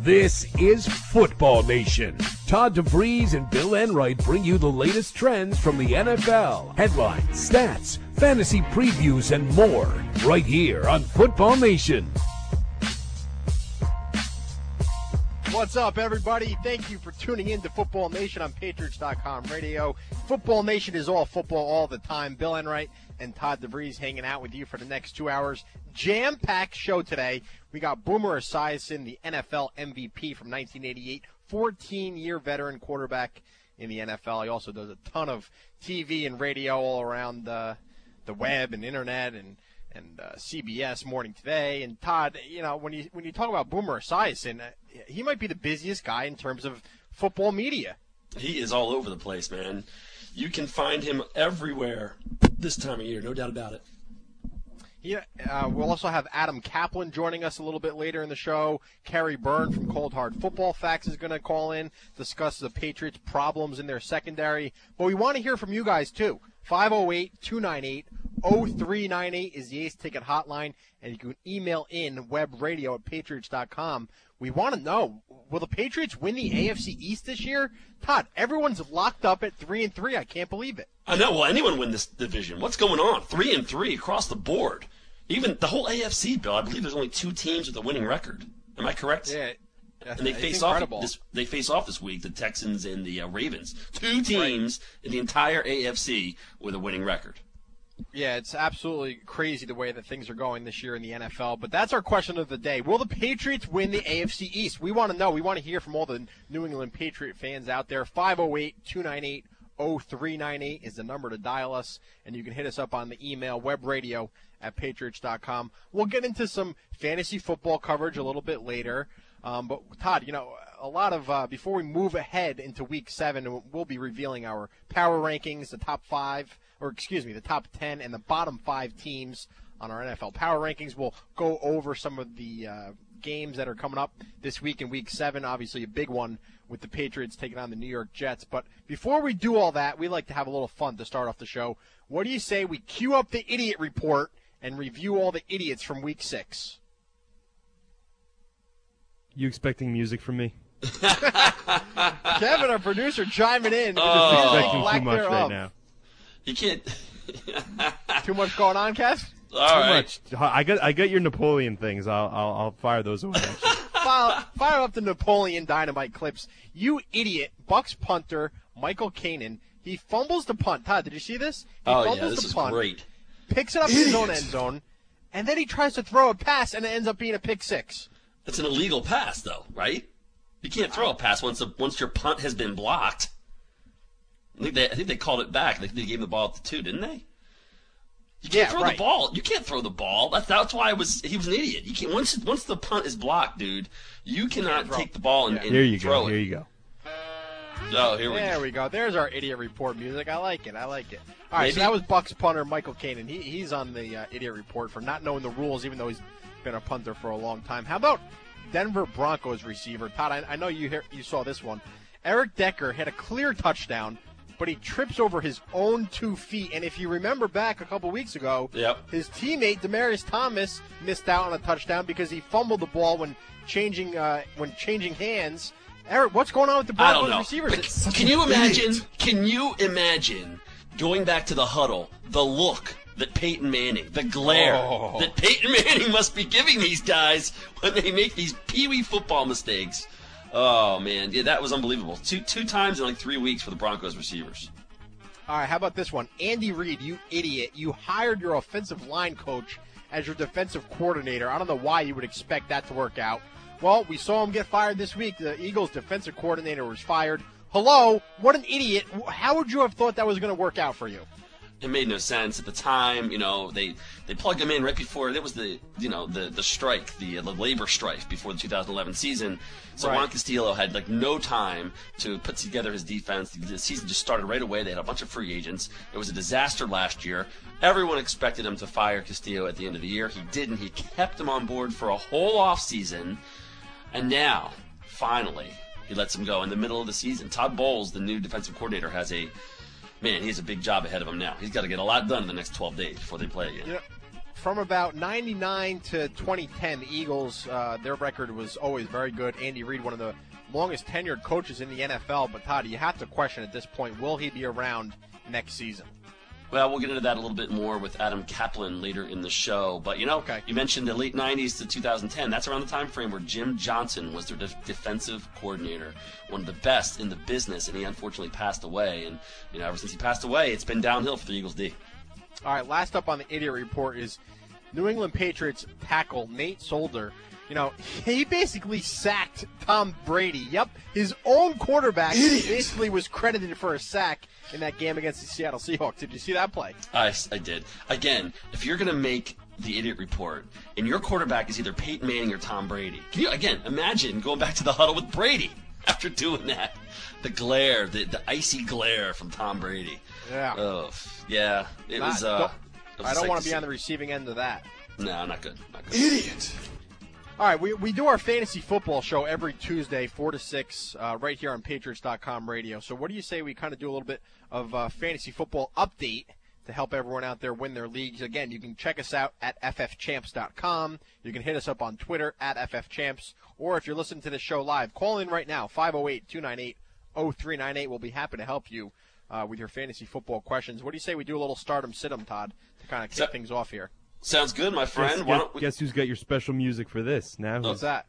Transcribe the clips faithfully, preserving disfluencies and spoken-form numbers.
This is Football Nation. Todd DeVries and Bill Enright bring you the latest trends from the N F L. Headlines, stats, fantasy previews, and more right here on Football Nation. What's up, everybody? Thank you for tuning in to Football Nation on Patriots dot com radio. Football Nation is all football all the time. Bill Enright and Todd DeVries hanging out with you for the next two hours. Jam-packed show today. We got Boomer Esiason, the N F L M V P from nineteen eighty-eight, fourteen-year veteran quarterback in the N F L. He also does a ton of T V and radio all around uh, the web and internet and and uh, C B S Morning Today. And Todd, you know, when you when you talk about Boomer Esiason, uh, he might be the busiest guy in terms of football media. He is all over the place, man. You can find him everywhere this time of year, no doubt about it. Yeah, uh, we'll also have Adam Kaplan joining us a little bit later in the show. Kerry Byrne from Cold Hard Football Facts is going to call in, discuss the Patriots' problems in their secondary. But we want to hear from you guys, too. five oh eight, two nine eight, oh three nine eight is the Ace Ticket hotline, and you can email in webradio at patriots dot com. We want to know, will the Patriots win the A F C East this year? Todd, everyone's locked up at three and three. I can't believe it. I know. Will anyone win this division? What's going on? Three and three across the board. Even the whole A F C, Bill. I believe there's only two teams with a winning record. Am I correct? Yeah. And they face off this. They face off this week, the Texans and the uh, Ravens. Two teams right. in the entire A F C with a winning record. Yeah, it's absolutely crazy the way that things are going this year in the N F L. But that's our question of the day. Will the Patriots win the A F C East? We want to know. We want to hear from all the New England Patriot fans out there. five oh eight, two nine eight, oh three nine eight is the number to dial us. And you can hit us up on the email, webradio at patriots dot com. We'll get into some fantasy football coverage a little bit later. Um, but, Todd, you know, a lot of uh, – before we move ahead into week seven, we'll be revealing our power rankings, the top five – or excuse me, the top ten and the bottom five teams on our N F L power rankings. We'll go over some of the uh, games that are coming up this week in week seven. Obviously a big one with the Patriots taking on the New York Jets. But before we do all that, we like to have a little fun to start off the show. What do you say we cue up the idiot report and review all the idiots from week six? You expecting music from me? Kevin, our producer, chiming in. Oh, just expecting too much right up. now. You can't. Too much going on, Kev? All too right. much. I got I got your Napoleon things. I'll I'll, I'll fire those away. fire, fire up the Napoleon Dynamite clips. You idiot, Bucks punter Michael Kanan. He fumbles the punt. Todd, did you see this? He oh fumbles yeah, this the is punt, great. Picks it up idiot. in his own end zone, and then he tries to throw a pass, and it ends up being a pick six. That's an illegal pass, though, right? You can't throw a pass once a, once your punt has been blocked. I think they I think they called it back. They, they gave the ball up to two, didn't they? You can't yeah, throw right. the ball. You can't throw the ball. That's that's why I was he was an idiot. You can't once once the punt is blocked, dude. You cannot take the ball and, yeah. and Here you throw go. it. Here you go. Oh, here we there go. we go. There's our idiot report music. I like it. I like it. All right, Maybe. so that was Bucks punter Michael Kanan. He he's on the uh, idiot report for not knowing the rules, even though he's been a punter for a long time. How about Denver Broncos receiver Todd? I, I know you hear, you saw this one. Eric Decker had a clear touchdown, but he trips over his own two feet. And if you remember back a couple weeks ago, yep. his teammate Demaryius Thomas missed out on a touchdown because he fumbled the ball when changing uh, when changing hands. Eric, what's going on with the Broncos receivers? But can you imagine? Can you imagine going back to the huddle, the look that Peyton Manning, the glare oh. that Peyton Manning must be giving these guys when they make these pee-wee football mistakes? Oh, man. Yeah, that was unbelievable. Two two times in like three weeks for the Broncos receivers. All right, how about this one? Andy Reid, you idiot. You hired your offensive line coach as your defensive coordinator. I don't know why you would expect that to work out. Well, we saw him get fired this week. The Eagles' defensive coordinator was fired. Hello? What an idiot. How would you have thought that was going to work out for you? It made no sense at the time. You know, they, they plugged him in right before it was the you know the the strike, the, the labor strike before the two thousand eleven season. So right. Juan Castillo had like no time to put together his defense. The season just started right away. They had a bunch of free agents. It was a disaster last year. Everyone expected him to fire Castillo at the end of the year. He didn't. He kept him on board for a whole off season, and now finally he lets him go in the middle of the season. Todd Bowles, the new defensive coordinator, has a Man, he has a big job ahead of him now. He's got to get a lot done in the next twelve days before they play again. You know, from about ninety-nine to twenty ten, the Eagles, uh, their record was always very good. Andy Reid, one of the longest tenured coaches in the N F L. But, Todd, you have to question at this point, will he be around next season? Well, we'll get into that a little bit more with Adam Kaplan later in the show. But, you know, okay. You mentioned the late nineties to two thousand ten. That's around the time frame where Jim Johnson was their def- defensive coordinator, one of the best in the business, and he unfortunately passed away. And, you know, ever since he passed away, it's been downhill for the Eagles D. All right, last up on the Idiot Report is New England Patriots tackle Nate Solder. You know, he basically sacked Tom Brady. Yep, his own quarterback Idiot. basically was credited for a sack in that game against the Seattle Seahawks. Did you see that play? I, I did. Again, if you're going to make the Idiot Report and your quarterback is either Peyton Manning or Tom Brady, can you, again, imagine going back to the huddle with Brady after doing that? The glare, the, the icy glare from Tom Brady. Yeah. Oh, yeah. It Not, was. Uh, don't, it was I don't want to see. be on the receiving end of that. No, not good. Not good. Idiot. All right, we, we do our fantasy football show every Tuesday, four to six, uh, right here on Patriots dot com radio. So what do you say we kind of do a little bit of uh, fantasy football update to help everyone out there win their leagues? Again, you can check us out at f f champs dot com. You can hit us up on Twitter at f f champs. Or if you're listening to the show live, call in right now, five oh eight, two nine eight, oh three nine eight. We'll be happy to help you uh, with your fantasy football questions. What do you say we do a little stardom sit-em, Todd, to kind of kick So- things off here? Sounds good, my friend. Guess, Why guess, don't we... guess who's got your special music for this now? What's that?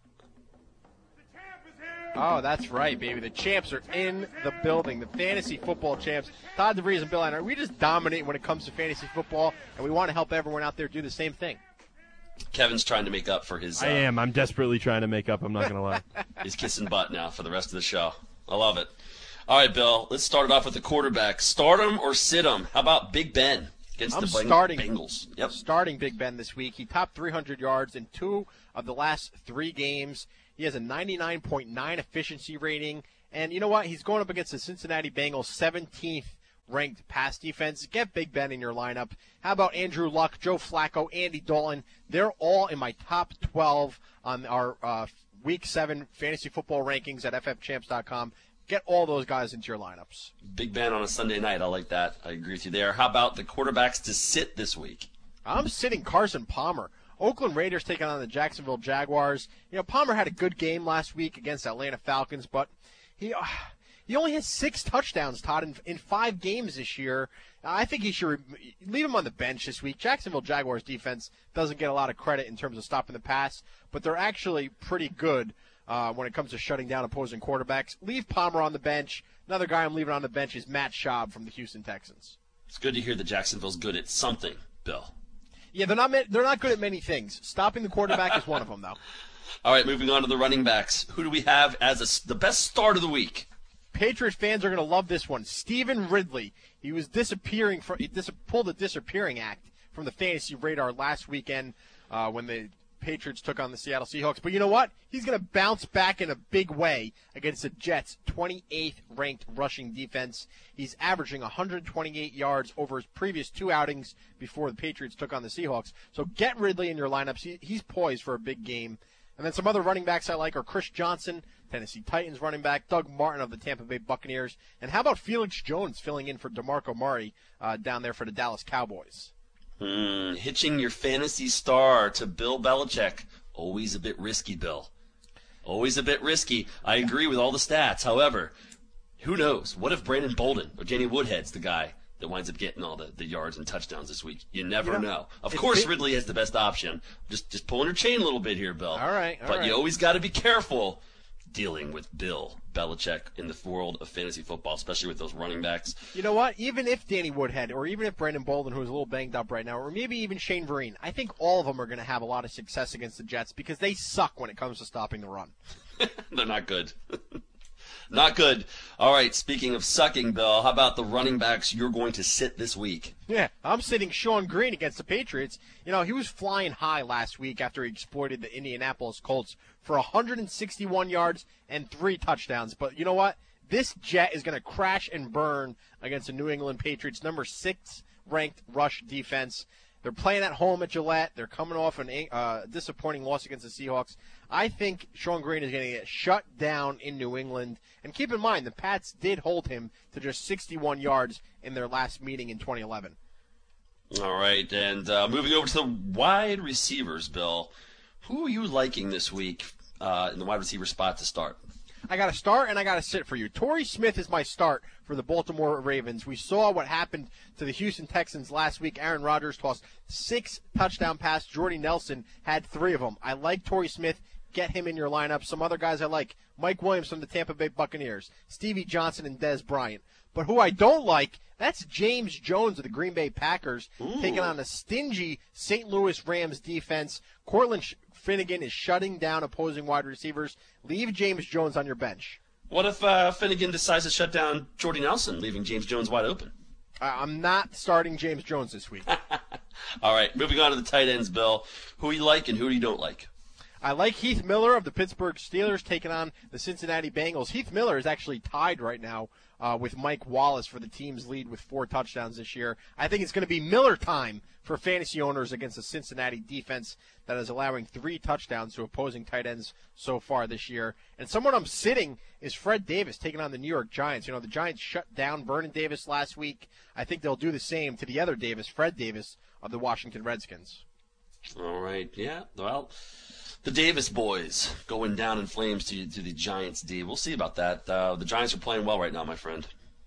Oh, that's right, baby. The champs are in the building. The fantasy football champs. Todd DeVries and Bill Anner. We just dominate when it comes to fantasy football, and we want to help everyone out there do the same thing. Kevin's trying to make up for his. Uh, I am. I'm desperately trying to make up. I'm not going to lie. He's kissing butt now for the rest of the show. I love it. All right, Bill. Let's start it off with the quarterback. Start him or sit him. How about Big Ben against I'm the Beng- starting, Bengals? Yep. Starting Big Ben this week. He topped three hundred yards in two of the last three games. He has a ninety-nine point nine efficiency rating. And you know what? He's going up against the Cincinnati Bengals, seventeenth ranked pass defense. Get Big Ben in your lineup. How about Andrew Luck, Joe Flacco, Andy Dalton? They're all in my top twelve on our uh, Week seven fantasy football rankings at f f champs dot com. Get all those guys into your lineups. Big Ben on a Sunday night. I like that. I agree with you there. How about the quarterbacks to sit this week? I'm sitting Carson Palmer. Oakland Raiders taking on the Jacksonville Jaguars. You know, Palmer had a good game last week against Atlanta Falcons, but he uh, he only has six touchdowns, Todd, in, in five games this year. I think he should re- leave him on the bench this week. Jacksonville Jaguars defense doesn't get a lot of credit in terms of stopping the pass, but they're actually pretty good uh, when it comes to shutting down opposing quarterbacks. Leave Palmer on the bench. Another guy I'm leaving on the bench is Matt Schaub from the Houston Texans. It's good to hear that Jacksonville's good at something, Bill. Yeah, they're not they're not good at many things. Stopping the quarterback is one of them, though. All right, moving on to the running backs. Who do we have as a, the best start of the week? Patriots fans are going to love this one. Stephen Ridley. He was disappearing from he dis- pulled a disappearing act from the fantasy radar last weekend uh, when the Patriots took on the Seattle Seahawks. But you know what? He's going to bounce back in a big way against the Jets' twenty-eighth ranked rushing defense. He's averaging one hundred twenty-eight yards over his previous two outings before the Patriots took on the Seahawks. So get Ridley in your lineups. He, he's poised for a big game. And then some other running backs I like are Chris Johnson, Tennessee Titans running back, Doug Martin of the Tampa Bay Buccaneers, and how about Felix Jones filling in for DeMarco Murray uh, down there for the Dallas Cowboys? Hmm, hitching your fantasy star to Bill Belichick. Always a bit risky, Bill. Always a bit risky. I agree with all the stats. However, who knows? What if Brandon Bolden or Danny Woodhead's the guy that winds up getting all the, the yards and touchdowns this week? You never You know, know. Of it's course, big- Ridley has the best option. Just just pulling her chain a little bit here, Bill. All right, all but right. you always got to be careful dealing with Bill Belichick in the world of fantasy football, especially with those running backs. You know what? Even if Danny Woodhead, or even if Brandon Bolden, who's a little banged up right now, or maybe even Shane Vereen, I think all of them are going to have a lot of success against the Jets because they suck when it comes to stopping the run. They're not good. Not good. All right, speaking of sucking, Bill, how about the running backs you're going to sit this week? Yeah, I'm sitting Sean Green against the Patriots. You know, he was flying high last week after he exploited the Indianapolis Colts for one hundred sixty-one yards and three touchdowns. But you know what? This Jet is going to crash and burn against the New England Patriots, number six ranked rush defense. They're playing at home at Gillette. They're coming off a uh, disappointing loss against the Seahawks. I think Sean Green is going to get shut down in New England. And keep in mind, the Pats did hold him to just sixty-one yards in their last meeting in twenty eleven. All right, and uh, moving over to the wide receivers, Bill. Who are you liking this week uh, in the wide receiver spot to start? I got to start and I got to sit for you. Torrey Smith is my start for the Baltimore Ravens. We saw what happened to the Houston Texans last week. Aaron Rodgers tossed six touchdown passes. Jordy Nelson had three of them. I like Torrey Smith. Get him in your lineup. Some other guys I like, Mike Williams from the Tampa Bay Buccaneers, Stevie Johnson, and Dez Bryant. But who I don't like, that's James Jones of the Green Bay Packers, Ooh. taking on a stingy Saint Louis Rams defense. Cortland Finnegan is shutting down opposing wide receivers. Leave James Jones on your bench. What if uh, Finnegan decides to shut down Jordy Nelson, leaving James Jones wide open? Uh, I'm not starting James Jones this week. All right, moving on to the tight ends, Bill. Who you like and who you don't like? I like Heath Miller of the Pittsburgh Steelers taking on the Cincinnati Bengals. Heath Miller is actually tied right now uh, with Mike Wallace for the team's lead with four touchdowns this year. I think it's going to be Miller time for fantasy owners against the Cincinnati defense that is allowing three touchdowns to opposing tight ends so far this year. And someone I'm sitting is Fred Davis taking on the New York Giants. You know, the Giants shut down Vernon Davis last week. I think they'll do the same to the other Davis, Fred Davis of the Washington Redskins. All right, yeah, well, the Davis boys going down in flames to to the Giants D. We'll see about that. Uh, the Giants are playing well right now, my friend.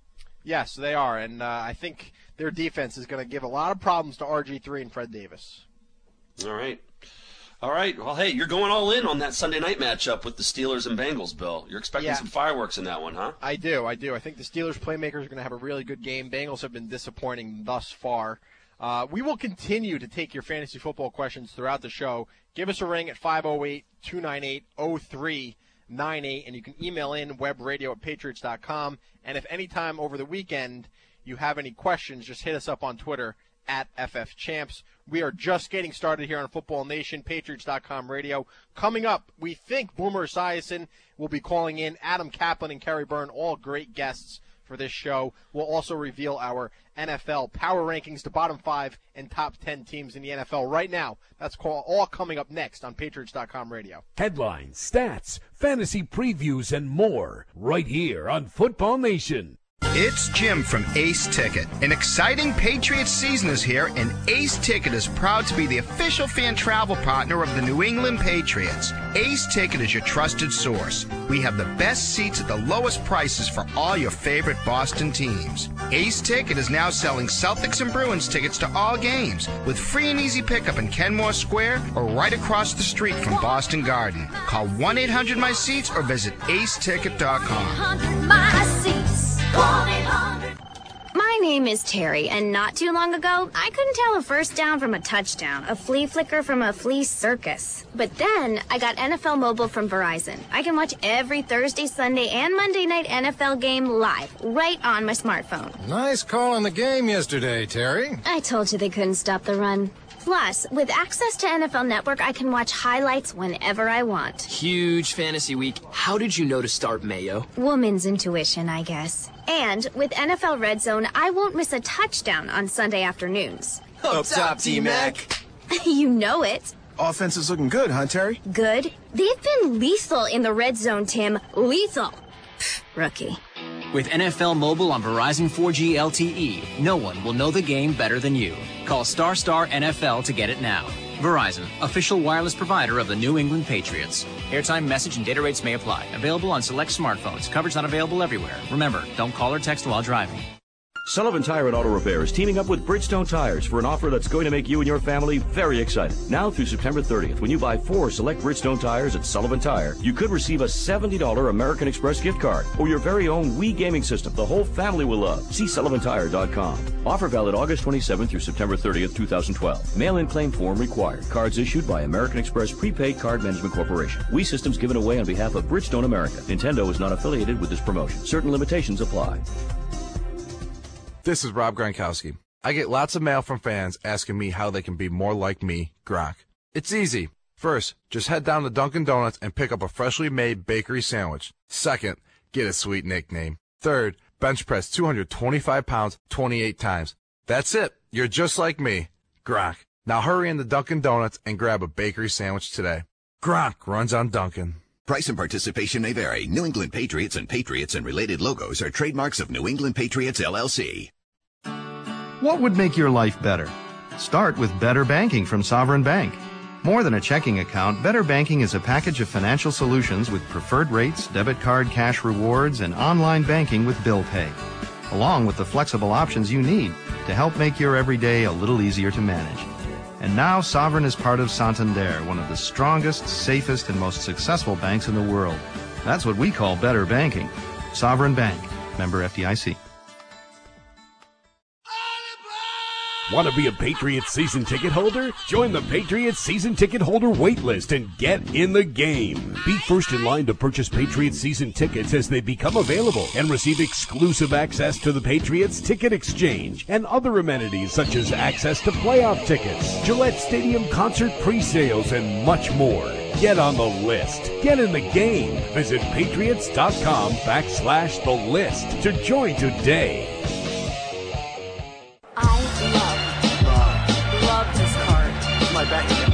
Yes, they are, and uh, I think their defense is going to give a lot of problems to R G three and Fred Davis. All right. All right. Well, hey, you're going all in on that Sunday night matchup with the Steelers and Bengals, Bill. You're expecting yeah. some fireworks in that one, huh? I do, I do. I think the Steelers playmakers are going to have a really good game. Bengals have been disappointing thus far. Uh, we will continue to take your fantasy football questions throughout the show. Give us a ring at five oh eight, two nine eight, oh three nine eight, and you can email in webradio at patriots dot com. And if any time over the weekend you have any questions, just hit us up on Twitter at F F Champs. We are just getting started here on Football Nation, patriots dot com radio. Coming up, we think Boomer Esiason will be calling in, Adam Kaplan and Kerry Byrne, all great guests for this show. We'll also reveal our N F L power rankings, the bottom five and top ten teams in the N F L right now. That's all coming up next on patriots dot com radio. Headlines, stats, fantasy previews, and more right here on Football Nation. It's Jim from Ace Ticket. An exciting Patriots season is here, and Ace Ticket is proud to be the official fan travel partner of the New England Patriots. Ace Ticket is your trusted source. We have the best seats at the lowest prices for all your favorite Boston teams. Ace Ticket is now selling Celtics and Bruins tickets to all games with free and easy pickup in Kenmore Square or right across the street from Boston Garden. Call one eight hundred my seats or visit ace ticket dot com. My name is Terry, and not too long ago, I couldn't tell a first down from a touchdown, a flea flicker from a flea circus. But then, I got N F L Mobile from Verizon. I can watch every Thursday, Sunday, and Monday night N F L game live, right on my smartphone. Nice call on the game yesterday, Terry. I told you they couldn't stop the run. Plus, with access to N F L Network, I can watch highlights whenever I want. Huge fantasy week. How did you know to start Mayo? Woman's intuition, I guess. And with N F L Red Zone, I won't miss a touchdown on Sunday afternoons. Up top, T-Mac. You know it. Offense is looking good, huh, Terry? Good? They've been lethal in the Red Zone, Tim. Lethal. Pfft, rookie. With N F L Mobile on Verizon four G L T E, no one will know the game better than you. Call Star Star N F L to get it now. Verizon, official wireless provider of the New England Patriots. Airtime, message, and data rates may apply. Available on select smartphones. Coverage not available everywhere. Remember, don't call or text while driving. Sullivan Tire and Auto Repair is teaming up with Bridgestone Tires for an offer that's going to make you and your family very excited. Now through September thirtieth, when you buy four select Bridgestone tires at Sullivan Tire, you could receive a seventy dollars American Express gift card or your very own Wii gaming system the whole family will love. See sullivan tire dot com. Offer valid August twenty-seventh through September thirtieth, twenty twelve. Mail-in claim form required. Cards issued by American Express Prepaid Card Management Corporation. Wii systems given away on behalf of Bridgestone America. Nintendo is not affiliated with this promotion. Certain limitations apply. This is Rob Gronkowski. I get lots of mail from fans asking me how they can be more like me, Gronk. It's easy. First, just head down to Dunkin' Donuts and pick up a freshly made bakery sandwich. Second, get a sweet nickname. Third, bench press two hundred twenty-five pounds twenty-eight times. That's it. You're just like me, Gronk. Now hurry into Dunkin' Donuts and grab a bakery sandwich today. Gronk runs on Dunkin'. Price and participation may vary. New England Patriots and Patriots and related logos are trademarks of New England Patriots, L L C. What would make your life better? Start with Better Banking from Sovereign Bank. More than a checking account, Better Banking is a package of financial solutions with preferred rates, debit card cash rewards, and online banking with bill pay, along with the flexible options you need to help make your everyday a little easier to manage. And now Sovereign is part of Santander, one of the strongest, safest, and most successful banks in the world. That's what we call Better Banking. Sovereign Bank. Member F D I C. Want to be a Patriots season ticket holder? Join the Patriots season ticket holder waitlist and get in the game. Be first in line to purchase Patriots season tickets as they become available and receive exclusive access to the Patriots Ticket Exchange and other amenities such as access to playoff tickets, Gillette Stadium concert pre-sales, and much more. Get on the list. Get in the game. Visit patriots.com backslash the list to join today. Love this card. My back again.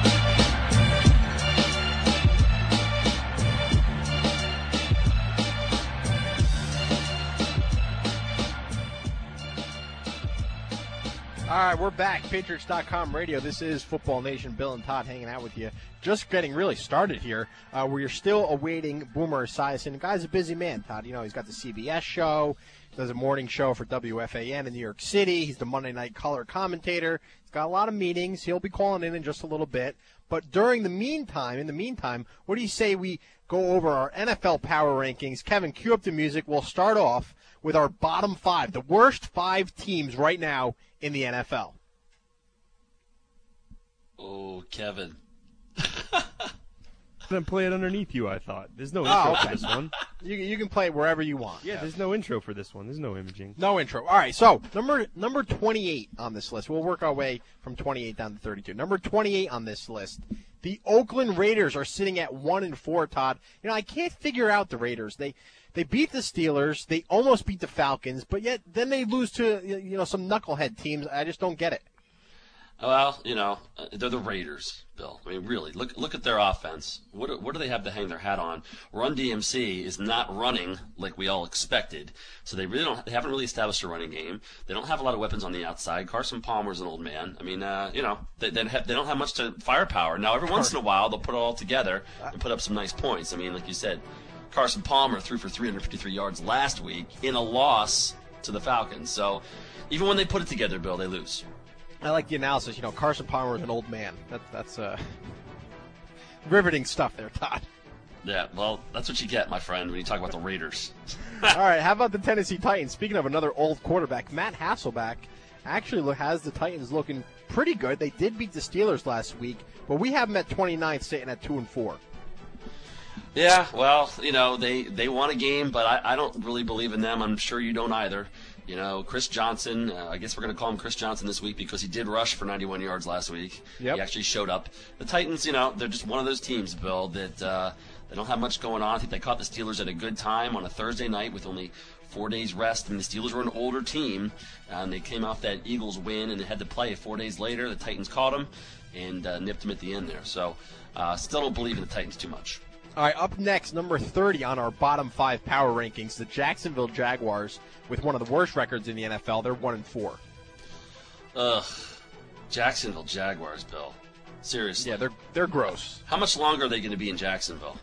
All right, we're back. Patriots dot com radio. This is Football Nation. Bill and Todd hanging out with you. Just getting really started here. Uh, we're still awaiting Boomer Esiason. The guy's a busy man, Todd. You know, he's got the C B S show. Does a morning show for W F A N in New York City. He's the Monday Night Color commentator. He's got a lot of meetings. He'll be calling in in just a little bit. But during the meantime, in the meantime, what do you say we go over our N F L power rankings? Kevin, cue up the music. We'll start off with our bottom five, the worst five teams right now in the N F L. Oh, Kevin. Then play it underneath you, I thought. There's no Oh, intro okay. for this one. You, you can play it wherever you want. Yeah, there's no intro for this one. There's no imaging. No intro. All right, so number number twenty-eight on this list. We'll work our way from twenty-eight down to thirty-two. Number twenty-eight on this list, the Oakland Raiders are sitting at one and four. Todd, you know I can't figure out the Raiders. They they beat the Steelers. They almost beat the Falcons, but yet then they lose to you know some knucklehead teams. I just don't get it. Well, you know, they're the Raiders, Bill. I mean, really, look look at their offense. What do, what do they have to hang their hat on? Run D M C is not running like we all expected, so they really don't. They haven't really established a running game. They don't have a lot of weapons on the outside. Carson Palmer's an old man. I mean, uh, you know, they they, have, they don't have much to firepower. Now, every once in a while, they'll put it all together and put up some nice points. I mean, like you said, Carson Palmer threw for three hundred fifty-three yards last week in a loss to the Falcons. So even when they put it together, Bill, they lose. I like the analysis. You know, Carson Palmer is an old man. That, that's uh, riveting stuff there, Todd. Yeah, well, that's what you get, my friend, when you talk about the Raiders. All right, how about the Tennessee Titans? Speaking of another old quarterback, Matt Hasselbeck actually has the Titans looking pretty good. They did beat the Steelers last week, but we have them at twenty-ninth, sitting at two and four. Yeah, well, you know, they, they won a game, but I, I don't really believe in them. I'm sure you don't either. You know, Chris Johnson, uh, I guess we're going to call him Chris Johnson this week because he did rush for ninety-one yards last week. Yep. He actually showed up. The Titans, you know, they're just one of those teams, Bill, that uh, they don't have much going on. I think they caught the Steelers at a good time on a Thursday night with only four days rest. And the Steelers were an older team, and they came off that Eagles win and they had to play four days later. The Titans caught them and uh, nipped them at the end there. So uh, still don't believe in the Titans too much. All right, up next, number thirty on our bottom five power rankings, the Jacksonville Jaguars, with one of the worst records in the N F L. They're one and four. Ugh, Jacksonville Jaguars, Bill. Seriously. Yeah, they're they're gross. How much longer are they going to be in Jacksonville?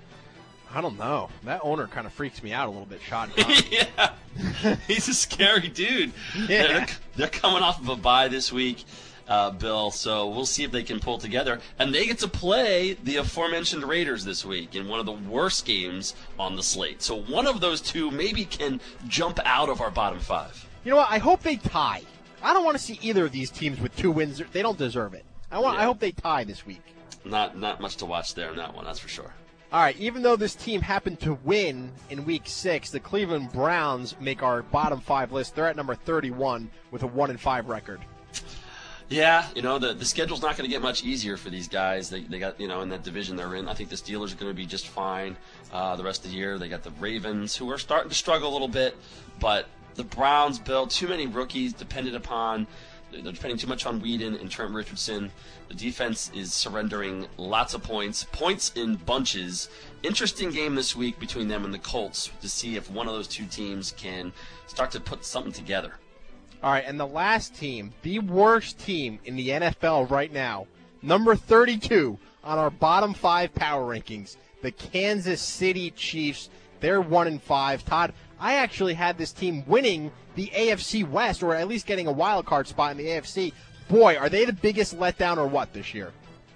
I don't know. That owner kind of freaks me out a little bit, Sean. Yeah, he's a scary dude. Yeah. They're, they're coming off of a bye this week. Uh, Bill, so we'll see if they can pull together. And they get to play the aforementioned Raiders this week in one of the worst games on the slate. So one of those two maybe can jump out of our bottom five. You know what? I hope they tie. I don't want to see either of these teams with two wins. They don't deserve it. I want. Yeah. I hope they tie this week. Not not much to watch there in that one, that's for sure. All right, even though this team happened to win in week six, the Cleveland Browns make our bottom five list. They're at number thirty-one with a one and five record. Yeah, you know, the the schedule's not going to get much easier for these guys. They they got, you know, in that division they're in. I think the Steelers are going to be just fine uh, the rest of the year. They got the Ravens, who are starting to struggle a little bit. But the Browns, Bill, too many rookies dependent upon, they're depending too much on Whedon and Trent Richardson. The defense is surrendering lots of points, points in bunches. Interesting game this week between them and the Colts to see if one of those two teams can start to put something together. All right, and the last team, the worst team in the N F L right now, number thirty-two on our bottom five power rankings, the Kansas City Chiefs. They're one and five. Todd, I actually had this team winning the A F C West, or at least getting a wild card spot in the A F C. Boy, are they the biggest letdown or what this year?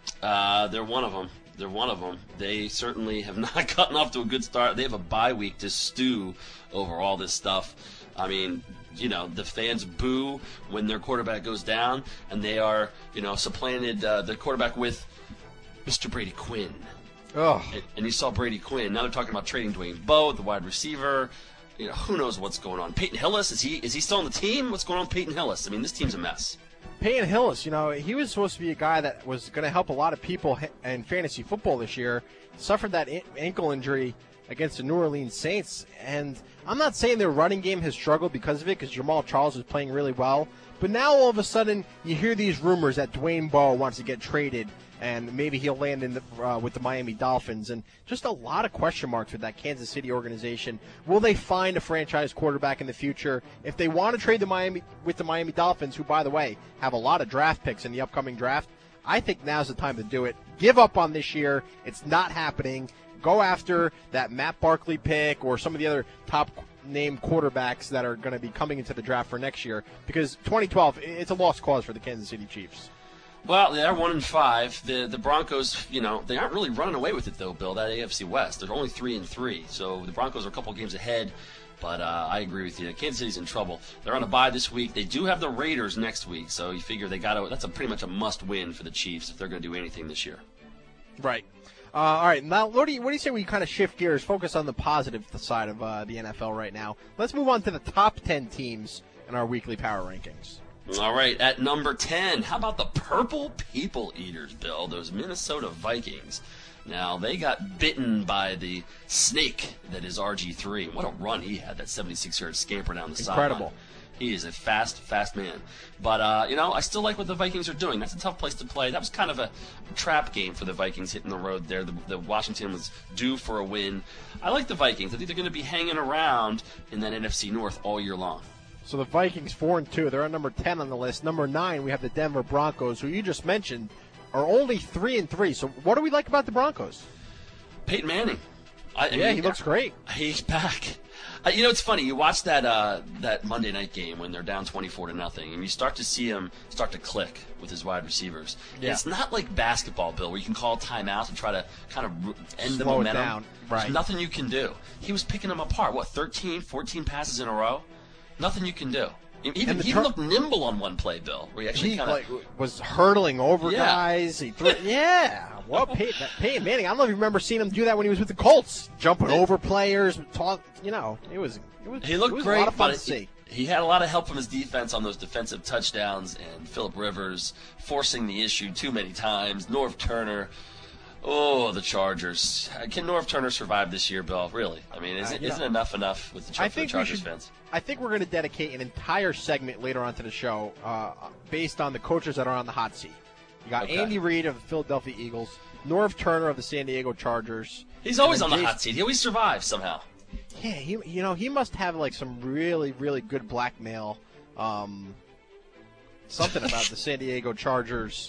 Uh, they're one of them. They're one of them. They certainly have not gotten off to a good start. They have a bye week to stew over all this stuff. I mean, you know, the fans boo when their quarterback goes down, and they are, you know, supplanted uh, the quarterback with Mister Brady Quinn. Oh. And, and you saw Brady Quinn. Now they're talking about trading Dwayne Bowe, the wide receiver. You know, who knows what's going on? Peyton Hillis, is he is he still on the team? What's going on with Peyton Hillis? I mean, this team's a mess. Peyton Hillis, you know, he was supposed to be a guy that was going to help a lot of people in fantasy football this year. Suffered that ankle injury against the New Orleans Saints, and I'm not saying their running game has struggled because of it, because Jamal Charles is playing really well. But now all of a sudden you hear these rumors that Dwayne Bowe wants to get traded, and maybe he'll land in the, uh, with the Miami Dolphins, and just a lot of question marks with that Kansas City organization. Will they find a franchise quarterback in the future? If they want to trade the Miami with the Miami Dolphins, who, by the way, have a lot of draft picks in the upcoming draft, I think now's the time to do it. Give up on this year. It's not happening. Go after that Matt Barkley pick or some of the other top name quarterbacks that are going to be coming into the draft for next year, because twenty twelve, it's a lost cause for the Kansas City Chiefs. Well, they're one and five. The the Broncos, you know, they aren't really running away with it though, Bill. That A F C West, they're only three and three. So the Broncos are a couple games ahead. But uh, I agree with you. Kansas City's in trouble. They're on a bye this week. They do have the Raiders next week, so you figure they got to. That's a pretty much a must-win for the Chiefs if they're going to do anything this year. Right. Uh, all right. Now, what do you what do you say we kind of shift gears, focus on the positive side of uh, the N F L right now? Let's move on to the top ten teams in our weekly power rankings. All right, at number ten, how about the Purple People Eaters, Bill? Those Minnesota Vikings. Now, they got bitten by the snake that is R G three. What a run he had, that seventy-six-yard scamper down the sideline. Incredible. He is a fast, fast man. But, uh, you know, I still like what the Vikings are doing. That's a tough place to play. That was kind of a trap game for the Vikings hitting the road there. The, the Washington was due for a win. I like the Vikings. I think they're going to be hanging around in that N F C North all year long. So the Vikings four and two. They're at number ten on the list. Number nine, we have the Denver Broncos, who you just mentioned are only three and three. So what do we like about the Broncos? Peyton Manning. I, I yeah, mean, he looks great. He's back. Uh, you know, it's funny. You watch that uh, that Monday night game when they're down twenty-four to nothing, and you start to see him start to click with his wide receivers. Yeah. It's not like basketball, Bill, where you can call timeouts and try to kind of end the Slow it momentum. down. Right. There's nothing you can do. He was picking them apart. What, thirteen, fourteen passes in a row? Nothing you can do. Even he tur- looked nimble on one play, Bill, where he actually he kind of like, was hurtling over Yeah. guys. He threw, yeah. Well, Peyton, Peyton Manning. I don't know if you remember seeing him do that when he was with the Colts, jumping over players. Talk, you know, it was it was. He looked it was great, a lot of fun but to see. He, he had a lot of help from his defense on those defensive touchdowns, and Phillip Rivers forcing the issue too many times. Norv Turner. Oh, the Chargers. Can Norv Turner survive this year, Bill? Really? I mean, isn't, Uh, isn't know, enough enough with the, Char- I for the think we Chargers should, fans? I think we're going to dedicate an entire segment later on to the show uh, based on the coaches that are on the hot seat. You got Okay. Andy Reid of the Philadelphia Eagles, Norv Turner of the San Diego Chargers. He's always on and the Jason- hot seat. He always survives somehow. Yeah, he you know he must have like some really really good blackmail, um, something about the San Diego Chargers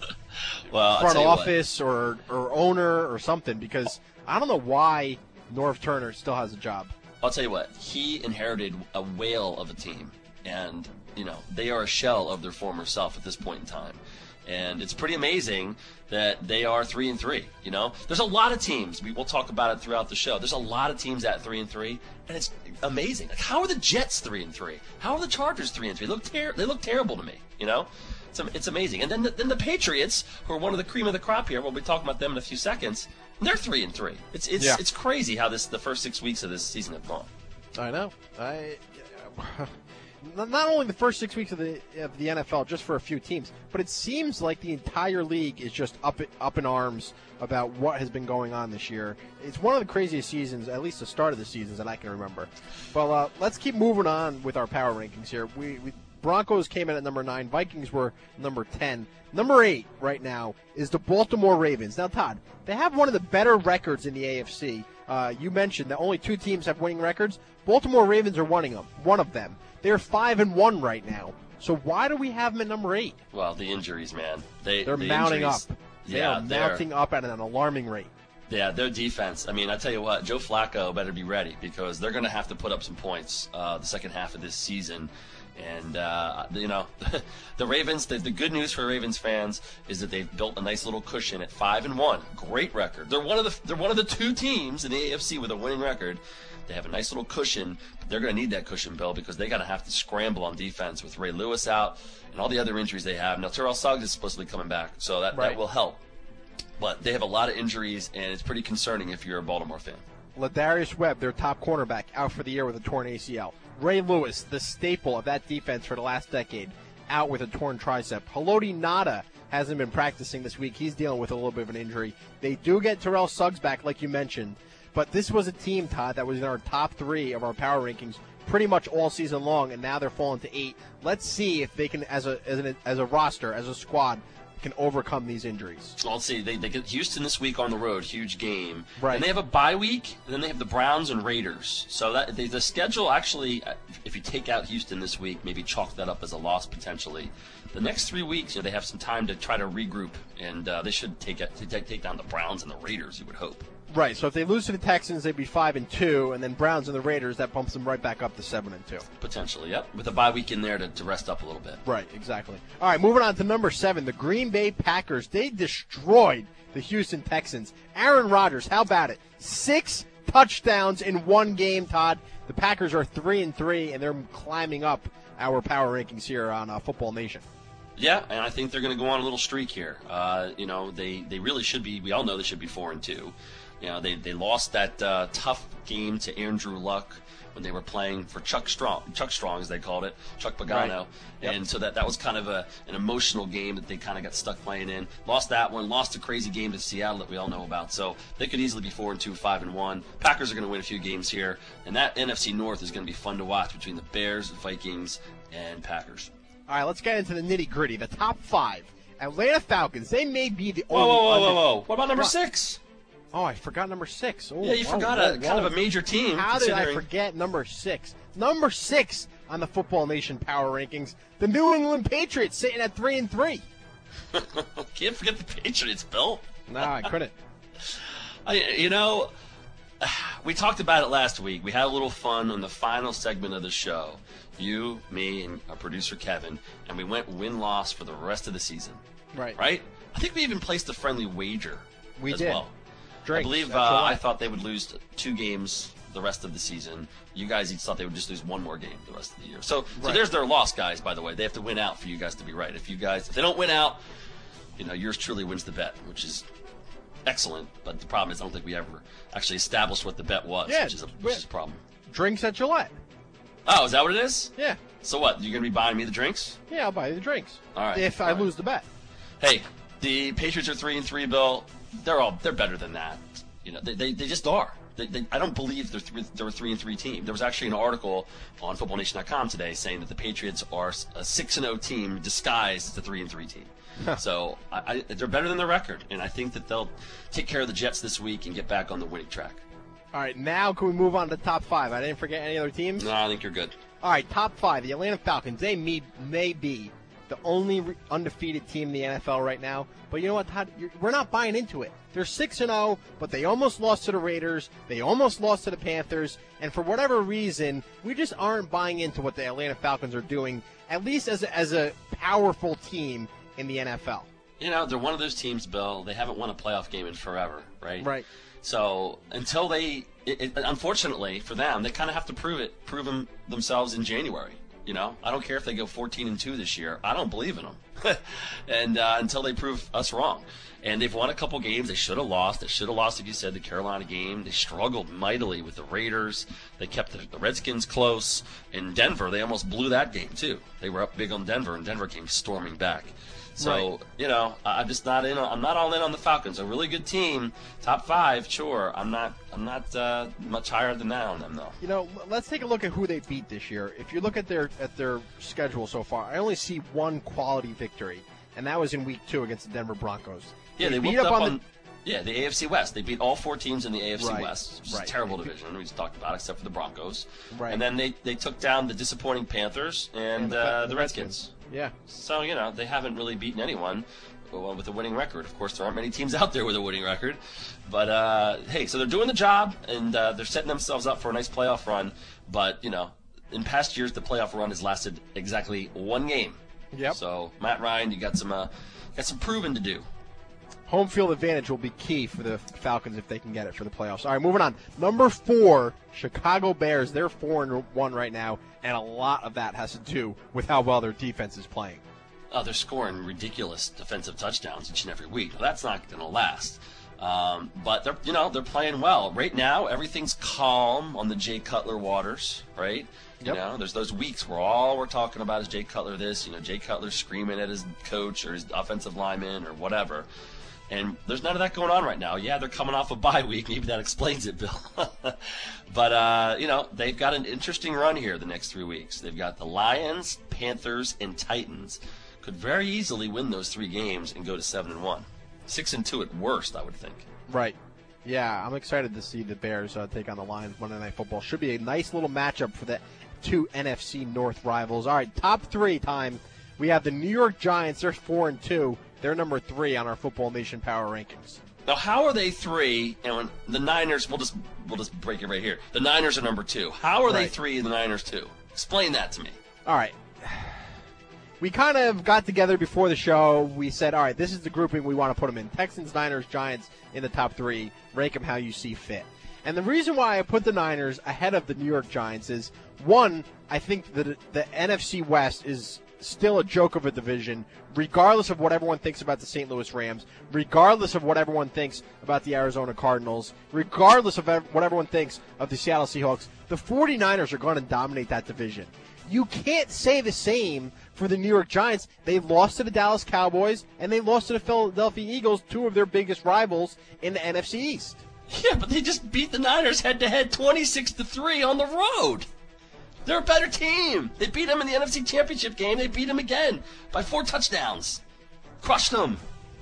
Well, I'll front tell you what. office or or owner or something, because I don't know why Norv Turner still has a job. I'll tell you what. He inherited a whale of a team, and you know they are a shell of their former self at this point in time. And it's pretty amazing that they are three and three. You know, there's a lot of teams. We will talk about it throughout the show. There's a lot of teams at three and three, and it's amazing. Like, how are the Jets three and three? How are the Chargers three and three? They look ter- They look terrible to me. You know, it's it's amazing. And then the, then the Patriots, who are one of the cream of the crop here, we'll be talking about them in a few seconds. They're three and three. It's it's Yeah. it's crazy how this the first six weeks of this season have gone. I know. I not only the first six weeks of the of the N F L, just for a few teams, but it seems like the entire league is just up up in arms about what has been going on this year. It's one of the craziest seasons, at least the start of the seasons that I can remember. But uh, let's keep moving on with our power rankings here. We, we Broncos came in at number nine. Vikings were number ten. Number eight right now is the Baltimore Ravens. Now, Todd, they have one of the better records in the A F C. Uh, you mentioned that only two teams have winning records. Baltimore Ravens are one of them. One of them. They're five and one right now. So why do we have them at number eight? Well, the injuries, man. They, they're the mounting injuries, up. They yeah, are mounting up at an alarming rate. Yeah, their defense. I mean, I tell you what, Joe Flacco better be ready because they're going to have to put up some points uh, the second half of this season. And, uh, you know, the Ravens, the, the good news for Ravens fans is that they've built a nice little cushion at five and one. Great record. They're one of the they're one of the two teams in the A F C with a winning record. They have a nice little cushion, but they're going to need that cushion, Bill, because they're going to have to scramble on defense with Ray Lewis out and all the other injuries they have. Now, Terrell Suggs is supposedly coming back, so that, right. that will help. But they have a lot of injuries, and it's pretty concerning if you're a Baltimore fan. Ladarius Webb, their top cornerback, out for the year with a torn A C L. Ray Lewis, the staple of that defense for the last decade, out with a torn tricep. Haloti Ngata hasn't been practicing this week. He's dealing with a little bit of an injury. They do get Terrell Suggs back, like you mentioned. But this was a team, Todd, that was in our top three of our power rankings pretty much all season long, and now they're falling to eight. Let's see if they can, as a as, an, as a roster, as a squad, can overcome these injuries. Well, let's see. They, they get Houston this week on the road, huge game. Right. And they have a bye week, and then they have the Browns and Raiders. So that they, the schedule actually, if you take out Houston this week, maybe chalk that up as a loss potentially. The next three weeks, you know, they have some time to try to regroup, and uh, they should take, take take down the Browns and the Raiders, you would hope. Right, so if they lose to the Texans, they'd be five and two, and then Browns and the Raiders, that bumps them right back up to seven and two. Potentially, yep. With a bye week in there to, to rest up a little bit. Right, exactly. All right, moving on to number seven, the Green Bay Packers. They destroyed the Houston Texans. Aaron Rodgers, how about it? Six touchdowns in one game, Todd. The Packers are three and three, and they're climbing up our power rankings here on uh, Football Nation. Yeah, and I think they're going to go on a little streak here. Uh, you know, they, they really should be. We all know they should be four and two. You know, they they lost that uh, tough game to Andrew Luck when they were playing for Chuck Strong, Chuck Strong as they called it, Chuck Pagano, right. Yep. And so that, that was kind of a an emotional game that they kind of got stuck playing in. Lost that one, lost a crazy game to Seattle that we all know about. So they could easily be four and two, five and one. Packers are going to win a few games here, and that N F C North is going to be fun to watch between the Bears, Vikings, and Packers. All right, let's get into the nitty gritty. The top five, Atlanta Falcons. They may be the whoa, only. Whoa, whoa, under- whoa, whoa! What about number six? Oh, I forgot number six. Oh, yeah, you whoa, forgot whoa, a whoa. kind of a major team. How did I considering... forget number six? Number six on the Football Nation Power Rankings. The New England Patriots sitting at three and three. Can't forget the Patriots, Bill. No, I couldn't. I, you know, we talked about it last week. We had a little fun on the final segment of the show. You, me, and our producer Kevin, and we went win-loss for the rest of the season. Right. Right? I think we even placed a friendly wager we as did. well. Drinks, I believe uh, I thought they would lose two games the rest of the season. You guys each thought they would just lose one more game the rest of the year. So, so Right. there's their loss, guys, by the way. They have to win out for you guys to be right. If you guys, if they don't win out, you know, yours truly wins the bet, which is excellent. But the problem is I don't think we ever actually established what the bet was, Yeah, which is a, which is a problem. Drinks at Gillette. Oh, is that what it is? Yeah. So what? You're going to be buying me the drinks? Yeah, I'll buy you the drinks. All right. If all I right. lose the bet. Hey, the Patriots are three and three, Bill. They're all they're better than that. You know, they they, they just are. They, they, I don't believe they're three, they're a three and three team. There was actually an article on Football Nation dot com today saying that the Patriots are a six and zero team disguised as a three and three team. So I, I, they're better than their record, and I think that they'll take care of the Jets this week and get back on the winning track. All right, now can we move on to the top five? I didn't forget any other teams? No, I think you're good. All right, top five. The Atlanta Falcons, they may, may be the only re- undefeated team in the N F L right now. But you know what, Todd? You're, we're not buying into it. They're six and oh, but they almost lost to the Raiders. They almost lost to the Panthers. And for whatever reason, we just aren't buying into what the Atlanta Falcons are doing, at least as a, as a powerful team in the N F L. You know, they're one of those teams, Bill. They haven't won a playoff game in forever, right? Right. So until they, it, it, unfortunately for them, they kind of have to prove it, prove them themselves in January. You know, I don't care if they go fourteen and two this year. I don't believe in them, and uh, until they prove us wrong. And they've won a couple games they should have lost. They should have lost, like you said, the Carolina game. They struggled mightily with the Raiders. They kept the, the Redskins close. In Denver, they almost blew that game too. They were up big on Denver, and Denver came storming back. So, Right. you know, I'm just not in. I'm not all in on the Falcons. A really good team, top five, sure. I'm not. I'm not uh, much higher than that on them, though. You know, let's take a look at who they beat this year. If you look at their at their schedule so far, I only see one quality victory, and that was in Week Two against the Denver Broncos. Yeah, they beat whooped up up on, on. the Yeah, the A F C West. They beat all four teams in the A F C Right, West, which is right. a terrible division. We just talked about, except for the Broncos. Right. And then they, they took down the disappointing Panthers and, And the- uh, the the Redskins. Yeah. So, you know, they haven't really beaten anyone with a winning record. Of course, there aren't many teams out there with a winning record. But, uh, hey, so they're doing the job, and uh, they're setting themselves up for a nice playoff run. But, you know, in past years, the playoff run has lasted exactly one game. Yep. So, Matt Ryan, you got some uh, got some proving to do. Home field advantage will be key for the Falcons if they can get it for the playoffs. All right, moving on. Number four, Chicago Bears. They're four and one right now, and a lot of that has to do with how well their defense is playing. Oh, they're scoring ridiculous defensive touchdowns each and every week. Now, that's not going to last. Um, but they're, you know, they're playing well right now. Everything's calm on the Jay Cutler waters, right? You Yep. know, there's those weeks where all we're talking about is Jay Cutler this, you know, Jay Cutler screaming at his coach or his offensive lineman or whatever. And there's none of that going on right now. Yeah, they're coming off a bye week. Maybe that explains it, Bill. But, uh, you know, they've got an interesting run here the next three weeks. They've got the Lions, Panthers, and Titans. Could very easily win those three games and go to seven and one. Six and two at worst, I would think. Right. Yeah, I'm excited to see the Bears uh, take on the Lions Monday Night Football. Should be a nice little matchup for the two N F C North rivals. All right, top three time. We have the New York Giants. They're four and two. They're number three on our Football Nation Power Rankings. Now, how are they three? And when the Niners, we'll just we'll just break it right here. The Niners are number two. How are they Right. three and the Niners two? Explain that to me. All right. We kind of got together before the show. We said, all right, this is the grouping we want to put them in. Texans, Niners, Giants in the top three. Rank them how you see fit. And the reason why I put the Niners ahead of the New York Giants is, one, I think that the N F C West is still a joke of a division, regardless of what everyone thinks about the Saint Louis Rams, regardless of what everyone thinks about the Arizona Cardinals, regardless of what everyone thinks of the Seattle Seahawks. The 49ers are going to dominate that division. You can't say the same for the New York Giants. They lost to the Dallas Cowboys, and they lost to the Philadelphia Eagles, two of their biggest rivals in the N F C East. Yeah, but they just beat the Niners head-to-head twenty-six to three on the road. They're a better team. They beat them in the N F C Championship game. They beat them again by four touchdowns. Crushed them.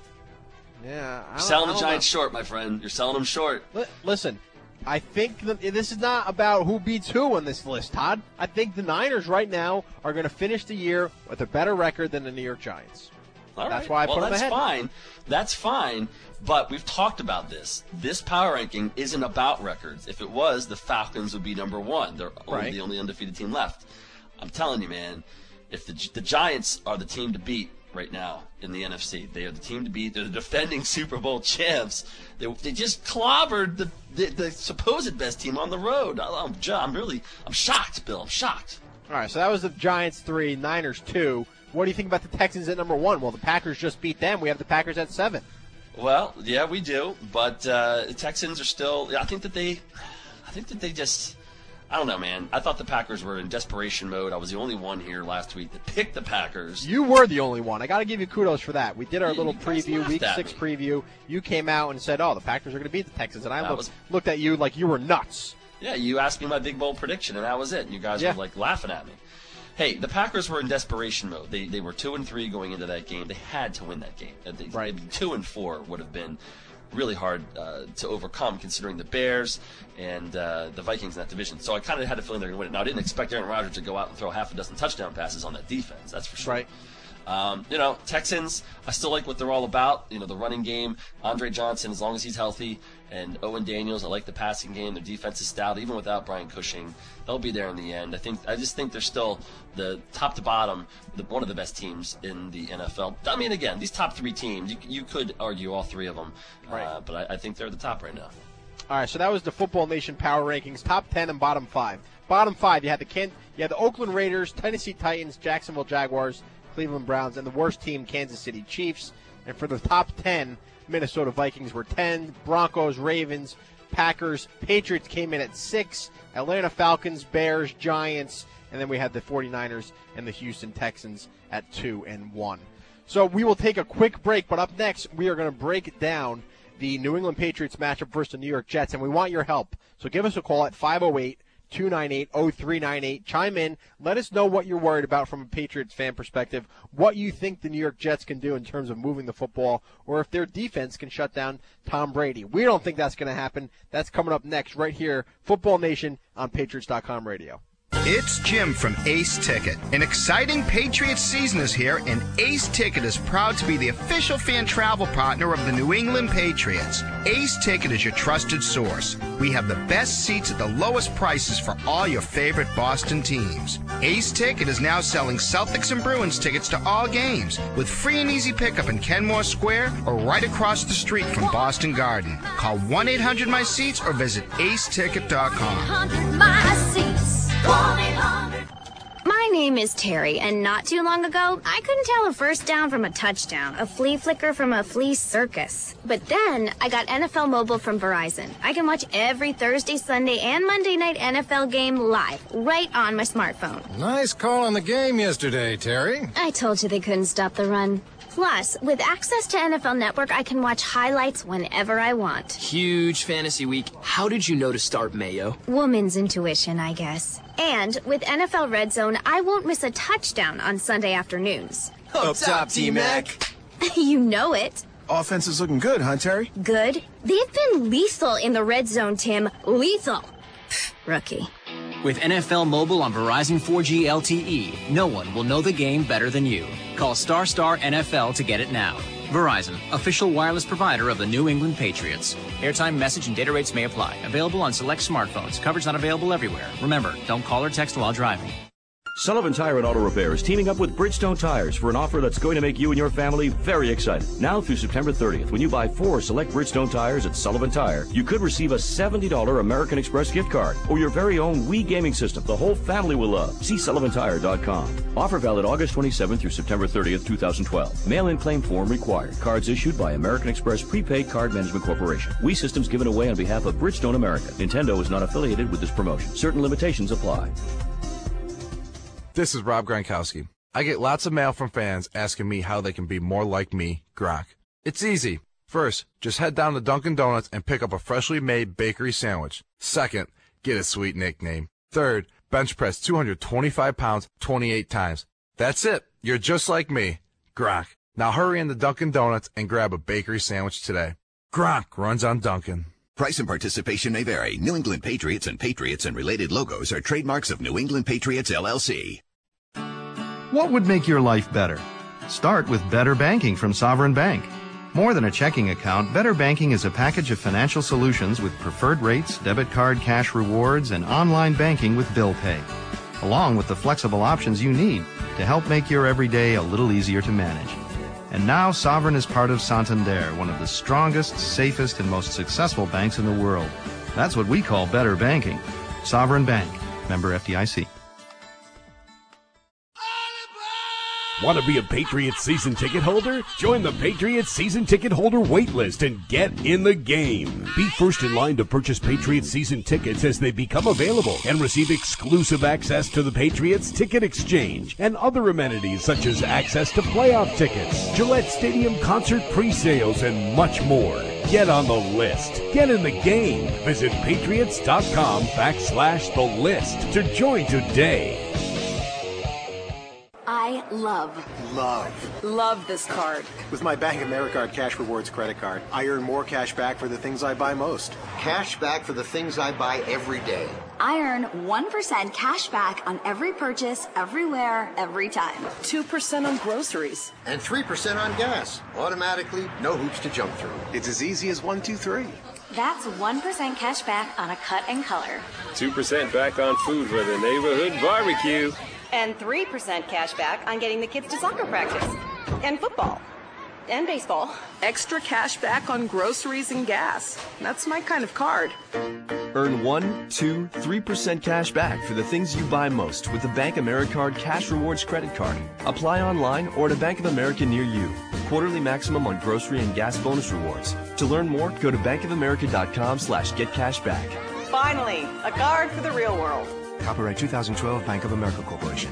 Yeah, I You're don't- selling I the don't Giants know. short, my friend. You're selling them short. Li- Listen, I think that this is not about who beats who on this list, Todd. I think the Niners right now are going to finish the year with a better record than the New York Giants. All That's right. why I well, put them that's ahead. fine. That's fine. But we've talked about this. This power ranking isn't about records. If it was, the Falcons would be number one. They're only Right. the only undefeated team left. I'm telling you, man, if the the Giants are the team to beat right now in the N F C, they are the team to beat. They're the defending Super Bowl champs. They, they just clobbered the, the the supposed best team on the road. I- I'm, ju- I'm really I'm shocked, Bill. I'm shocked. All right, so that was the Giants three, Niners two. What do you think about the Texans at number one? Well, the Packers just beat them. We have the Packers at seven. Well, yeah, we do, but uh, the Texans are still. I think that they, I think that they just. I don't know, man. I thought the Packers were in desperation mode. I was the only one here last week that picked the Packers. You were the only one. I got to give you kudos for that. We did our Yeah, little you guys preview, laughed week at six me. preview. You came out and said, oh, the Packers are going to beat the Texans. And I That looked, was- looked at you like you were nuts. Yeah, you asked me my big bold prediction, and that was it. And you guys Yeah. were like laughing at me. Hey, the Packers were in desperation mode. They they were two and three going into that game. They had to win that game. Uh, They, Right. maybe two and four would have been really hard uh, to overcome, considering the Bears and uh, the Vikings in that division. So I kind of had a feeling they were going to win it. Now I didn't expect Aaron Rodgers to go out and throw half a dozen touchdown passes on that defense. That's for sure. Right. Um, you know, Texans, I still like what they're all about. You know, the running game, Andre Johnson, as long as he's healthy, and Owen Daniels, I like the passing game. Their defense is stout, even without Brian Cushing. They'll be there in the end. I think. I just think they're still the top to bottom, the, one of the best teams in the N F L. I mean, again, these top three teams, you, you could argue all three of them, Right. uh, but I, I think they're at the top right now. All right, so that was the Football Nation Power Rankings, top ten and bottom five. Bottom five, you had the Ken, you had the Oakland Raiders, Tennessee Titans, Jacksonville Jaguars, Cleveland Browns, and the worst team, Kansas City Chiefs. And for the top ten, Minnesota Vikings were ten, Broncos, Ravens, Packers, Patriots came in at six, Atlanta Falcons, Bears, Giants, and then we had the 49ers and the Houston Texans at two and one. So we will take a quick break, but up next, we are going to break down the New England Patriots matchup versus the New York Jets, and we want your help. So give us a call at five oh eight, two nine eight, oh three nine eight. Chime in. Let us know what you're worried about from a Patriots fan perspective, what you think the New York Jets can do in terms of moving the football, or if their defense can shut down Tom Brady. We don't think that's going to happen. That's coming up next right here, Football Nation on Patriots dot com radio. It's Jim from Ace Ticket. An exciting Patriots season is here, and Ace Ticket is proud to be the official fan travel partner of the New England Patriots. Ace Ticket is your trusted source. We have the best seats at the lowest prices for all your favorite Boston teams. Ace Ticket is now selling Celtics and Bruins tickets to all games with free and easy pickup in Kenmore Square or right across the street from Boston Garden. Call one eight hundred my seats or visit ace ticket dot com. My name is Terry, and not too long ago, I couldn't tell a first down from a touchdown, a flea flicker from a flea circus. But then, I got N F L Mobile from Verizon. I can watch every Thursday, Sunday, and Monday night N F L game live, right on my smartphone. Nice call on the game yesterday, Terry. I told you they couldn't stop the run. Plus, with access to N F L Network, I can watch highlights whenever I want. Huge fantasy week. How did you know to start Mayo? Woman's intuition, I guess. And with N F L Red Zone, I won't miss a touchdown on Sunday afternoons. Up top, T-Mac. You know it. Offense is looking good, huh, Terry? Good? They've been lethal in the Red Zone, Tim. Lethal. Rookie. With N F L Mobile on Verizon four G L T E, no one will know the game better than you. Call Star Star N F L to get it now. Verizon, official wireless provider of the New England Patriots. Airtime, message, and data rates may apply. Available on select smartphones. Coverage not available everywhere. Remember, don't call or text while driving. Sullivan Tire and Auto Repair is teaming up with Bridgestone Tires for an offer that's going to make you and your family very excited. Now through September thirtieth, when you buy four select Bridgestone tires at Sullivan Tire, you could receive a seventy dollars American Express gift card or your very own Wii gaming system the whole family will love. See sullivan tire dot com. Offer valid August twenty-seventh through September thirtieth, twenty twelve. Mail-in claim form required. Cards issued by American Express Prepaid Card Management Corporation. Wii systems given away on behalf of Bridgestone America. Nintendo is not affiliated with this promotion. Certain limitations apply. This is Rob Gronkowski. I get lots of mail from fans asking me how they can be more like me, Gronk. It's easy. First, just head down to Dunkin' Donuts and pick up a freshly made bakery sandwich. Second, get a sweet nickname. Third, bench press two hundred twenty-five pounds twenty-eight times. That's it. You're just like me, Gronk. Now hurry into Dunkin' Donuts and grab a bakery sandwich today. Gronk runs on Dunkin'. Price and participation may vary. New England Patriots and Patriots and related logos are trademarks of New England Patriots, L L C. What would make your life better? Start with Better Banking from Sovereign Bank. More than a checking account, Better Banking is a package of financial solutions with preferred rates, debit card cash rewards, and online banking with bill pay, along with the flexible options you need to help make your everyday a little easier to manage. And now Sovereign is part of Santander, one of the strongest, safest, and most successful banks in the world. That's what we call better banking. Sovereign Bank. Member F D I C. Want to be a Patriots season ticket holder? Join the Patriots season ticket holder waitlist and get in the game. Be first in line to purchase Patriots season tickets as they become available and receive exclusive access to the Patriots Ticket Exchange and other amenities such as access to playoff tickets, Gillette Stadium concert pre-sales, and much more. Get on the list. Get in the game. Visit patriots.com backslash the list to join today. I love, Love. love this card. With my Bank of America Cash Rewards credit card, I earn more cash back for the things I buy most. Cash back for the things I buy every day. I earn one percent cash back on every purchase, everywhere, every time. two percent on groceries. And three percent on gas. Automatically, no hoops to jump through. It's as easy as one, two, three. That's one percent cash back on a cut and color. two percent back on food for the neighborhood barbecue. And three percent cash back on getting the kids to soccer practice. And football. And baseball. Extra cash back on groceries and gas. That's my kind of card. Earn one, two, three percent cash back for the things you buy most with the Bank Americard Cash Rewards credit card. Apply online or at a Bank of America near you. Quarterly maximum on grocery and gas bonus rewards. To learn more, go to bankofamerica.com slash get cash back. Finally, a card for the real world. Copyright two thousand twelve Bank of America Corporation.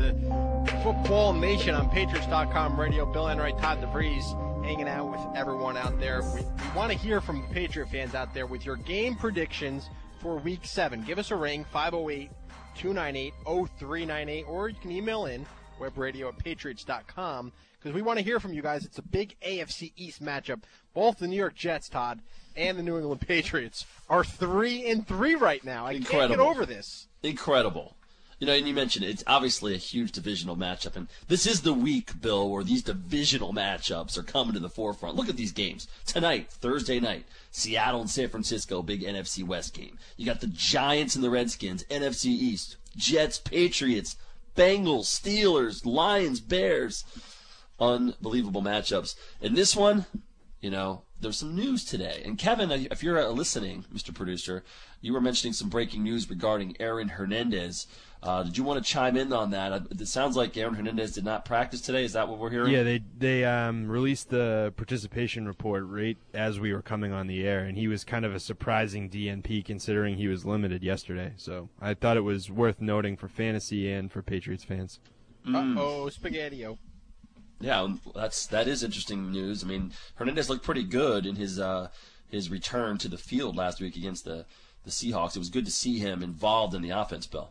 the Football Nation on Patriots dot com radio. Bill Enright, Todd DeVries, hanging out with everyone out there. We, we want to hear from Patriot fans out there with your game predictions for Week seven. Give us a ring, five oh eight, two nine eight, oh three nine eight, or you can email in, webradio at patriots dot com, because we want to hear from you guys. It's a big A F C East matchup. Both the New York Jets, Todd, and the New England Patriots are three and three right now. I Incredible. can't get over this. Incredible. You know, and you mentioned it, it's obviously a huge divisional matchup, and this is the week, Bill, where these divisional matchups are coming to the forefront. Look at these games. Tonight, Thursday night, Seattle and San Francisco, big N F C West game. You got the Giants and the Redskins, N F C East. Jets, Patriots, Bengals, Steelers, Lions, Bears. Unbelievable matchups. And this one, you know, there's some news today. And Kevin, if you're listening, Mister Producer, you were mentioning some breaking news regarding Aaron Hernandez. Uh, did you want to chime in on that? It sounds like Aaron Hernandez did not practice today. Is that what we're hearing? Yeah, they they um, released the participation report right as we were coming on the air, and he was kind of a surprising D N P considering he was limited yesterday. So I thought it was worth noting for fantasy and for Patriots fans. Mm. Uh-oh, spaghetti-o. Yeah, that's that is interesting news. I mean, Hernandez looked pretty good in his uh, his return to the field last week against the, the Seahawks. It was good to see him involved in the offense, Bill.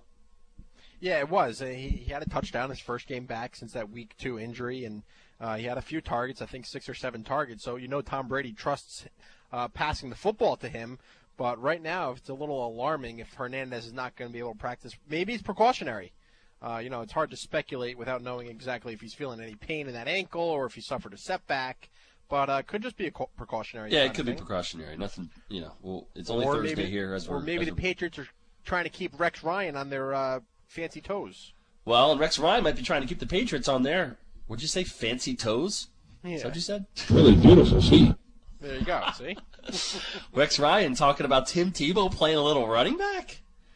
Yeah, it was. Uh, he, he had a touchdown his first game back since that week two injury, and uh, he had a few targets, I think six or seven targets. So you know Tom Brady trusts uh, passing the football to him. But right now, it's a little alarming if Hernandez is not going to be able to practice. Maybe it's precautionary. Uh, you know, it's hard to speculate without knowing exactly if he's feeling any pain in that ankle or if he suffered a setback. But uh, it could just be a co- precautionary. Yeah, it could be precautionary. Nothing, you know. Well, it's only or Thursday maybe, here. As or we're, maybe as the we're... Patriots are trying to keep Rex Ryan on their uh, fancy toes. Well, and Rex Ryan might be trying to keep the Patriots on their, what'd you say, fancy toes? Yeah. Is that what you said? Really beautiful feet. There you go, see? Rex Ryan talking about Tim Tebow playing a little running back?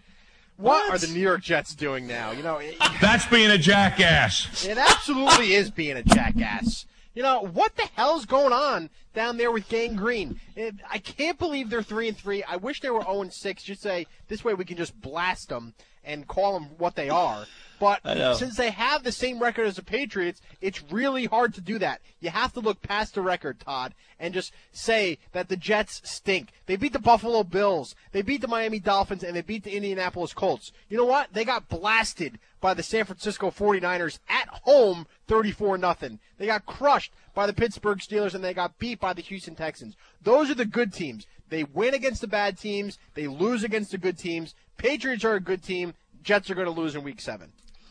What, What? are the New York Jets doing now? You know, it, That's being a jackass. it absolutely is being a jackass. You know, what the hell's going on down there with Gang Green? It, I can't believe they're three and three. I wish they were zero and six. Just say this way we can just blast them and call them what they are. But I know. since they have the same record as the Patriots, it's really hard to do that. You have to look past the record, Todd, and just say that the Jets stink. They beat the Buffalo Bills, they beat the Miami Dolphins, and they beat the Indianapolis Colts. You know what? They got blasted by the San Francisco forty-niners at home thirty-four nothing. They got crushed by the Pittsburgh Steelers, and they got beat by the Houston Texans. Those are the good teams. They win against the bad teams. They lose against the good teams. Patriots are a good team. Jets are going to lose in Week seven.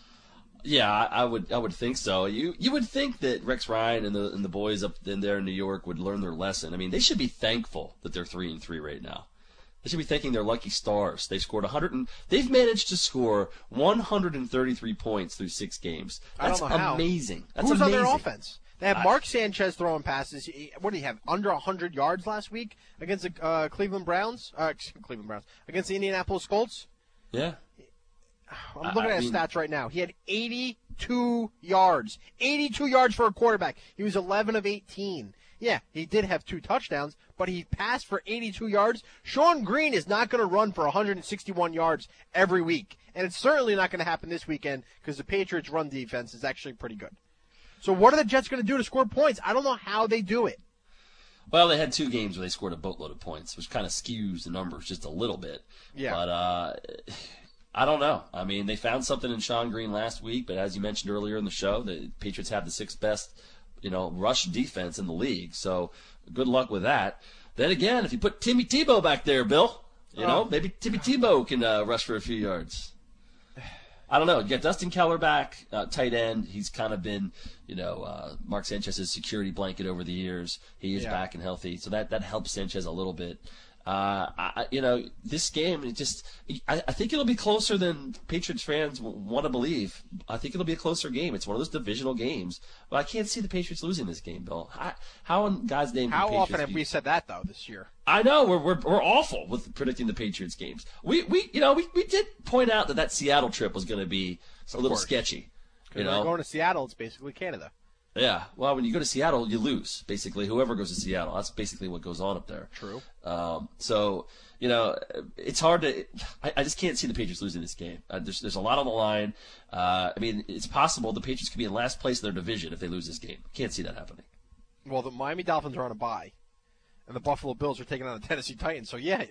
Yeah, I, I would I would think so. You you would think that Rex Ryan and the and the boys up in there in New York would learn their lesson. I mean, they should be thankful that they're three and three right now. They should be thanking their lucky stars. They've scored one hundred and they've managed to score one hundred thirty-three points through six games. That's I don't know how. amazing. That's Who's amazing. on their offense? They have I- Mark Sanchez throwing passes. He- What do you have? Under one hundred yards last week against the uh, Cleveland Browns? Uh, excuse me, Cleveland Browns. Against the Indianapolis Colts? Yeah. I'm looking I at his mean- stats right now. He had eighty-two yards. eighty-two yards for a quarterback. He was eleven of eighteen. Yeah, he did have two touchdowns, but he passed for eighty-two yards. Sean Green is not going to run for one hundred sixty-one yards every week. And it's certainly not going to happen this weekend because the Patriots' run defense is actually pretty good. So what are the Jets going to do to score points? I don't know how they do it. Well, they had two games where they scored a boatload of points, which kind of skews the numbers just a little bit. Yeah. But uh, I don't know. I mean, they found something in Sean Green last week, but as you mentioned earlier in the show, the Patriots have the sixth best, you know, rush defense in the league. So good luck with that. Then again, if you put Timmy Tebow back there, Bill, you know, Oh. maybe Timmy Tebow can uh, rush for a few yards. I don't know. You get Dustin Keller back, uh, tight end. He's kind of been, you know, uh, Mark Sanchez's security blanket over the years. He is Yeah. back and healthy, so that, that helps Sanchez a little bit. Uh, I, you know, this game, it just, I, I think it'll be closer than Patriots fans w- want to believe. I think it'll be a closer game. It's one of those divisional games, but I can't see the Patriots losing this game, Bill. How, how in God's name? How can Patriots often have be- we said that, though, this year? I know we're we're we're awful with predicting the Patriots games. We we you know we, we did point out that that Seattle trip was going to be a little course. sketchy. You Because know, going to Seattle, it's basically Canada. Yeah, well, when you go to Seattle, you lose. Basically, whoever goes to Seattle, that's basically what goes on up there. True. Um, so, you know, it's hard to. I, I just can't see the Patriots losing this game. Uh, there's there's a lot on the line. Uh, I mean, it's possible the Patriots could be in last place in their division if they lose this game. Can't see that happening. Well, the Miami Dolphins are on a bye, and the Buffalo Bills are taking on the Tennessee Titans. So yeah,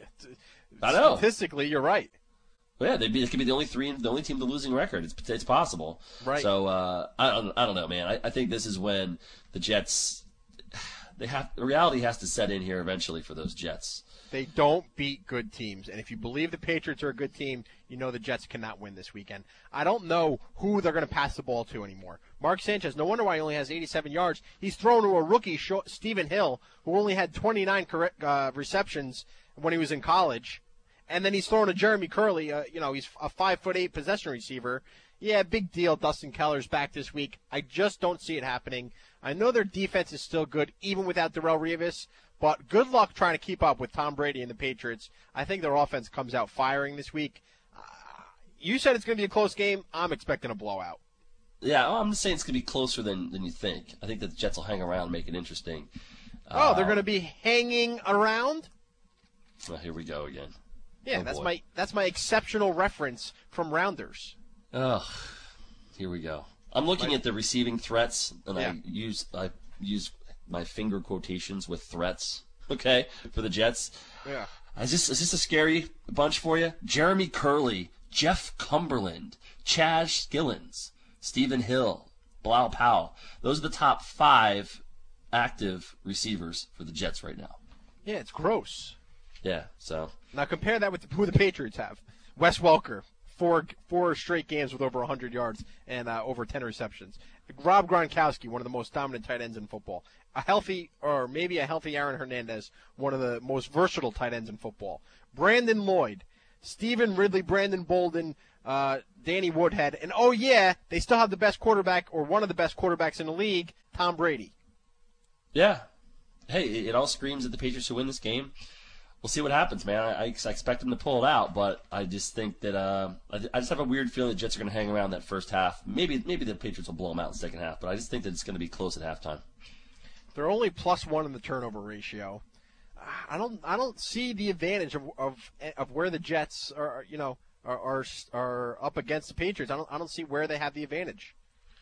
I know. Statistically, you're right. Well, yeah, they'd be, they could be the only three, the only team with a losing record. It's it's possible. Right. So uh, I don't I don't know, man. I, I think this is when the Jets, they have the reality has to set in here eventually for those Jets. They don't beat good teams, and if you believe the Patriots are a good team, you know the Jets cannot win this weekend. I don't know who they're going to pass the ball to anymore. Mark Sanchez, no wonder why he only has eighty-seven yards. He's thrown to a rookie, Stephen Hill, who only had twenty-nine correct, uh, receptions when he was in college. And then he's throwing to Jeremy Curley. Uh, you know, he's a five foot eight possession receiver. Yeah, big deal. Dustin Keller's back this week. I just don't see it happening. I know their defense is still good, even without Darrelle Revis. But good luck trying to keep up with Tom Brady and the Patriots. I think their offense comes out firing this week. Uh, you said it's going to be a close game. I'm expecting a blowout. Yeah, well, I'm just saying it's going to be closer than, than you think. I think that the Jets will hang around and make it interesting. Oh, uh, they're going to be hanging around? Well, here we go again. Yeah, oh, that's boy. my that's my exceptional reference from Rounders. Oh, here we go. I'm looking My, at the receiving threats, and yeah. I use I use my finger quotations with threats. Okay, for the Jets. Yeah. Is this is this a scary bunch for you? Jeremy Curley, Jeff Cumberland, Chaz Skillins, Stephen Hill, Bilal Powell. Those are the top five active receivers for the Jets right now. Yeah, it's gross. Yeah, so. Now compare that with who the Patriots have. Wes Welker, four four straight games with over one hundred yards and uh, over ten receptions. Rob Gronkowski, one of the most dominant tight ends in football. A healthy, or maybe a healthy Aaron Hernandez, one of the most versatile tight ends in football. Brandon Lloyd, Stephen Ridley, Brandon Bolden, uh, Danny Woodhead, and oh yeah, they still have the best quarterback, or one of the best quarterbacks in the league, Tom Brady. Yeah. Hey, it all screams that the Patriots should win this game. We'll see what happens, man. I, I expect them to pull it out, but I just think that uh, I, I just have a weird feeling the Jets are going to hang around that first half. Maybe maybe the Patriots will blow them out in the second half, but I just think that it's going to be close at halftime. They're only plus one in the turnover ratio. I don't I don't see the advantage of of, of where the Jets are, you know, are, are are up against the Patriots. I don't I don't see where they have the advantage.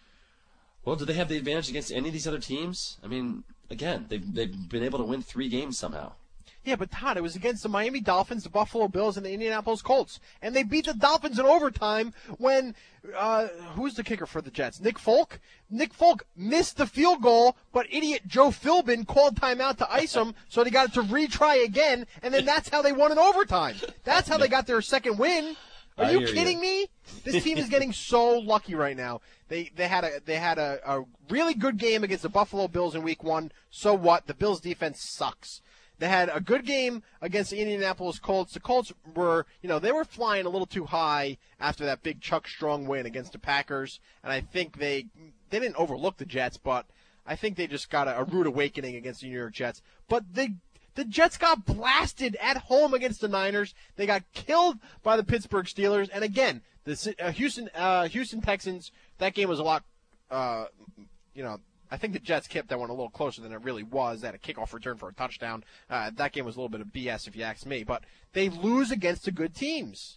Well, do they have the advantage against any of these other teams? I mean, again, they've they've been able to win three games somehow. Yeah, but Todd, it was against the Miami Dolphins, the Buffalo Bills, and the Indianapolis Colts. And they beat the Dolphins in overtime when, uh, who's the kicker for the Jets? Nick Folk? Nick Folk missed the field goal, but idiot Joe Philbin called timeout to ice him, so they got it to retry again, and then that's how they won in overtime. That's how they got their second win. Are I you hear kidding you. me? This team is getting so lucky right now. They they had a they had a, a really good game against the Buffalo Bills in week one. So what? The Bills defense sucks. They had a good game against the Indianapolis Colts. The Colts were, you know, they were flying a little too high after that big Chuck Strong win against the Packers, and I think they they didn't overlook the Jets, but I think they just got a, a rude awakening against the New York Jets. But they, the Jets got blasted at home against the Niners. They got killed by the Pittsburgh Steelers, and again, the uh, Houston uh, Houston Texans. That game was a lot, uh, you know. I think the Jets kept that one a little closer than it really was. They had a kickoff return for a touchdown. Uh, that game was a little bit of B S if you ask me. But they lose against the good teams.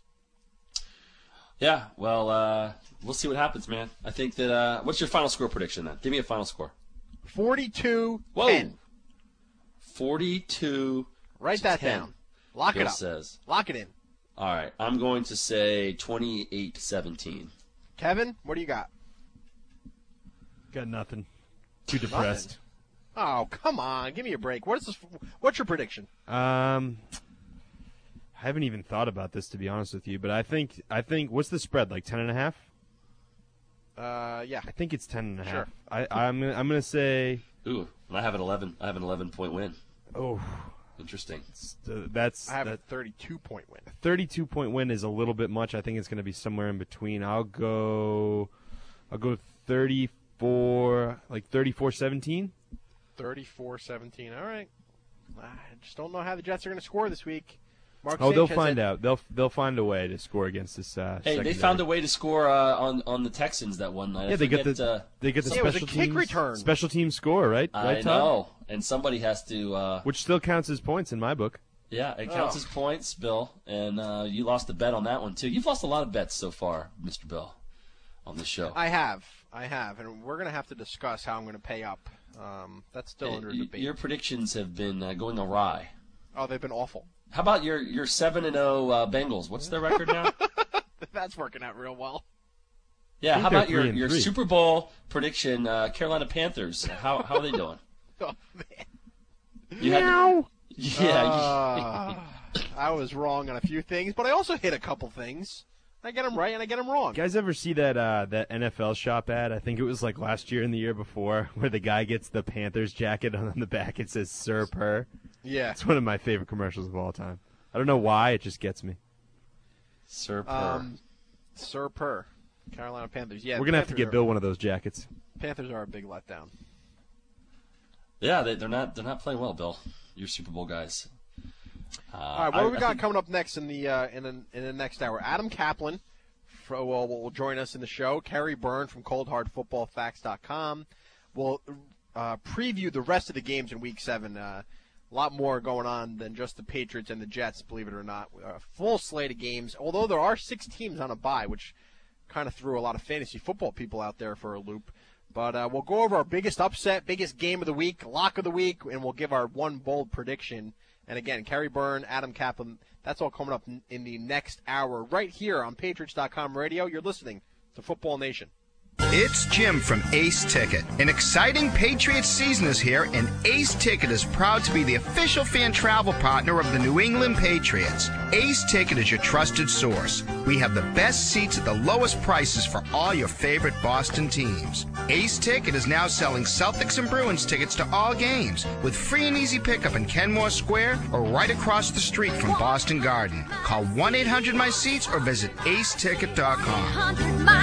Yeah, well, uh, we'll see what happens, man. I think that uh, – what's your final score prediction then? Give me a final score. forty-two ten. Whoa. forty-two Write that ten. down. Lock Bill it up. says. Lock it in. All right, I'm going to say twenty-eight seventeen. Kevin, what do you got? Got nothing. Too depressed. Nothing. Oh, come on. Give me a break. What is this? What's your prediction? Um, I haven't even thought about this, to be honest with you, but I think, I think, what's the spread, like ten and a half? Uh, yeah. I think it's ten and a half. Sure. I, I'm, I'm going to say. Ooh, I have an eleven. I have an eleven-point win. Oh. Interesting. Uh, that's I have that, a thirty-two point win. A thirty-two point win is a little bit much. I think it's going to be somewhere in between. I'll go, I'll go thirty-four, like thirty-four seventeen. thirty-four seventeen. All right. I just don't know how the Jets are going to score this week. Mark oh, they'll Sanchez find had- out. They'll they'll find a way to score against this. Uh, Hey, they found a way to score uh, on on the Texans that one night. Yeah, I they get forget, the uh, they get the Yeah, it was a special kick teams return. special team score, right? I right, Todd? know, and somebody has to. Uh, Which still counts as points in my book. yeah, it counts Oh. as points, Bill, and uh, you lost a bet on that one too. You've lost a lot of bets so far, Mister Bill, on this show. I have, I have, and we're gonna have to discuss how I'm gonna pay up. Um, that's still Uh, under y- debate. Your predictions have been uh, going awry. Oh, they've been awful. How about your your seven and zero uh, Bengals? What's their record now? That's working out real well. Yeah. think How they're about your, three and your three. Super Bowl prediction? Uh, Carolina Panthers. How how are they doing? Oh man. You had Meow. yeah. Uh, I was wrong on a few things, but I also hit a couple things. I get them right and I get them wrong. You guys ever see that uh, that N F L shop ad? I think it was like last year and the year before, where the guy gets the Panthers jacket and on the back it says "Sir Per." Yeah. It's one of my favorite commercials of all time. I don't know why, it just gets me. Sir Per. Um, Sir Per, Carolina Panthers. Yeah, We're gonna have to Panthers get are- Bill one of those jackets. Panthers are a big letdown. Yeah, they, they're not they're not playing well, Bill. Your Super Bowl guys. Uh, All right, what I- do we I got think- coming up next in the uh, in the, in the next hour? Adam Kaplan for, will, will join us in the show. Kerry Byrne from cold hard football facts dot com will uh, preview the rest of the games in Week Seven. Uh, a lot more going on than just the Patriots and the Jets, believe it or not. A full slate of games, although there are six teams on a bye, which kind of threw a lot of fantasy football people out there for a loop. But uh, we'll go over our biggest upset, biggest game of the week, lock of the week, and we'll give our one bold prediction. And again, Kerry Byrne, Adam Kaplan, that's all coming up in, in the next hour right here on Patriots dot com radio. You're listening to Football Nation. It's Jim from Ace Ticket. An exciting Patriots season is here, and Ace Ticket is proud to be the official fan travel partner of the New England Patriots. Ace Ticket is your trusted source. We have the best seats at the lowest prices for all your favorite Boston teams. Ace Ticket is now selling Celtics and Bruins tickets to all games with free and easy pickup in Kenmore Square or right across the street from Boston Garden. Call one eight hundred my seats or visit ace ticket dot com.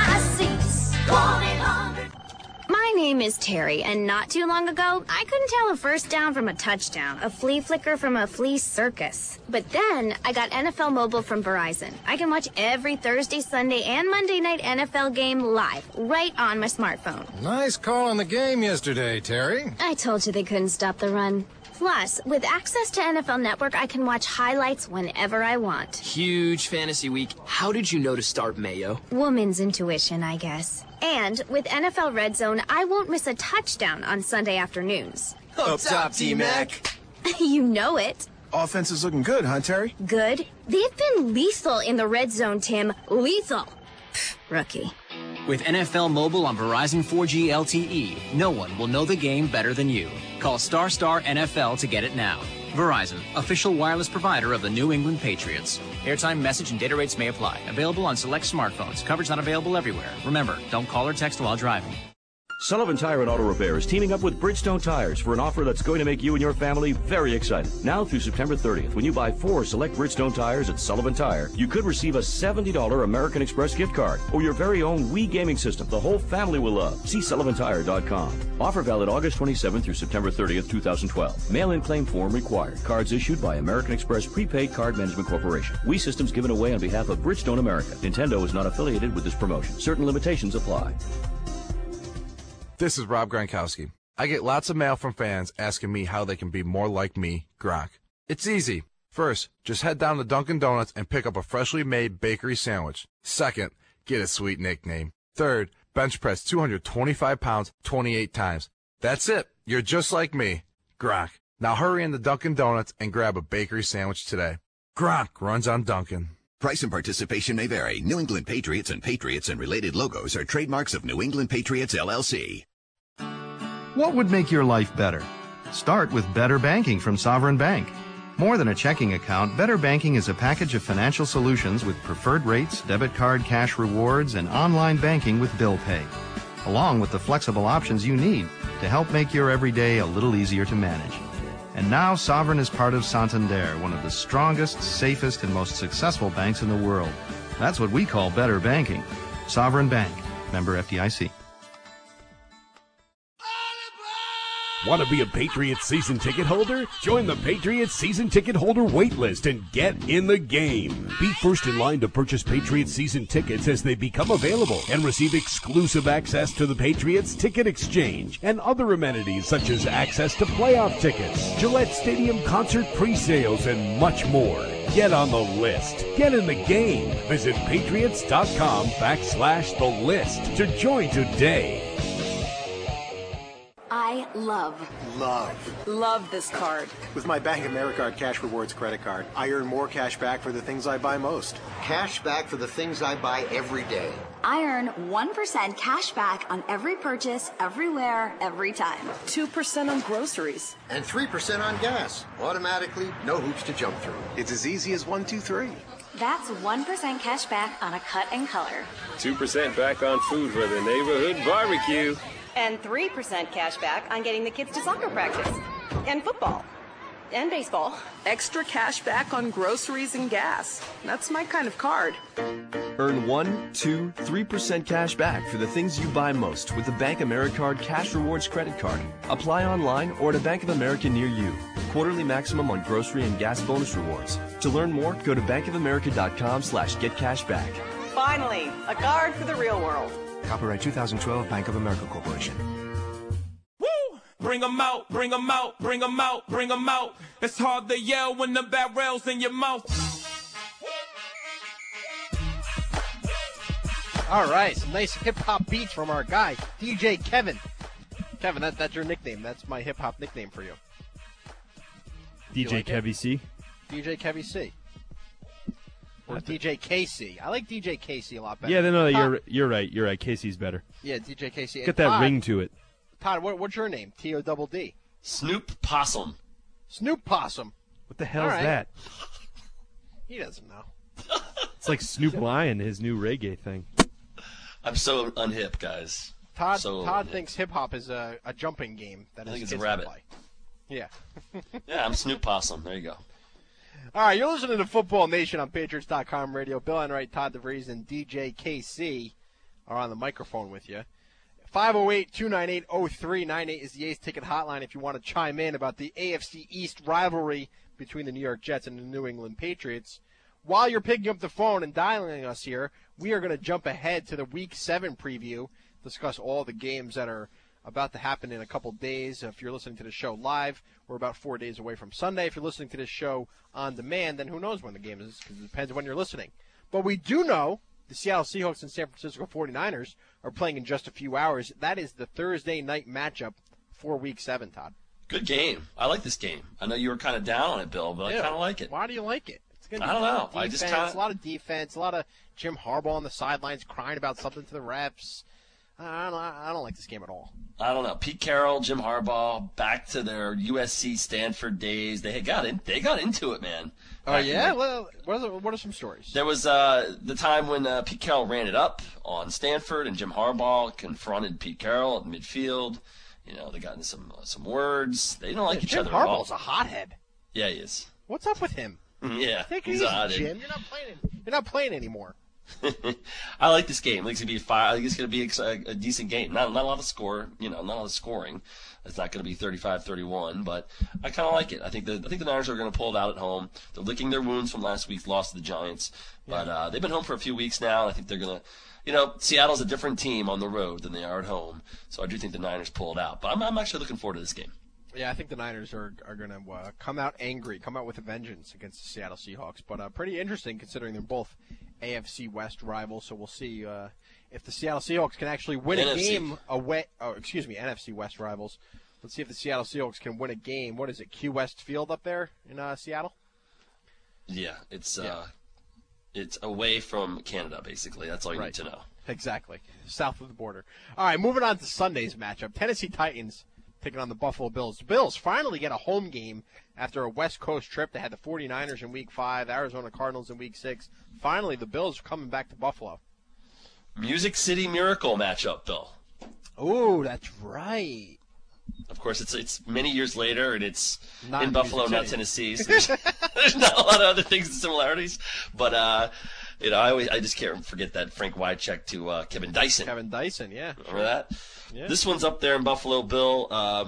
My name is Terry, and not too long ago, I couldn't tell a first down from a touchdown, a flea flicker from a flea circus. But then, I got N F L Mobile from Verizon. I can watch every Thursday, Sunday, and Monday night N F L game live, right on my smartphone. Nice call on the game yesterday, Terry. I told you they couldn't stop the run. Plus, with access to N F L Network, I can watch highlights whenever I want. Huge fantasy week. How did you know to start Mayo? Woman's intuition, I guess. And with N F L Red Zone, I won't miss a touchdown on Sunday afternoons. Up top, T-Mac. You know it. Offense is looking good, huh, Terry? Good. They've been lethal in the red zone, Tim. Lethal. Pfft, rookie. With N F L Mobile on Verizon four G L T E, no one will know the game better than you. Call Star Star N F L to get it now. Verizon, official wireless provider of the New England Patriots. Airtime, message, and data rates may apply. Available on select smartphones. Coverage not available everywhere. Remember, don't call or text while driving. Sullivan Tire and Auto Repair is teaming up with Bridgestone Tires for an offer that's going to make you and your family very excited. Now through September thirtieth, when you buy four select Bridgestone tires at Sullivan Tire, you could receive a seventy dollars American Express gift card or your very own Wii gaming system the whole family will love. See sullivan tire dot com. Offer valid August twenty-seventh through September thirtieth, two thousand twelve. Mail-in claim form required. Cards issued by American Express Prepaid Card Management Corporation. Wii systems given away on behalf of Bridgestone America. Nintendo is not affiliated with this promotion. Certain limitations apply. This is Rob Gronkowski. I get lots of mail from fans asking me how they can be more like me, Gronk. It's easy. First, just head down to Dunkin' Donuts and pick up a freshly made bakery sandwich. Second, get a sweet nickname. Third, bench press two hundred twenty-five pounds twenty-eight times. That's it. You're just like me, Gronk. Now hurry into Dunkin' Donuts and grab a bakery sandwich today. Gronk runs on Dunkin'. Price and participation may vary. New England Patriots and Patriots and related logos are trademarks of New England Patriots, L L C. What would make your life better? Start with Better Banking from Sovereign Bank. More than a checking account, Better Banking is a package of financial solutions with preferred rates, debit card cash rewards, and online banking with bill pay, along with the flexible options you need to help make your everyday a little easier to manage. And now Sovereign is part of Santander, one of the strongest, safest, and most successful banks in the world. That's what we call Better Banking. Sovereign Bank, member F D I C. Want to be a Patriots season ticket holder? Join the Patriots season ticket holder wait list and get in the game. Be first in line to purchase Patriots season tickets as they become available and receive exclusive access to the Patriots Ticket Exchange and other amenities such as access to playoff tickets, Gillette Stadium concert pre-sales, and much more. Get on the list. Get in the game. Visit patriots.com backslash the list to join today. I love, Love. Love this card. With my Bank of America Cash Rewards credit card, I earn more cash back for the things I buy most. Cash back for the things I buy every day. I earn one percent cash back on every purchase, everywhere, every time. two percent on groceries. And three percent on gas. Automatically, no hoops to jump through. It's as easy as one, two, three. That's one percent cash back on a cut and color. two percent back on food for the neighborhood barbecue. And three percent cash back on getting the kids to soccer practice. And football. And baseball. Extra cash back on groceries and gas. That's my kind of card. Earn one, two, three percent cash back for the things you buy most with the Bank Americard Cash Rewards credit card. Apply online or at a Bank of America near you. Quarterly maximum on grocery and gas bonus rewards. To learn more, go to bankofamerica.com slash get cash back. Finally, a card for the real world. Copyright two thousand twelve Bank of America Corporation. Woo! Bring 'em out, bring 'em out, bring 'em out, bring 'em out. It's hard to yell when the barrel's in your mouth. All right, some nice hip-hop beats from our guy, D J Kevin. Kevin, that, that's your nickname. That's my hip-hop nickname for you. D J like Kevy C? D J Kevy C. Or D J K C. I like D J K C a lot better. Yeah, no, no, Todd, you're you're right. You're right. Casey's better. Yeah, D J K C. Get And that Todd, ring to it. Todd, what, what's your name? T O double D. Snoop Possum. Snoop Possum. What the hell's right. that? He doesn't know. It's like Snoop Lion, his new reggae thing. I'm so unhip, guys. Todd so Todd unhip. thinks hip-hop is a, a jumping game. That I think his it's a kids rabbit. play. Yeah. Yeah, I'm Snoop Possum. There you go. All right, you're listening to Football Nation on Patriots dot com radio. Bill Enright, Todd DeVries, and D J K C are on the microphone with you. five oh eight, two nine eight, oh three nine eight is the Ace Ticket hotline if you want to chime in about the A F C East rivalry between the New York Jets and the New England Patriots. While you're picking up the phone and dialing us here, we are going to jump ahead to the Week seven preview, discuss all the games that are about to happen in a couple days. If you're listening to the show live, we're about four days away from Sunday. If you're listening to this show on demand, then who knows when the game is, because it depends when you're listening. But we do know the Seattle Seahawks and San Francisco forty-niners are playing in just a few hours. That is the Thursday night matchup for Week seven, Todd. Good game. I like this game. I know you were kind of down on it, Bill, but Yeah. I kind of like it. Why do you like it? It's gonna be I don't a lot know. of I just defense, kinda- a lot of defense, a lot of Jim Harbaugh on the sidelines crying about something to the refs. I don't, I don't like this game at all. I don't know. Pete Carroll, Jim Harbaugh, back to their U S C Stanford days. They had got in. They got into it, man. Oh Back in yeah, the- well, what are, what are some stories? There was uh, the time when uh, Pete Carroll ran it up on Stanford, and Jim Harbaugh confronted Pete Carroll at midfield. You know, they got into some uh, some words. They don't like Yeah, each Jim other at all. Harbaugh's a hothead. Yeah, he is. What's up with him? Yeah, Take it he's easy, a hothead. Jim. You're not playing. You're not playing anymore. I like this game. I think it's gonna be fire. I think it's gonna be a, a decent game. Not not a lot of score. You know, not a lot of scoring. It's not gonna be thirty-five thirty-one, but I kind of like it. I think the I think the Niners are gonna pull it out at home. They're licking their wounds from last week's loss to the Giants, but uh, they've been home for a few weeks now. And I think they're gonna. You know, Seattle's a different team on the road than they are at home, so I do think the Niners pull it out. But I'm I'm actually looking forward to this game. Yeah, I think the Niners are are going to uh, come out angry, come out with a vengeance against the Seattle Seahawks. But uh, pretty interesting considering they're both A F C West rivals. So we'll see uh, if the Seattle Seahawks can actually win N a F C. game away. Oh, excuse me, N F C West rivals. Let's see if the Seattle Seahawks can win a game. What is it, Q West Field up there in uh, Seattle? Yeah, it's uh, it's away from Canada basically. That's all you Right. need to know. Exactly, south of the border. All right, moving on to Sunday's matchup. Tennessee Titans taking on the Buffalo Bills. The Bills finally get a home game after a West Coast trip. They had the forty-niners in week five, Arizona Cardinals in week six. Finally, the Bills are coming back to Buffalo. Music City Miracle matchup, Bill. Ooh, that's right. Of course, it's it's many years later, and it's Not in in Buffalo, Music not City. Tennessee. So there's, there's not a lot of other things and similarities, but uh, you know, I always I just can't forget that Frank Wycheck to uh, Kevin Dyson. Kevin Dyson, yeah. Remember that? Yeah. This one's up there in Buffalo, Bill. Um,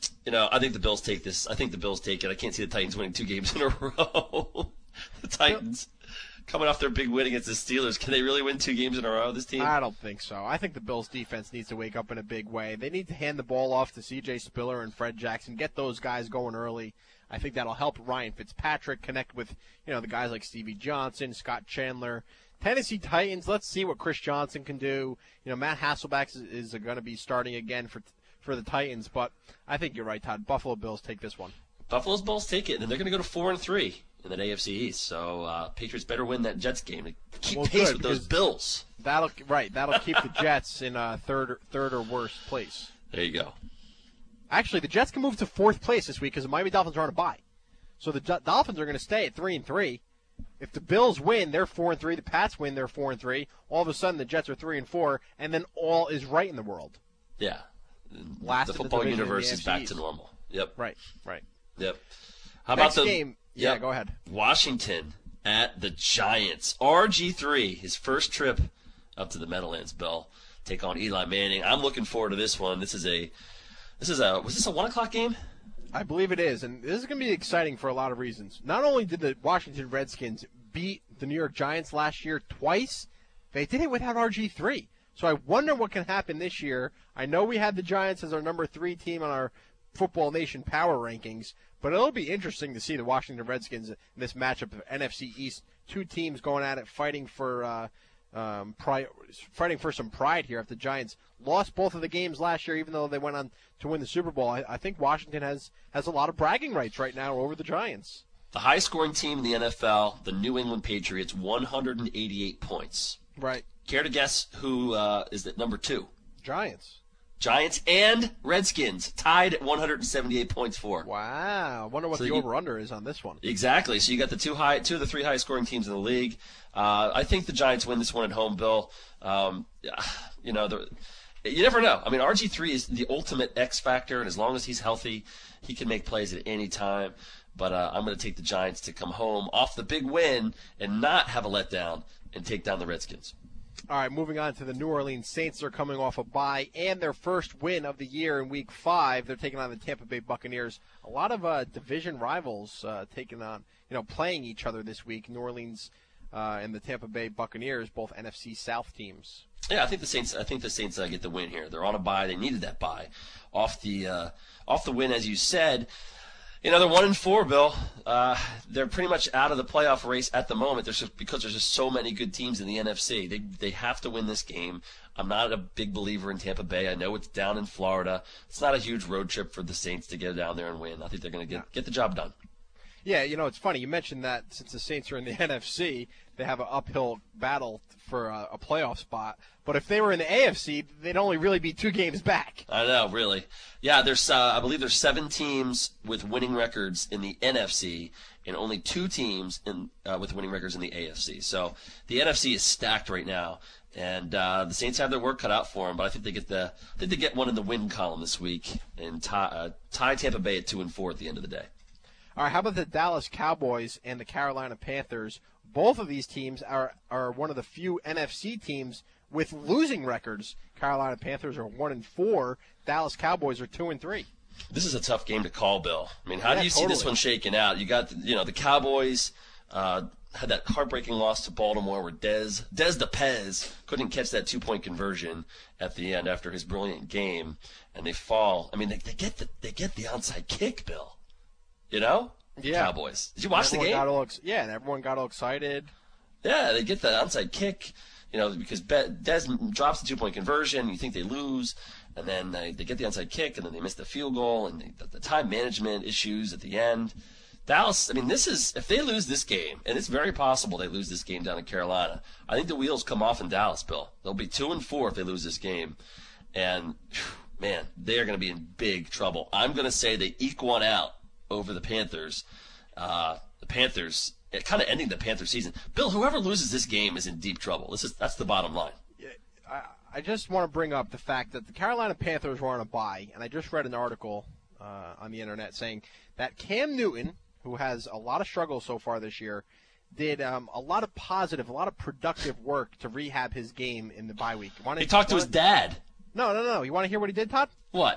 You know, I think the Bills take this. I think the Bills take it. I can't see the Titans winning two games in a row. The Titans coming off their big win against the Steelers. Can they really win two games in a row, this team? I don't think so. I think the Bills' defense needs to wake up in a big way. They need to hand the ball off to C J Spiller and Fred Jackson, get those guys going early. I think that'll help Ryan Fitzpatrick connect with, you know, the guys like Stevie Johnson, Scott Chandler. Tennessee Titans, let's see what Chris Johnson can do. You know, Matt Hasselbeck is, is going to be starting again for for the Titans, but I think you're right, Todd. Buffalo Bills take this one. Buffalo's Bills take it, and they're going to go to four and three in that A F C East. So uh, Patriots better win that Jets game to keep well, pace good, with those Bills. That'll right. That'll keep the Jets in uh, third, third or worse place. There you go. Actually, the Jets can move to fourth place this week because the Miami Dolphins are on a bye. So the D- Dolphins are going to stay at three and three. If the Bills win, they're four and three. The Pats win, they're four and three. All of a sudden, the Jets are three and four, and then all is right in the world. Yeah. Last the in football the division universe in the is A F C back East. to normal. Yep. Right. Right. Yep. How Next about the game? Yeah, yep. go ahead. Washington at the Giants. R G three, his first trip up to the Meadowlands, Bill, take on Eli Manning. I'm looking forward to this one. This is a, this is a, was this a one o'clock game? I believe it is, and this is going to be exciting for a lot of reasons. Not only did the Washington Redskins beat the New York Giants last year twice, they did it without R G three. So I wonder what can happen this year. I know we had the Giants as our number three team on our Football Nation power rankings, but it'll be interesting to see the Washington Redskins in this matchup of N F C East. Two teams going at it, fighting for uh, um, pri- fighting for some pride here. If the Giants lost both of the games last year, even though they went on to win the Super Bowl, I, I think Washington has, has a lot of bragging rights right now over the Giants. The high-scoring team in the N F L, the New England Patriots, one hundred eighty-eight points. Right. Care to guess who uh, is at number two? Giants. Giants and Redskins tied at one hundred seventy-eight points for. Wow. I wonder what So the you- over-under is on this one. Exactly. So you got the two high, two of the three highest scoring teams in the league. Uh, I think the Giants win this one at home, Bill. Um, you know, the, you never know. I mean, R G three is the ultimate X factor, and as long as he's healthy, he can make plays at any time. But uh, I'm going to take the Giants to come home off the big win and not have a letdown and take down the Redskins. All right, moving on to the New Orleans Saints. They're coming off a bye and their first win of the year in Week Five. They're taking on the Tampa Bay Buccaneers. A lot of uh, division rivals uh, taking on, you know, playing each other this week. New Orleans uh, and the Tampa Bay Buccaneers, both N F C South teams. Yeah, I think the Saints. I think the Saints uh, get the win here. They're on a bye. They needed that bye, off the uh, off the win, as you said. You know, they're one and four, Bill. Uh, they're pretty much out of the playoff race at the moment. There's just, because there's just so many good teams in the N F C. They they have to win this game. I'm not a big believer in Tampa Bay. I know it's down in Florida. It's not a huge road trip for the Saints to get down there and win. I think they're going to get get the job done. Yeah, you know, it's funny. You mentioned that since the Saints are in the N F C, they have an uphill battle for a, a playoff spot. But if they were in the A F C, they'd only really be two games back. I know, really. Yeah, there's uh, I believe there's seven teams with winning records in the N F C and only two teams in uh, with winning records in the A F C. So the N F C is stacked right now, and uh, the Saints have their work cut out for them. But I think they get the I think they get one in the win column this week and tie, uh, tie Tampa Bay at two and four at the end of the day. All right, how about the Dallas Cowboys and the Carolina Panthers? Both of these teams are, are one of the few N F C teams with losing records. Carolina Panthers are one and four. Dallas Cowboys are two and three. This is a tough game to call, Bill. I mean, how Yeah, do you see this totally. one shaking out? You got, you know, the Cowboys uh, had that heartbreaking loss to Baltimore where Dez, Dez DePez couldn't catch that two-point conversion at the end after his brilliant game, and they fall. I mean, they, they get the they get the onside kick, Bill. You know? Yeah. Cowboys. Did you watch Everyone the game? Got all ex- yeah, and everyone got all excited. Yeah, they get the onside kick, you know, because Be- Dez drops the two-point conversion. You think they lose, and then they, they get the onside kick, and then they miss the field goal, and they, the, the time management issues at the end. Dallas, I mean, this is, if they lose this game, and it's very possible they lose this game down in Carolina, I think the wheels come off in Dallas, Bill. They'll be two and four if they lose this game, and, whew, man, they are going to be in big trouble. I'm going to say they eke one out over the Panthers. Uh, the Panthers, it kind of ending the Panther season. Bill, whoever loses this game is in deep trouble. This is that's the bottom line. I, I just want to bring up the fact that the Carolina Panthers were on a bye, and I just read an article uh, on the internet saying that Cam Newton, who has a lot of struggles so far this year, did um, a lot of positive, a lot of productive work to rehab his game in the bye week. Wanna, He talked to wanna, his dad. No, no, no. You want to hear what he did, Todd? What?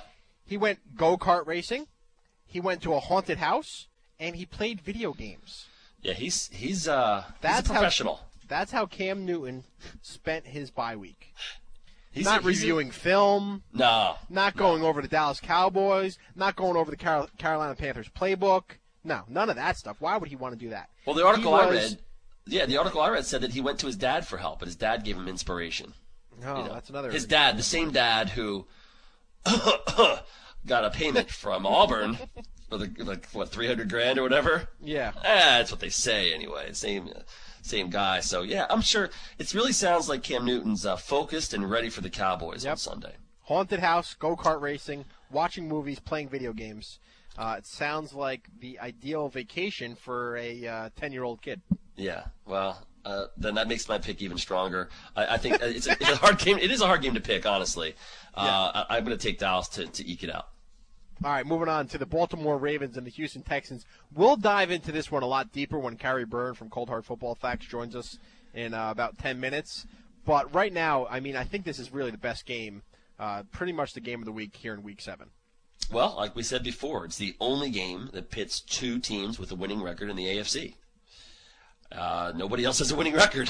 He went go-kart racing. He went to a haunted house, and he played video games. Yeah, he's he's uh that's he's a professional. How, that's how Cam Newton spent his bye week. He's not a, he's reviewing a, film. No. Not going no. over the Dallas Cowboys. Not going over the Carol, Carolina Panthers playbook. No, none of that stuff. Why would he want to do that? Well, the article was, I read, yeah, the article I read said that he went to his dad for help, but his dad gave him inspiration. No, you know, that's another. His dad, the same dad who got a payment from Auburn for the, like what three hundred grand or whatever. Yeah, eh, that's what they say anyway. Same, uh, same guy. So yeah, I'm sure it really sounds like Cam Newton's uh, focused and ready for the Cowboys yep. on Sunday. Haunted house, go-kart racing, watching movies, playing video games. Uh, it sounds like the ideal vacation for a uh, ten-year-old kid. Yeah, well, uh, then that makes my pick even stronger. I, I think it's a, it's a hard game. It is a hard game to pick, honestly. Uh, yeah. I, I'm going to take Dallas to, to eke it out. All right, moving on to the Baltimore Ravens and the Houston Texans. We'll dive into this one a lot deeper when Carrie Byrne from Cold Hard Football Facts joins us in uh, about ten minutes. But right now, I mean, I think this is really the best game, uh, pretty much the game of the week here in Week seven. Well, like we said before, it's the only game that pits two teams with a winning record in the A F C. Uh, nobody else has a winning record.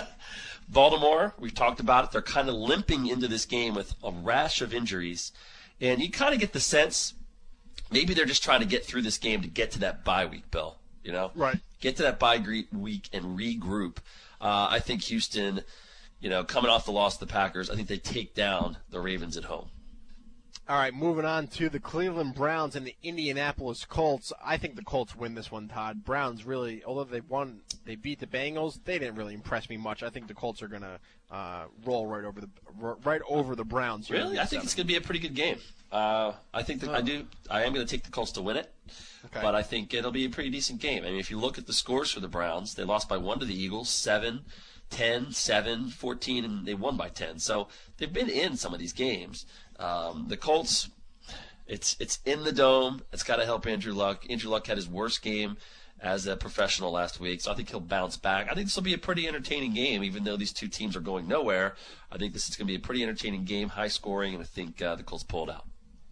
Baltimore, we've talked about it. They're kind of limping into this game with a rash of injuries. And you kind of get the sense maybe they're just trying to get through this game to get to that bye week, Bill. You know? Right. Get to that bye week and regroup. Uh, I think Houston, you know, coming off the loss to the Packers, I think they take down the Ravens at home. All right, moving on to the Cleveland Browns and the Indianapolis Colts. I think the Colts win this one, Todd. Browns really, although they won, they beat the Bengals. They didn't really impress me much. I think the Colts are going to uh, roll right over the right over the Browns. Really, I think it's going to be a pretty good game. Uh, I think that oh. I do. I am going to take the Colts to win it, okay. But I think it'll be a pretty decent game. I mean, if you look at the scores for the Browns, they lost by one to the Eagles, seven, ten, seven, fourteen, and they won by ten. So they've been in some of these games. Um, the Colts, it's it's in the dome. It's got to help Andrew Luck. Andrew Luck had his worst game as a professional last week, so I think he'll bounce back. I think this will be a pretty entertaining game, even though these two teams are going nowhere. I think this is going to be a pretty entertaining game, high scoring, and I think uh, the Colts pull it out.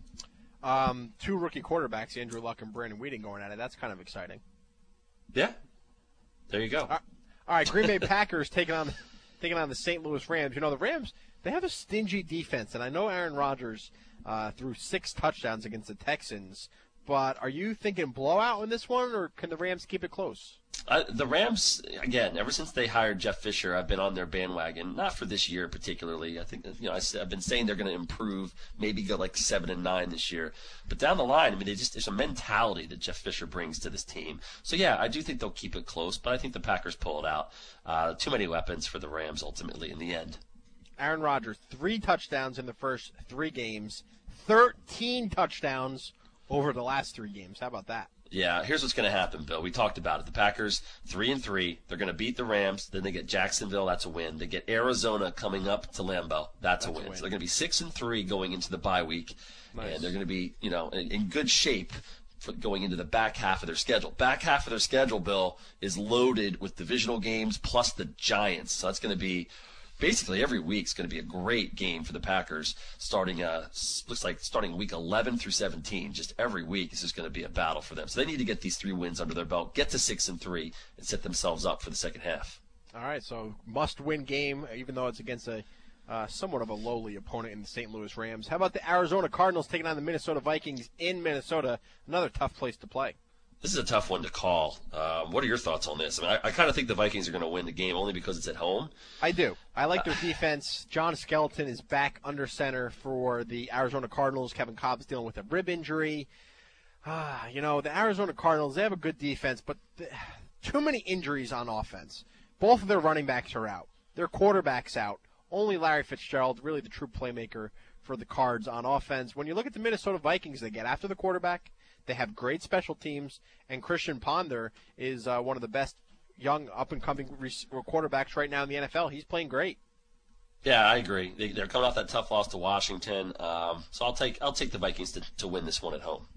Um, two rookie quarterbacks, Andrew Luck and Brandon Weeden, going at it. That's kind of exciting. Yeah, there you go. All right, All right Green Bay Packers taking on taking on the Saint Louis Rams. You know, the Rams, they have a stingy defense, and I know Aaron Rodgers uh, threw six touchdowns against the Texans, but are you thinking blowout in this one, or can the Rams keep it close? Uh, the Rams, again, ever since they hired Jeff Fisher, I've been on their bandwagon. Not for this year particularly. I think, you know, I, I've been saying they're going to improve, maybe go like seven and nine this year. But down the line, I mean, they just there's a mentality that Jeff Fisher brings to this team. So yeah, I do think they'll keep it close, but I think the Packers pull it out. Uh, too many weapons for the Rams ultimately in the end. Aaron Rodgers, three touchdowns in the first three games, thirteen touchdowns over the last three games. How about that? Yeah, here's what's going to happen, Bill. We talked about it. The Packers, three and three. They're going to beat the Rams. Then they get Jacksonville. That's a win. They get Arizona coming up to Lambeau. That's, that's a, win. a win. So they're going to be six and three going into the bye week, nice. And they're going to be, you know, in, in good shape for going into the back half of their schedule. Back half of their schedule, Bill, is loaded with divisional games plus the Giants. So that's going to be. Basically, every week's going to be a great game for the Packers. Starting, uh, looks like starting week eleven through seventeen. Just every week is just going to be a battle for them. So they need to get these three wins under their belt, get to six and three, and set themselves up for the second half. All right, so must-win game, even though it's against a uh, somewhat of a lowly opponent in the Saint Louis Rams. How about the Arizona Cardinals taking on the Minnesota Vikings in Minnesota? Another tough place to play. This is a tough one to call. Uh, what are your thoughts on this? I mean, I, I kind of think the Vikings are going to win the game only because it's at home. I do. I like their defense. John Skelton is back under center for the Arizona Cardinals. Kevin Cobb's dealing with a rib injury. Ah, you know, the Arizona Cardinals, they have a good defense, but the, too many injuries on offense. Both of their running backs are out. Their quarterback's out. Only Larry Fitzgerald, really the true playmaker for the Cards on offense. When you look at the Minnesota Vikings, they get after the quarterback. They have great special teams, and Christian Ponder is uh, one of the best young up-and-coming quarterbacks right now in the N F L. He's playing great. Yeah, I agree. They, they're coming off that tough loss to Washington, um, so I'll take I'll take the Vikings to, to win this one at home.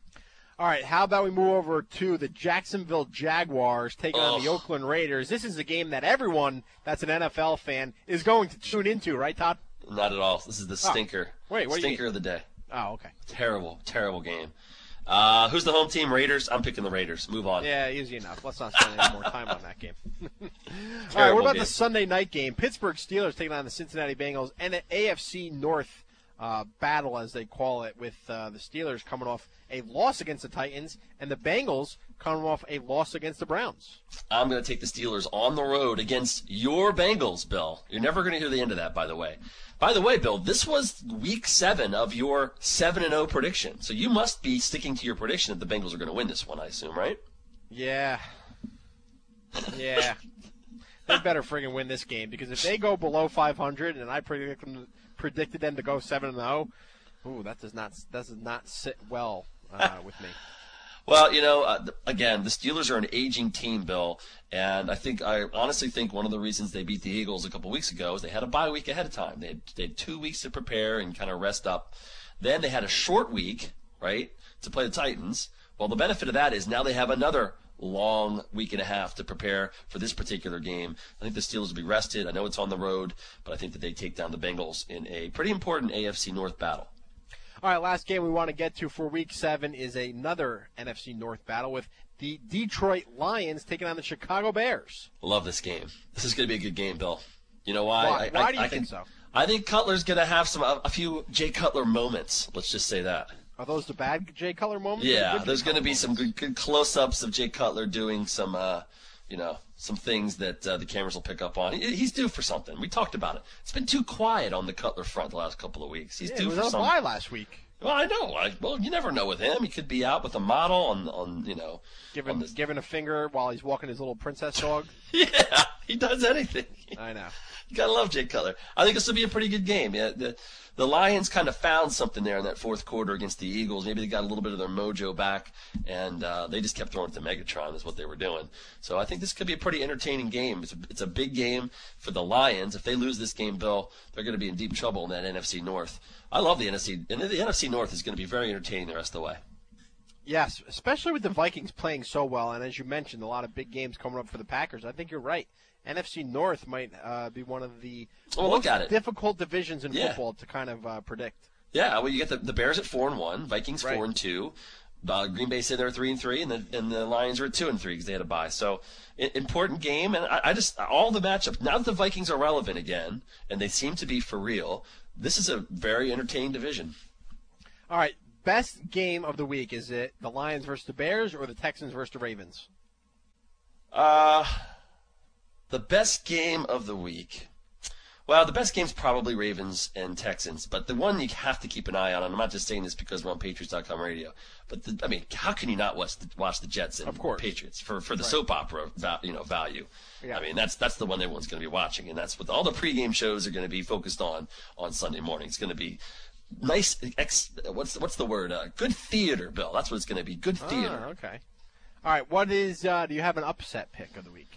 All right, how about we move over to the Jacksonville Jaguars taking oh. on the Oakland Raiders? This is a game that everyone that's an N F L fan is going to tune into, right, Todd? Not at all. This is the stinker. Oh. Wait, what stinker do you mean? of the day. Oh, okay. Terrible, terrible game. Uh, who's the home team? Raiders? I'm picking the Raiders. Move on. Yeah, easy enough. Let's not spend any more time on that game. All right, what about game. the Sunday night game? Pittsburgh Steelers taking on the Cincinnati Bengals, and an A F C North uh, battle, as they call it, with uh, the Steelers coming off a loss against the Titans, and the Bengals coming off a loss against the Browns. I'm going to take the Steelers on the road against your Bengals, Bill. You're never going to hear the end of that, by the way. By the way, Bill, this was week seven of your seven and oh prediction. So you must be sticking to your prediction that the Bengals are going to win this one, I assume, right? Yeah. Yeah. They better friggin' win this game, because if they go below five hundred and I predict them, predicted them to go seven and oh, ooh, that does not, that does not sit well uh, with me. Well, you know, uh, again, the Steelers are an aging team, Bill, and I think I honestly think one of the reasons they beat the Eagles a couple weeks ago is they had a bye week ahead of time. They had, they had two weeks to prepare and kind of rest up. Then they had a short week, right, to play the Titans. Well, the benefit of that is now they have another long week and a half to prepare for this particular game. I think the Steelers will be rested. I know it's on the road, but I think that they take down the Bengals in a pretty important A F C North battle. All right, last game we want to get to for Week seven is another N F C North battle with the Detroit Lions taking on the Chicago Bears. Love this game. This is going to be a good game, Bill. You know why? Why, I, why I, do you I think can, so? I think Cutler's going to have some a, a few Jay Cutler moments. Let's just say that. Are those the bad Jay Cutler moments? Yeah, the there's going to be some good, good close-ups of Jay Cutler doing some, uh, you know, some things that uh, the cameras will pick up on. He, he's due for something. We talked about it. It's been too quiet on the Cutler front the last couple of weeks. He's yeah, due he was for on something. bye last week. Well, I know. I, well, you never know with him. He could be out with a model on, on you know. Giving, this. giving a finger while he's walking his little princess dog. Yeah, he does anything. I know. You gotta love Jay Cutler. I think this will be a pretty good game. Yeah, the the Lions kind of found something there in that fourth quarter against the Eagles. Maybe they got a little bit of their mojo back, and uh, they just kept throwing it to Megatron is what they were doing. So I think this could be a pretty entertaining game. It's a, it's a big game for the Lions. If they lose this game, Bill, they're going to be in deep trouble in that N F C North. I love the N F C, and the N F C North is going to be very entertaining the rest of the way. Yes, especially with the Vikings playing so well, and as you mentioned, a lot of big games coming up for the Packers. I think you're right. N F C North might uh, be one of the well, most look at it. difficult divisions in Yeah. football to kind of uh, predict. Yeah, well, you get the, the Bears at four and one, Vikings Right. four and two, uh, Green Bay say they're three and three, and the and the Lions are at two and three because they had a bye. So I- important game, and I, I just all the matchups. Now that the Vikings are relevant again, and they seem to be for real, this is a very entertaining division. All right, best game of the week, is it the Lions versus the Bears or the Texans versus the Ravens? Uh, the best game of the week. Well, the best game's probably Ravens and Texans, but the one you have to keep an eye on, and I'm not just saying this because we're on Patriots dot com radio, but the, I mean, how can you not watch the, watch the Jets and Of course. Patriots for, for the Right. soap opera val, you know value? Yeah. I mean, that's that's the one everyone's going to be watching, and that's what all the pregame shows are going to be focused on on Sunday morning. It's going to be nice. Ex, what's what's the word? Uh, good theater, Bill. That's what it's going to be. Good theater. Ah, okay. All right, what is? Uh, do you have an upset pick of the week?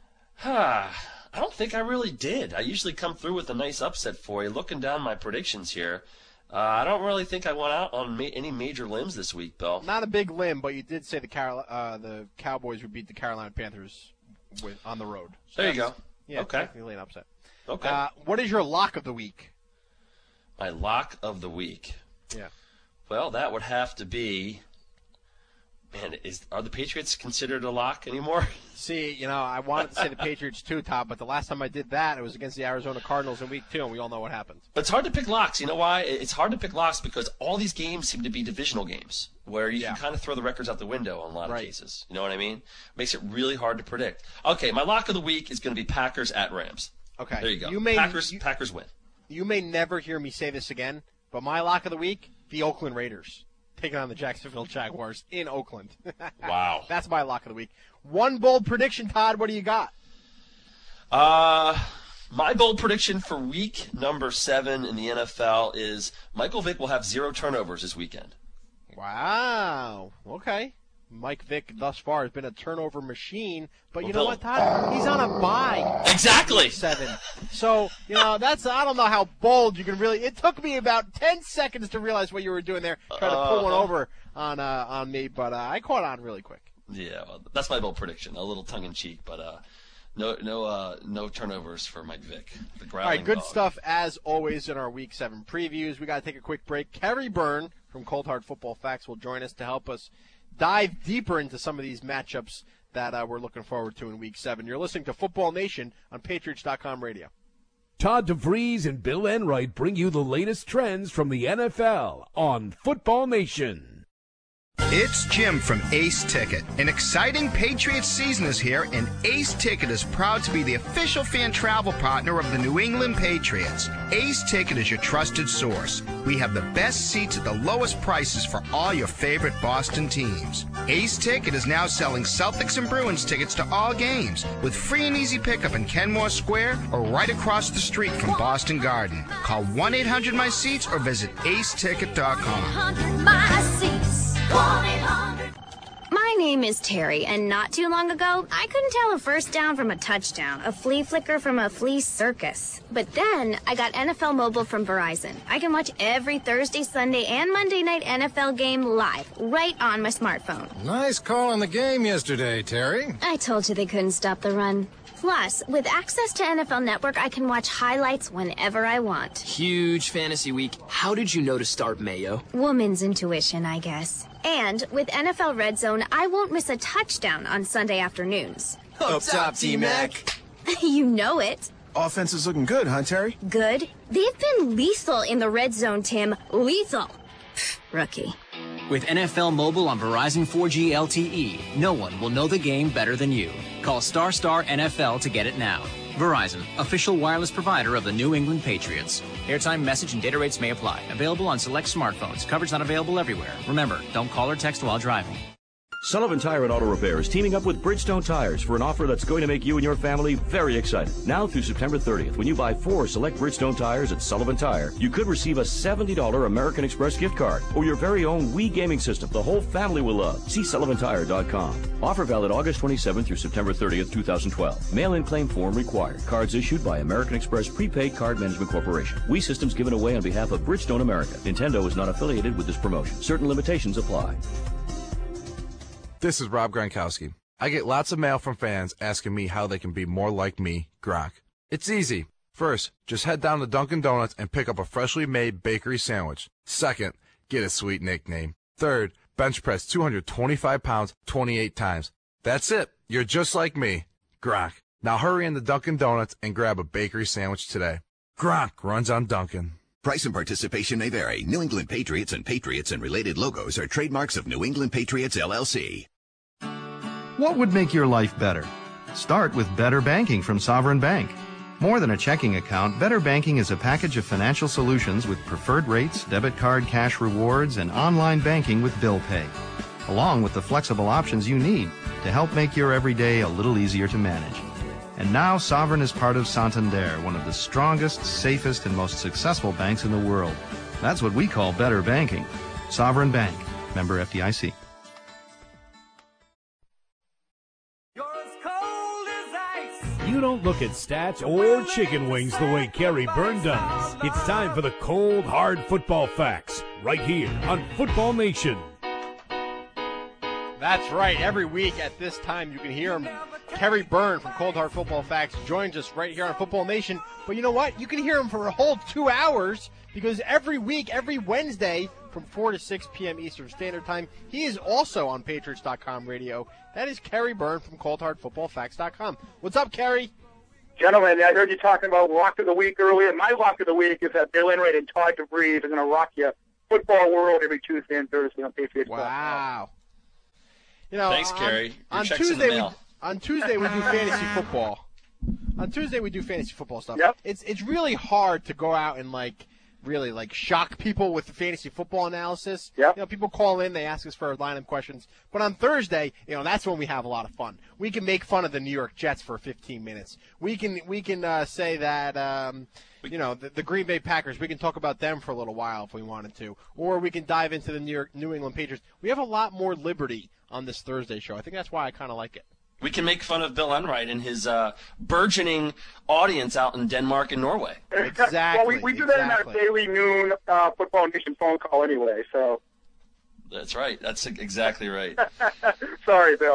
I don't think I really did. I usually come through with a nice upset for you. Looking down my predictions here, uh, I don't really think I went out on ma- any major limbs this week, Bill. Not a big limb, but you did say the Carol- uh, the Cowboys would beat the Carolina Panthers with, on the road. So There you that's- go. Yeah, Okay. technically an upset. Okay. Uh, what is your lock of the week? My lock of the week. Yeah. Well, that would have to be. Man, is are the Patriots considered a lock anymore? See, you know, I wanted to say the Patriots too, Todd, but the last time I did that, it was against the Arizona Cardinals in week two, and we all know what happened. But it's hard to pick locks. You know why? It's hard to pick locks because all these games seem to be divisional games where you Yeah. can kind of throw the records out the window in a lot Right. of cases. You know what I mean? Makes it really hard to predict. Okay, my lock of the week is going to be Packers at Rams. Okay. There you go. You may, Packers, you, Packers win. you may never hear me say this again, but my lock of the week, the Oakland Raiders, taking on the Jacksonville Jaguars in Oakland. Wow. That's my lock of the week. One bold prediction, Todd. What do you got? Uh, my bold prediction for week number seven in the N F L is Michael Vick will have zero turnovers this weekend. Wow. Okay. Mike Vick thus far has been a turnover machine, but you Well, know Bill- what, Todd? He's on a bye. Exactly. Seven. So, you know, that's, I don't know how bold you can really, it took me about ten seconds to realize what you were doing there, trying to pull one Uh. over on, uh, on me, but, uh, I caught on really quick. Yeah, well, that's my bold prediction. A little tongue in cheek, but uh, No, no, uh, no turnovers for Mike Vick. The All growling right, good dog. stuff as always in our Week Seven previews. We got to take a quick break. Kerry Byrne from Cold Hard Football Facts will join us to help us dive deeper into some of these matchups that uh, we're looking forward to in Week Seven. You're listening to Football Nation on Patriots dot com radio. Todd DeVries and Bill Enright bring you the latest trends from the N F L on Football Nation. It's Jim from Ace Ticket. An exciting Patriots season is here, and Ace Ticket is proud to be the official fan travel partner of the New England Patriots. Ace Ticket is your trusted source. We have the best seats at the lowest prices for all your favorite Boston teams. Ace Ticket is now selling Celtics and Bruins tickets to all games with free and easy pickup in Kenmore Square or right across the street from Boston Garden. Call one eight hundred my seats or visit ace ticket dot com. My name is Terry, and not too long ago, I couldn't tell a first down from a touchdown, a flea flicker from a flea circus. But then, I got N F L Mobile from Verizon. I can watch every Thursday, Sunday, and Monday night N F L game live, right on my smartphone. Nice call on the game yesterday, Terry. I told you they couldn't stop the run. Plus, with access to N F L Network, I can watch highlights whenever I want. Huge fantasy week. How did you know to start Mayo? Woman's intuition, I guess. And with N F L Red Zone, I won't miss a touchdown on Sunday afternoons. Up top, T-Mac. You know it. Offense is looking good, huh, Terry? Good? They've been lethal in the Red Zone, Tim. Lethal. Rookie. With N F L Mobile on Verizon four G L T E, no one will know the game better than you. Call Star Star N F L to get it now. Verizon, official wireless provider of the New England Patriots. Airtime, message, and data rates may apply. Available on select smartphones. Coverage not available everywhere. Remember, don't call or text while driving. Sullivan Tire and Auto Repair is teaming up with Bridgestone Tires for an offer that's going to make you and your family very excited. Now through September thirtieth, when you buy four select Bridgestone tires at Sullivan Tire, you could receive a seventy dollars American Express gift card or your very own Wii gaming system the whole family will love. See sullivan tire dot com. Offer valid August twenty-seventh through September thirtieth, twenty twelve. Mail-in claim form required. Cards issued by American Express Prepaid Card Management Corporation. Wii systems given away on behalf of Bridgestone America. Nintendo is not affiliated with this promotion. Certain limitations apply. This is Rob Gronkowski. I get lots of mail from fans asking me how they can be more like me, Gronk. It's easy. First, just head down to Dunkin' Donuts and pick up a freshly made bakery sandwich. Second, get a sweet nickname. Third, bench press two hundred twenty-five pounds twenty-eight times. That's it. You're just like me, Gronk. Now hurry into Dunkin' Donuts and grab a bakery sandwich today. Gronk runs on Dunkin'. Price and participation may vary. New England Patriots and Patriots and related logos are trademarks of New England Patriots, L L C. What would make your life better? Start with Better Banking from Sovereign Bank. More than a checking account, Better Banking is a package of financial solutions with preferred rates, debit card cash rewards, and online banking with bill pay, along with the flexible options you need to help make your everyday a little easier to manage. And now Sovereign is part of Santander, one of the strongest, safest, and most successful banks in the world. That's what we call better banking. Sovereign Bank. Member F D I C. You don't look at stats or chicken wings the way Kerry Byrne does. It's time for the cold, hard football facts, right here on Football Nation. That's right. Every week at this time, you can hear him. Kerry Byrne from Cold Hard Football Facts joins us right here on Football Nation. But you know what? You can hear him for a whole two hours because every week, every Wednesday, from four to six p.m. Eastern Standard Time, he is also on Patriots dot com radio. That is Kerry Byrne from Cold Hard Football Facts dot com. What's up, Kerry? Gentlemen, I heard you talking about Lock of the Week earlier. My Lock of the Week is that Bill Enright and Todd DeVries are going to rock you football world every Tuesday and Thursday on Patriots. Wow. You know, Thanks, on, Kerry. Your on check's in the Tuesday, we, mail. on Tuesday we do fantasy football. On Tuesday we do fantasy football stuff. Yep. It's it's really hard to go out and like really like shock people with the fantasy football analysis. Yep. You know, people call in, they ask us for lineup questions. But on Thursday, you know, that's when we have a lot of fun. We can make fun of the New York Jets for fifteen minutes. We can we can uh, say that um, you know the, the Green Bay Packers. We can talk about them for a little while if we wanted to, or we can dive into the New York New England Patriots. We have a lot more liberty on this Thursday show. I think that's why I kind of like it. We can make fun of Bill Enright and his uh, burgeoning audience out in Denmark and Norway. Exactly. Well, we, we do exactly. that in our daily noon uh, Football Nation phone call anyway, so. That's right. That's exactly right. Sorry, Bill.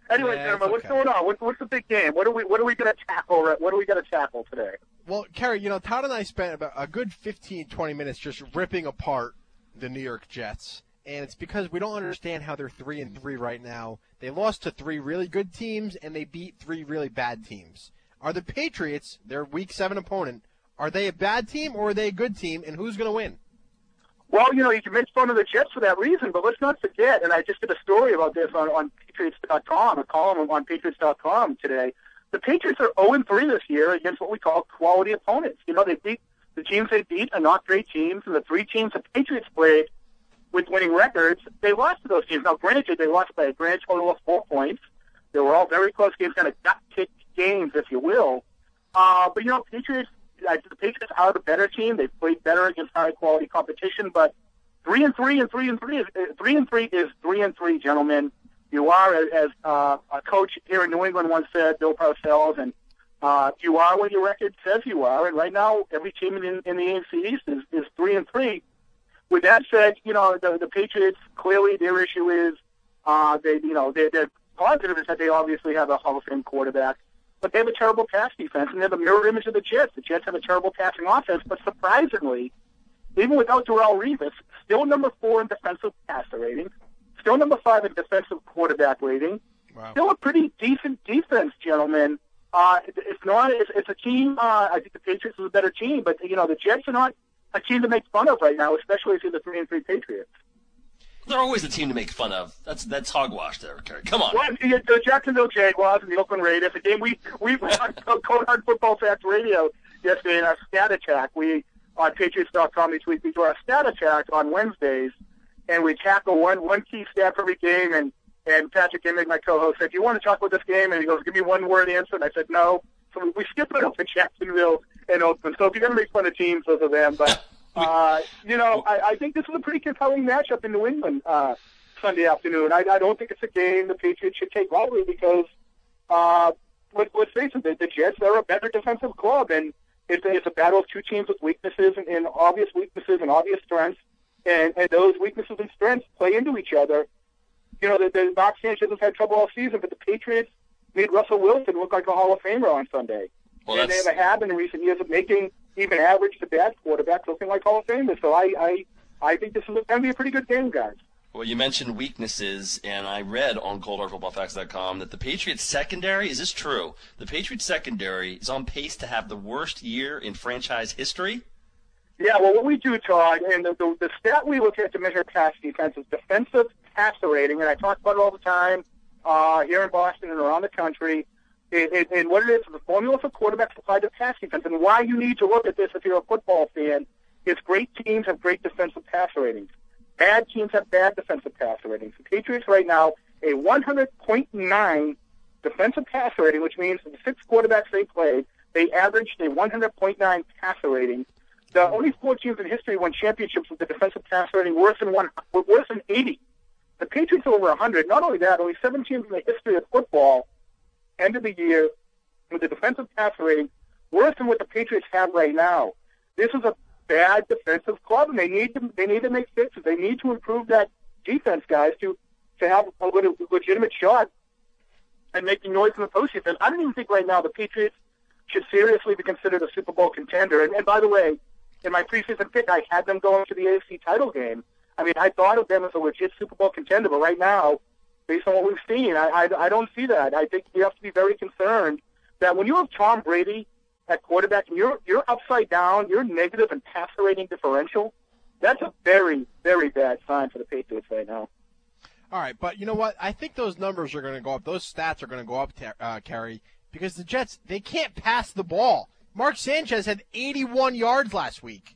Anyway, Yeah, gentlemen, it's what's okay. going on? What's, what's the big game? What are we What are we going to tackle? What are we going to tackle today? Well, Kerry, you know, Todd and I spent about a good fifteen, twenty minutes just ripping apart the New York Jets, and it's because we don't understand how they're three and three right now. They lost to three really good teams, and they beat three really bad teams. Are the Patriots, their Week Seven opponent, are they a bad team or are they a good team, and who's going to win? Well, you know, you can make fun of the Jets for that reason, but let's not forget, and I just did a story about this on, on Patriots dot com, a column on Patriots dot com today. The Patriots are oh and three this year against what we call quality opponents. You know, they beat the teams they beat are not great teams, and the three teams the Patriots played with winning records, they lost to those teams. Now, granted, they lost by a grand total of four points. They were all very close games, kind of gut-kicked games, if you will. Uh, but, you know, Patriots, I think the Patriots are the better team. They've played better against high-quality competition, but three and three and three and three is uh, three and three is three and three, gentlemen. You are, as uh, a coach here in New England once said, Bill Parcells, and uh, you are what your record says you are. And right now, every team in, in the A F C East is, is three and three. With that said, you know the, the Patriots clearly their issue is uh, they, you know, they, they're positive is that they obviously have a Hall of Fame quarterback, but they have a terrible pass defense, and they have a mirror image of the Jets. The Jets have a terrible passing offense, but surprisingly, even without Darrelle Revis, still number four in defensive passer rating, still number five in defensive quarterback rating, wow. Still a pretty decent defense, gentlemen. Uh, it, it's not. It's, it's a team. Uh, I think the Patriots is a better team, but you know the Jets are not a team to make fun of right now, especially if you're the three and three Patriots. They're always a team to make fun of. That's that's hogwash there, Kerry. Come on. Well, the, the Jacksonville Jaguars and the Oakland Raiders, a game we we on Cold Hard Football Facts Radio yesterday in our stat attack. We on Patriots dot com each week we do our stat attack on Wednesdays, and we tackle one one key stat for every game. And and Patrick Emmett, my co-host, said, "Do you want to talk about this game?" And he goes, "Give me one word answer." And I said, "No." So we, we skipped it over Jacksonville and Oakland. So if you're going to make fun of teams, those are them. But uh, you know, I, I think this is a pretty compelling matchup in New England uh, Sunday afternoon. I, I don't think it's a game the Patriots should take lightly because uh, let, let's face it, the, the Jets are a better defensive club, and it's, it's a battle of two teams with weaknesses and, and obvious weaknesses and obvious strengths, and, and those weaknesses and strengths play into each other. You know, the, the Mark Sanchez has had trouble all season, but the Patriots made Russell Wilson look like a Hall of Famer on Sunday. Well, and they have a habit in recent years of making even average to bad quarterbacks looking like Hall of Famers. So I, I, I think this is going to be a pretty good game, guys. Well, you mentioned weaknesses, and I read on Cold Hard Football Facts dot com that the Patriots secondary, is this true? The Patriots secondary is on pace to have the worst year in franchise history? Yeah, well, what we do, Todd, and the, the, the stat we look at to measure pass defense is defensive passer rating, and I talk about it all the time uh, here in Boston and around the country. It, it, and what it is, the formula for quarterbacks applied to pass defense, and why you need to look at this if you're a football fan, is great teams have great defensive passer ratings. Bad teams have bad defensive passer ratings. The Patriots right now, a one hundred point nine defensive passer rating, which means the six quarterbacks they played, they averaged a one hundred point nine passer rating. The only four teams in history won championships with the defensive passer rating worse than one, worse than eighty. The Patriots are over one hundred. Not only that, only seven teams in the history of football ended the year with a defensive passer rating worse than what the Patriots have right now. This is a bad defensive club, and they need to they need to make fixes. They need to improve that defense, guys, to to have a legitimate shot at making noise in the postseason. I don't even think right now the Patriots should seriously be considered a Super Bowl contender. And, and by the way, in my preseason pick, I had them going to the A F C title game. I mean, I thought of them as a legit Super Bowl contender, but right now, based on what we've seen, I, I, I don't see that. I think you have to be very concerned that when you have Tom Brady at quarterback and you're you're upside down, you're negative in passer rating differential, that's a very, very bad sign for the Patriots right now. All right, but you know what? I think those numbers are going to go up. Those stats are going to go up, uh, Kerry, because the Jets, they can't pass the ball. Mark Sanchez had eighty-one yards last week.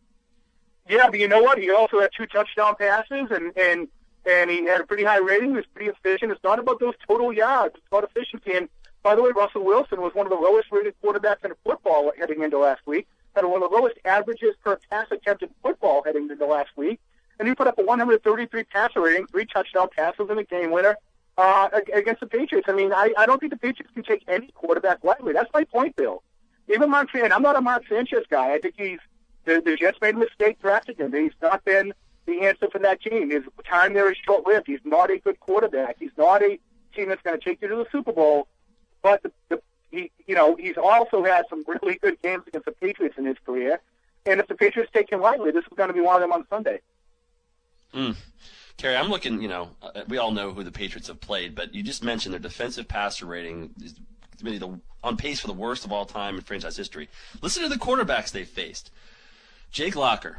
Yeah, but you know what? He also had two touchdown passes, and, and, and he had a pretty high rating. He was pretty efficient. It's not about those total yards. It's about efficiency. And, by the way, Russell Wilson was one of the lowest-rated quarterbacks in football heading into last week. Had one of the lowest averages per pass attempt in football heading into last week. And he put up a one hundred thirty-three passer rating, three touchdown passes, and a game winner uh, against the Patriots. I mean, I, I don't think the Patriots can take any quarterback lightly. That's my point, Bill. Even Mark Sanchez, I'm not a Mark Sanchez guy. I think he's the, the Jets made a mistake drafting him. He's not been the answer for that team. His time there is short-lived. He's not a good quarterback. He's not a team that's going to take you to the Super Bowl. But the, the, he, you know, he's also had some really good games against the Patriots in his career. And if the Patriots take him lightly, this is going to be one of them on Sunday. Mm. Kerry, I'm looking, you know, uh, we all know who the Patriots have played, but you just mentioned their defensive passer rating is maybe the, on pace for the worst of all time in franchise history. Listen to the quarterbacks they've faced. Jake Locker,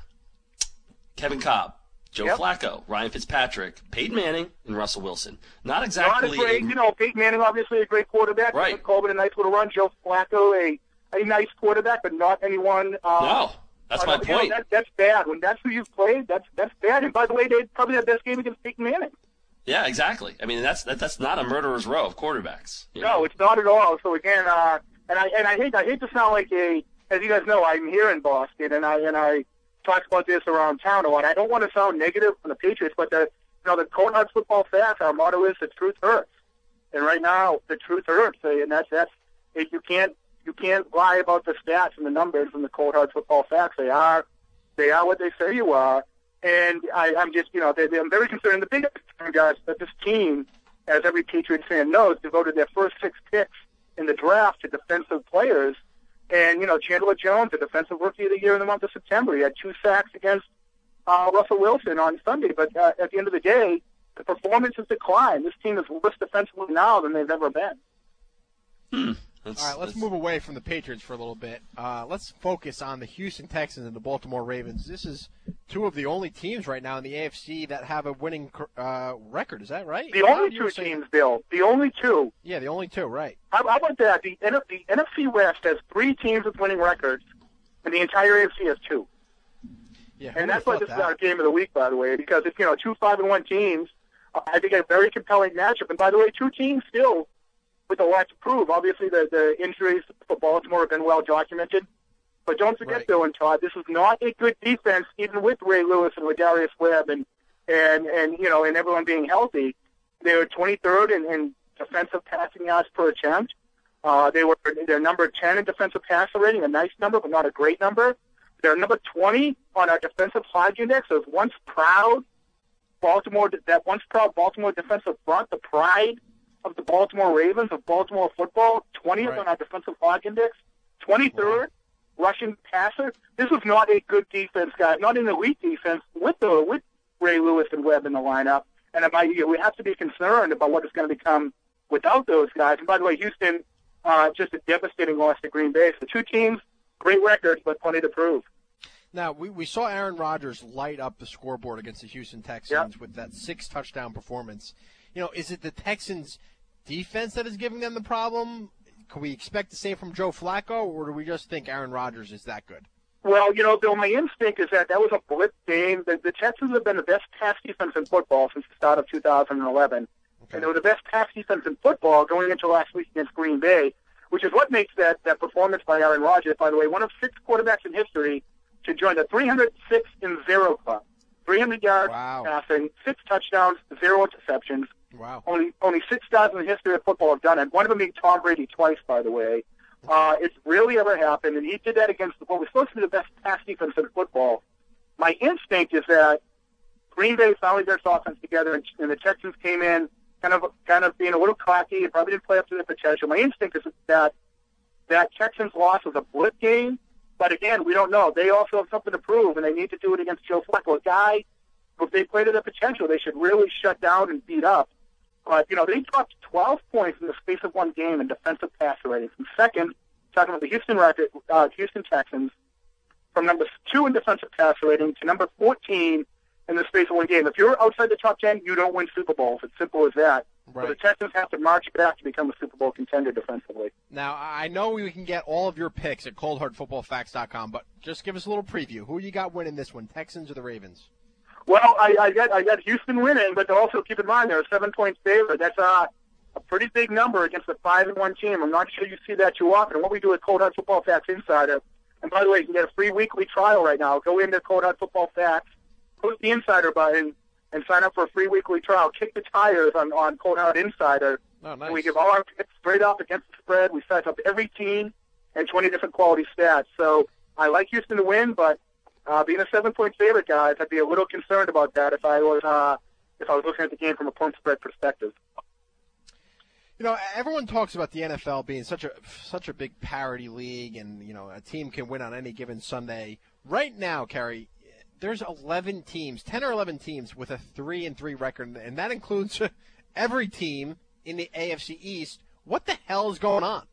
Kevin Cobb, Joe yep. Flacco, Ryan Fitzpatrick, Peyton Manning, and Russell Wilson. Not exactly. Not a great, a, you know, Peyton Manning obviously a great quarterback. Right. Colvin a nice little run. Joe Flacco a, a nice quarterback, but not anyone. Uh, no. That's my point. You know, that, that's bad. When that's who you've played, that's that's bad. And by the way, they had probably the best game against Peyton Manning. Yeah, exactly. I mean, that's that, that's not a murderer's row of quarterbacks. No, know? It's not at all. So again, uh, and I and I hate I hate to sound like a, as you guys know, I'm here in Boston, and I and I talk about this around town a lot. I don't want to sound negative on the Patriots, but the you know the Cold Hard Football Facts, our motto is the truth hurts, and right now the truth hurts, and that's that's if you can't you can't lie about the stats and the numbers from the Cold Hard Football Facts. They are. They are what they say you are, and I, I'm just, you know, they, they, I'm very concerned. The biggest concern, guys, that this team, as every Patriots fan knows, devoted their first six picks in the draft to defensive players. And, you know, Chandler Jones, the defensive rookie of the year in the month of September, he had two sacks against uh, Russell Wilson on Sunday. But uh, at the end of the day, the performance has declined. This team is worse defensively now than they've ever been. Hmm. That's, All right, let's move away from the Patriots for a little bit. Uh, let's focus on the Houston Texans and the Baltimore Ravens. This is two of the only teams right now in the A F C that have a winning uh, record. Is that right? The only two teams, Bill. The only two. Yeah, the only two, right. How, how about that? The, the N F C West has three teams with winning records, and the entire A F C has two. Yeah, and that's why this that? is our game of the week, by the way, because it's, you know, two five and one teams. Uh, I think a very compelling matchup. And by the way, two teams still with a lot to prove. Obviously, the, the injuries for Baltimore have been well documented. But don't forget, right. Bill and Todd, this is not a good defense, even with Ray Lewis and with Darius Webb and, and, and you know, and everyone being healthy. They were twenty-third in, in defensive passing yards per attempt. Uh, they were they're number ten in defensive passer rating, a nice number, but not a great number. They're number twenty on our defensive Hodge index. So once proud Baltimore, that once proud Baltimore defensive front, the pride of the Baltimore Ravens, of Baltimore football, twentieth right. on our defensive Hodge index, twenty-third right. rushing passer. This is not a good defense, guys. Not an elite defense with the with Ray Lewis and Webb in the lineup. And it might, we have to be concerned about what it's going to become without those guys. And by the way, Houston, uh, just a devastating loss to Green Bay. So two teams, great records, but plenty to prove. Now, we, we saw Aaron Rodgers light up the scoreboard against the Houston Texans yep. with that six-touchdown performance. You know, is it the Texans' defense that is giving them the problem? Can we expect the same from Joe Flacco, or do we just think Aaron Rodgers is that good? Well, you know, Bill, my instinct is that that was a blip game. The, the Texans have been the best pass defense in football since the start of two thousand eleven. Okay. And they were the best pass defense in football going into last week against Green Bay, which is what makes that, that performance by Aaron Rodgers, by the way, one of six quarterbacks in history to join the three hundred six in zero club. three hundred yards wow. passing, six touchdowns, zero interceptions. Wow. Only only six guys in the history of football have done it. One of them being Tom Brady twice, by the way. Uh, it's really ever happened, and he did that against what was supposed to be the best pass defense in football. My instinct is that Green Bay finally got its offense together, and, and the Texans came in kind of kind of being a little cocky and probably didn't play up to their potential. My instinct is that that Texans loss was a blip game, but again, we don't know. They also have something to prove, and they need to do it against Joe Flacco, a guy, if they play to their potential, they should really shut down and beat up. But, you know, they dropped twelve points in the space of one game in defensive passer rating. From second, talking about the Houston record, uh, Houston Texans, from number two in defensive passer rating to number fourteen in the space of one game. If you're outside the top ten, you don't win Super Bowls. It's simple as that. Right. So the Texans have to march back to become a Super Bowl contender defensively. Now, I know we can get all of your picks at cold hard football facts dot com, but just give us a little preview. Who you got winning this one, Texans or the Ravens? Well, I, I got I got Houston winning, but also keep in mind they're a seven-point favorite. That's uh, a pretty big number against a five and one team. I'm not sure you see that too often. And what we do at Cold Hard Football Facts Insider, and by the way, you can get a free weekly trial right now. Go into Cold Hard Football Facts, click the Insider button, and sign up for a free weekly trial. Kick the tires on, on Cold Hard Insider. Oh, nice. And we give all our picks straight up against the spread. We size up every team and twenty different quality stats. So I like Houston to win, but Uh, being a seven-point favorite, guys, I'd be a little concerned about that if I was uh, if I was looking at the game from a point spread perspective. You know, everyone talks about the N F L being such a such a big parity league, and you know, a team can win on any given Sunday. Right now, Kerry, there's eleven teams, ten or eleven teams with a three and three record, and that includes every team in the A F C East. What the hell is going on?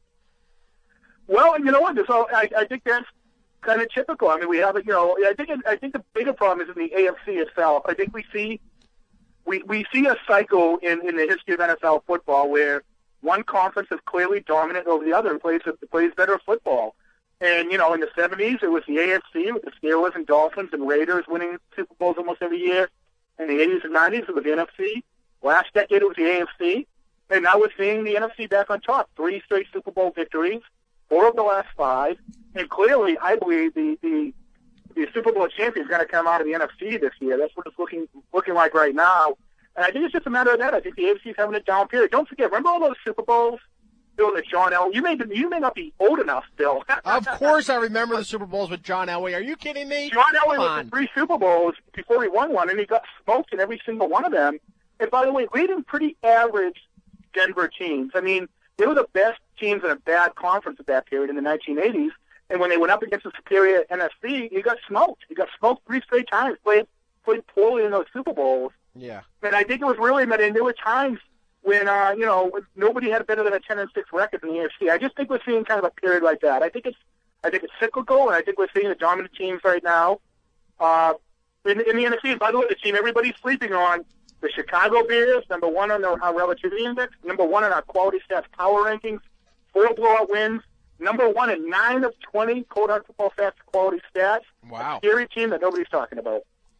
Well, you know what? So I, I think that's kind of typical. I mean, we have, you know, I think I think the bigger problem is in the A F C itself. I think we see we we see a cycle in, in the history of N F L football where one conference is clearly dominant over the other and plays plays better football. And you know, in the seventies, it was the A F C with the Steelers and Dolphins and Raiders winning Super Bowls almost every year. In the eighties and nineties, it was the N F C. Last decade, it was the A F C. And now we're seeing the N F C back on top. Three straight Super Bowl victories, four of the last five. And clearly, I believe the, the, the Super Bowl champion is going to come out of the N F C this year. That's what it's looking looking like right now. And I think it's just a matter of that. I think the A F C is having a down period. Don't forget, remember all those Super Bowls? Bill, that John Elway. You may you may not be old enough, Bill. Of course, I remember the Super Bowls with John Elway. Are you kidding me? John Elway Come was on. in three Super Bowls before he won one, and he got smoked in every single one of them. And by the way, leading pretty average Denver teams. I mean, they were the best teams in a bad conference at that period in the nineteen eighties. And when they went up against the superior N F C, he got smoked. He got smoked three straight times. Played played poorly in those Super Bowls. Yeah. And I think it was really, and there were times when, uh, you know, nobody had better than a ten and six record in the A F C. I just think we're seeing kind of a period like that. I think it's, I think it's cyclical, and I think we're seeing the dominant teams right now uh, in, in the N F C. And by the way, the team everybody's sleeping on, the Chicago Bears, number one on our, our relativity index, number one on our quality stats power rankings, four blowout wins, number one in nine of twenty Cold Hard Football Stats quality stats. Wow. A scary team that nobody's talking about.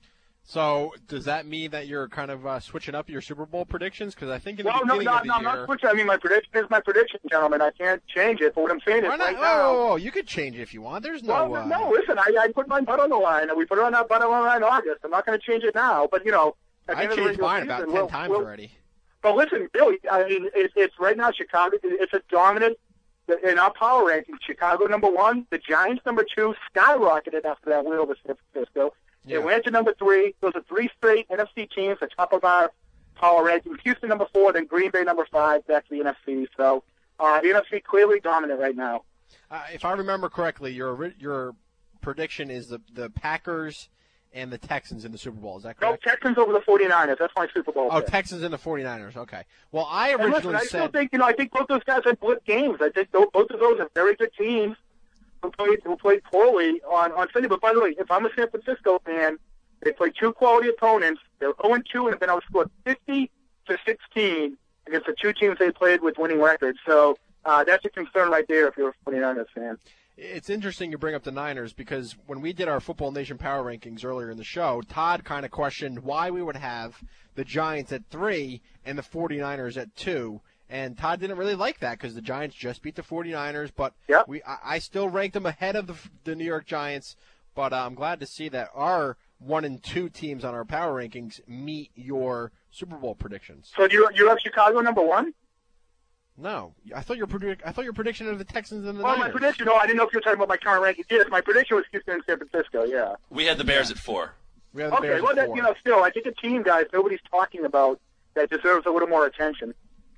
So does that mean that you're kind of uh, switching up your Super Bowl predictions? Because I think in the Well, no, beginning no, of the no, I'm year... not switching. I mean, my prediction is my prediction, gentlemen. I can't change it. But what I'm saying is Why not? right Whoa, now... whoa, whoa, you could change it if you want. There's no... Well, uh, no, listen, I, I put my butt on the line, and we put it on our butt on the line in August. I'm not going to change it now, but, you know... At the I end of the changed regular mine season, about ten we'll- times we'll- already. But listen, Billy, I mean, it's, it's right now Chicago. It's a dominant in our power rankings. Chicago number one, the Giants number two, skyrocketed after that win over San Francisco. Yeah. Atlanta number three. Those are three straight N F C teams at top of our power rankings. Houston number four, then Green Bay number five, back to the N F C. So uh, the N F C clearly dominant right now. Uh, if I remember correctly, your ori- your prediction is the the Packers and the Texans in the Super Bowl. Is that No, correct? Texans over the forty-niners. That's my Super Bowl Oh, pick. Texans and the forty-niners. Okay. Well, I And originally listen, I still said... think, you know, I think both those guys had blip games. I think tho- both of those are very good teams who played who played poorly on, on Sunday. But by the way, if I'm a San Francisco fan, they play two quality opponents. They're oh and two and have been outscored fifty to sixteen against the two teams they played with winning records. So uh, that's a concern right there if you're a forty-niners fan. It's interesting you bring up the Niners because when we did our Football Nation Power Rankings earlier in the show, Todd kind of questioned why we would have the Giants at three and the forty-niners at two. And Todd didn't really like that because the Giants just beat the forty-niners, but Yep. we I, I still ranked them ahead of the, the New York Giants. But uh, I'm glad to see that our one and two teams on our Power Rankings meet your Super Bowl predictions. So you you have Chicago number one? No, I thought your predict I thought your prediction of the Texans and the Well, my Niners. prediction, no, I didn't know if you were talking about my current ranking. Yes, my prediction was Houston and San Francisco, yeah. We had the Bears at four. We had the Okay, Bears well, at that, four. you know, still, I think a team, guys, nobody's talking about that deserves a little more attention.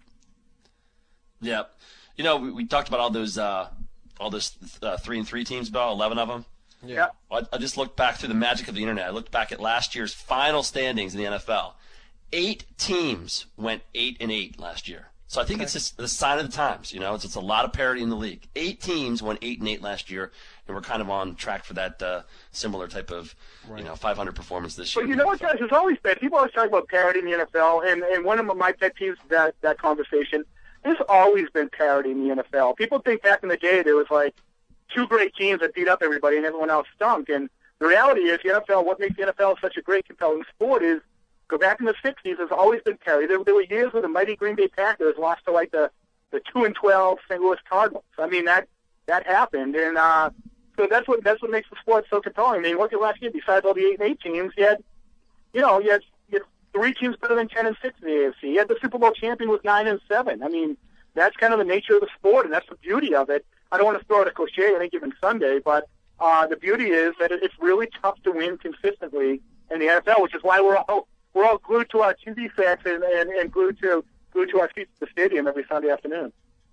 Yeah. You know, we, we talked about all those uh, all those uh, three and three teams, about eleven of them. Yeah. I, I just looked back through the magic of the internet. I looked back at last year's final standings in the N F L. Eight teams went eight and eight last year. So I think Okay. it's just the sign of the times. You know, it's, it's a lot of parity in the league. Eight teams went eight and eight last year, and we're kind of on track for that uh, similar type of you know five hundred performance this year. But you know what, guys? There's always been people always talk about parity in the N F L, and and one of my pet peeves of that that conversation. There's always been parity in the N F L. People think back in the day there was like two great teams that beat up everybody, and everyone else stunk. And the reality is, the N F L. What makes the N F L such a great, compelling sport is go back in the sixties. There's always been parity. There, there were years where the mighty Green Bay Packers lost to like the the two and twelve Saint Louis Cardinals. I mean that that happened, and uh, so that's what that's what makes the sport so compelling. I mean, look at last year. Besides all the eight and eight teams, you had you know you had, you had three teams better than ten and six in the A F C. You had the Super Bowl champion with nine and seven. I mean, that's kind of the nature of the sport, and that's the beauty of it. I don't want to throw out a cliche on any given Sunday, but uh, the beauty is that it, it's really tough to win consistently in the N F L, which is why we're all we're all glued to our T V sets and, and, and glued to glued to our seats at the stadium every Sunday afternoon.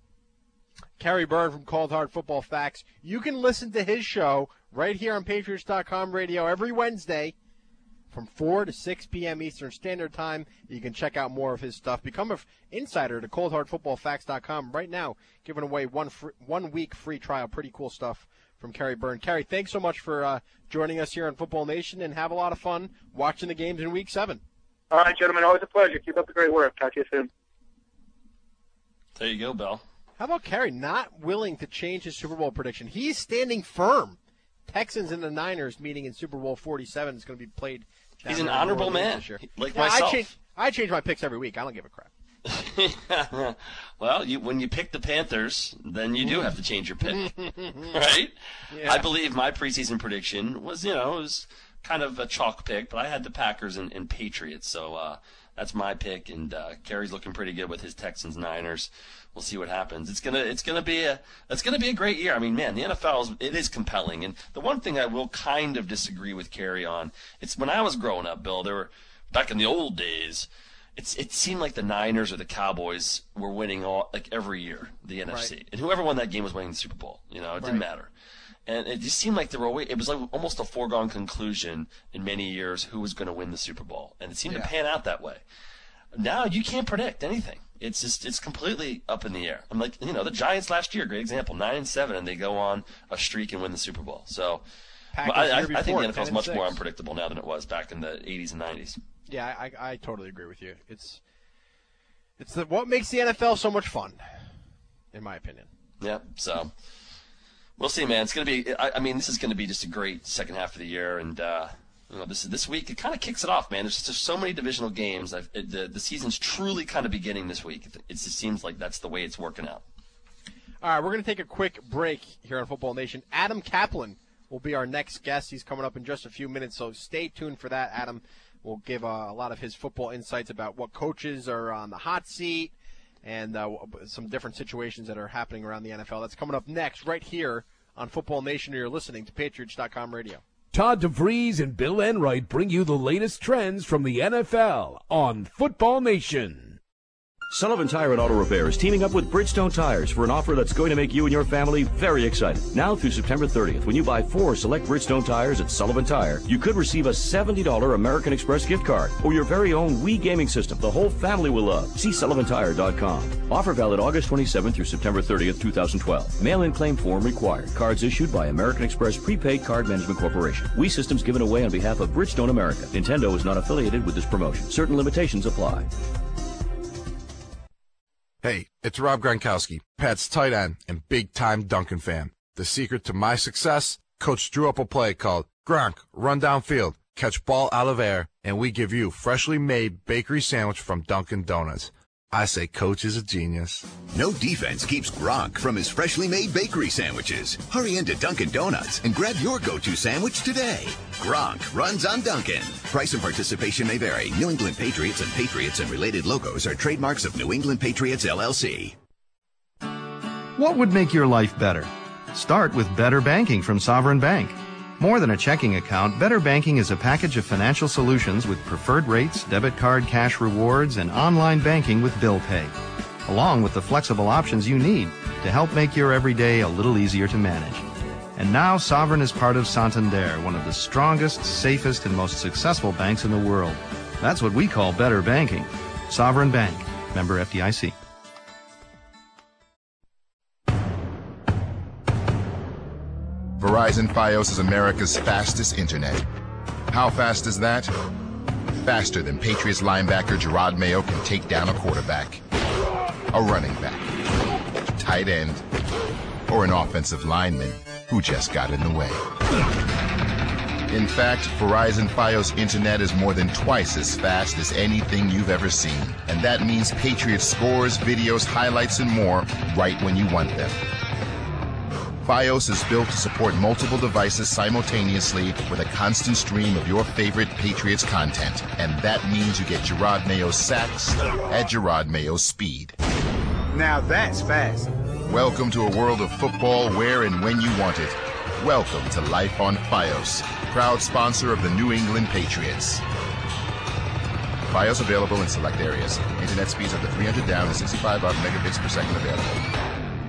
Kerry Byrne from Cold Hard Football Facts. You can listen to his show right here on Patriots dot com radio every Wednesday from four to six p.m. Eastern Standard Time. You can check out more of his stuff. Become an insider to cold hard football facts dot com right now, giving away one free, one week free trial. Pretty cool stuff from Kerry Byrne. Kerry, thanks so much for uh, joining us here on Football Nation, and have a lot of fun watching the games in Week seven. All right, gentlemen, always a pleasure. Keep up the great work. Talk to you soon. There you go, Bill. How about Kerry not willing to change his Super Bowl prediction? He's standing firm. Texans and the Niners meeting in Super Bowl forty-seven is going to be played. He's an honorable man, like yeah, myself. I change, I change my picks every week. I don't give a crap. Well, you, when you pick the Panthers, then you do have to change your pick, right? Yeah. I believe my preseason prediction was, you know, it was kind of a chalk pick, but I had the Packers and, and Patriots, so uh, that's my pick. And uh, Kerry's looking pretty good with his Texans Niners. We'll see what happens. It's gonna it's gonna be a it's gonna be a great year. I mean, man, the N F L is it is compelling. And the one thing I will kind of disagree with Kerry on, it's when I was growing up, Bill. There were back in the old days. It's it seemed like the Niners or the Cowboys were winning all like every year the N F C, Right. and whoever won that game was winning the Super Bowl. You know, it didn't Right. matter. And it just seemed like there were always, it was like almost a foregone conclusion in many years who was going to win the Super Bowl, and it seemed Yeah. to pan out that way. Now you can't predict anything. It's just it's completely up in the air. I'm like, you know, the Giants last year, great example, nine and seven, and they go on a streak and win the Super Bowl. So Packers I, I, year I think before, the N F L is ten and much more six. unpredictable now than it was back in the eighties and nineties. Yeah, I, I totally agree with you. It's it's the, what makes the N F L so much fun, in my opinion. Yeah, so we'll see, man. It's gonna be. I, I mean, this is gonna be just a great second half of the year, and uh, you know, this this week it kind of kicks it off, man. There's just so many divisional games. I've, it, the the season's truly kind of beginning this week. It, it just seems like that's the way it's working out. All right, we're going to take a quick break here on Football Nation. Adam Kaplan will be our next guest. He's coming up in just a few minutes, so stay tuned for that. Adam will give uh, a lot of his football insights about what coaches are on the hot seat and uh, some different situations that are happening around the N F L. That's coming up next right here on Football Nation. You're listening to Patriots dot com radio. Todd DeVries and Bill Enright bring you the latest trends from the N F L on Football Nation. Sullivan Tire and Auto Repair is teaming up with Bridgestone Tires for an offer that's going to make you and your family very excited. Now through September thirtieth, when you buy four select Bridgestone tires at Sullivan Tire, you could receive a seventy dollars American Express gift card or your very own Wii gaming system the whole family will love. See sullivan tire dot com. Offer valid August twenty-seventh through September thirtieth, twenty twelve. Mail-in claim form required. Cards issued by American Express Prepaid Card Management Corporation. Wii systems given away on behalf of Bridgestone America. Nintendo is not affiliated with this promotion. Certain limitations apply. Hey, it's Rob Gronkowski, Pat's tight end and big-time Duncan fan. The secret to my success? Coach drew up a play called Gronk, run downfield, catch ball out of air, and we give you freshly made bakery sandwich from Dunkin' Donuts. I say Coach is a genius. No defense keeps Gronk from his freshly made bakery sandwiches. Hurry into Dunkin' Donuts and grab your go-to sandwich today. Gronk runs on Dunkin'. Price and participation may vary. New England Patriots and Patriots and related logos are trademarks of New England Patriots, L L C. What would make your life better? Start with Better Banking from Sovereign Bank. More than a checking account, Better Banking is a package of financial solutions with preferred rates, debit card cash rewards, and online banking with Bill Pay, along with the flexible options you need to help make your everyday a little easier to manage. And now Sovereign is part of Santander, one of the strongest, safest, and most successful banks in the world. That's what we call Better Banking. Sovereign Bank, member F D I C. Verizon Fios is America's fastest internet. How fast is that? Faster than Patriots linebacker Gerard Mayo can take down a quarterback, a running back, tight end, or an offensive lineman who just got in the way. In fact, Verizon Fios internet is more than twice as fast as anything you've ever seen. And that means Patriots scores, videos, highlights, and more right when you want them. Fios is built to support multiple devices simultaneously with a constant stream of your favorite Patriots content. And that means you get Gerard Mayo's sacks at Gerard Mayo's speed. Now that's fast. Welcome to a world of football where and when you want it. Welcome to Life on Fios, proud sponsor of the New England Patriots. Fios available in select areas. Internet speeds up to three hundred down and sixty-five up megabits per second available.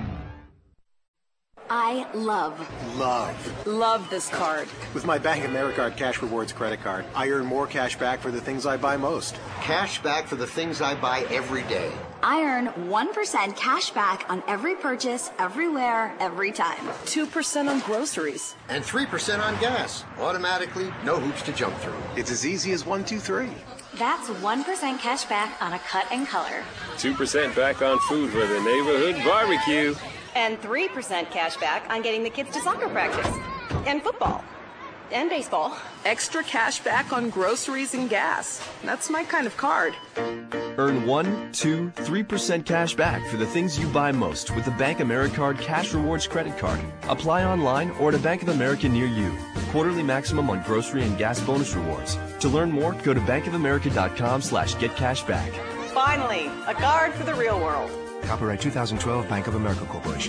I love, Love. love this card. With my Bank of America Cash Rewards credit card, I earn more cash back for the things I buy most. Cash back for the things I buy every day. I earn one percent cash back on every purchase, everywhere, every time. two percent on groceries. And three percent on gas. Automatically, no hoops to jump through. It's as easy as one, two, three. That's one percent cash back on a cut and color. two percent back on food for the neighborhood barbecue. And three percent cash back on getting the kids to soccer practice. And football. And baseball. Extra cash back on groceries and gas. That's my kind of card. Earn one, two, three percent cash back for the things you buy most with the Bank Americard Cash Rewards credit card. Apply online or at a Bank of America near you. Quarterly maximum on grocery and gas bonus rewards. To learn more, go to bankofamerica.com slash get cash back. Finally, a card for the real world. Copyright two thousand twelve Bank of America Corporation.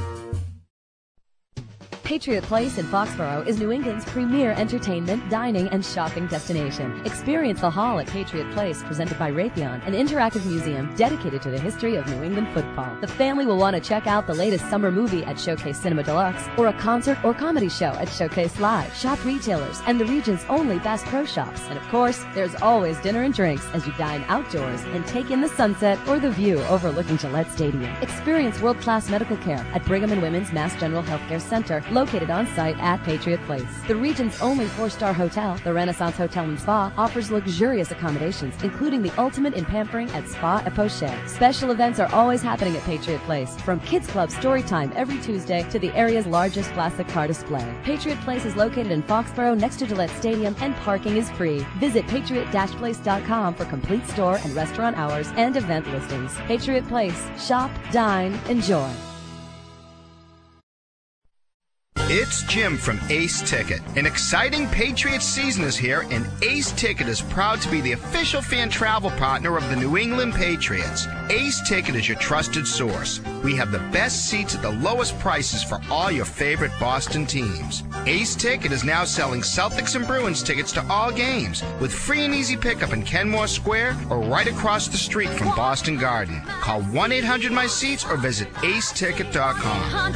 Patriot Place in Foxborough is New England's premier entertainment, dining, and shopping destination. Experience the Hall at Patriot Place, presented by Raytheon, an interactive museum dedicated to the history of New England football. The family will want to check out the latest summer movie at Showcase Cinema Deluxe, or a concert or comedy show at Showcase Live. Shop retailers and the region's only Bass Pro Shops. And of course, there's always dinner and drinks as you dine outdoors and take in the sunset or the view overlooking Gillette Stadium. Experience world-class medical care at Brigham and Women's Mass General Healthcare Center, located on site at Patriot Place. The region's only four-star hotel, the Renaissance Hotel and Spa, offers luxurious accommodations, including the ultimate in pampering at Spa et Poche. Special events are always happening at Patriot Place, from Kids Club Story Time every Tuesday to the area's largest plastic car display. Patriot Place is located in Foxborough next to Gillette Stadium, and parking is free. Visit patriot place dot com for complete store and restaurant hours and event listings. Patriot Place. Shop, dine, enjoy. It's Jim from Ace Ticket. An exciting Patriots season is here, and Ace Ticket is proud to be the official fan travel partner of the New England Patriots. Ace Ticket is your trusted source. We have the best seats at the lowest prices for all your favorite Boston teams. Ace Ticket is now selling Celtics and Bruins tickets to all games, with free and easy pickup in Kenmore Square or right across the street from Boston Garden. Call one eight hundred my seats or visit ace ticket dot com.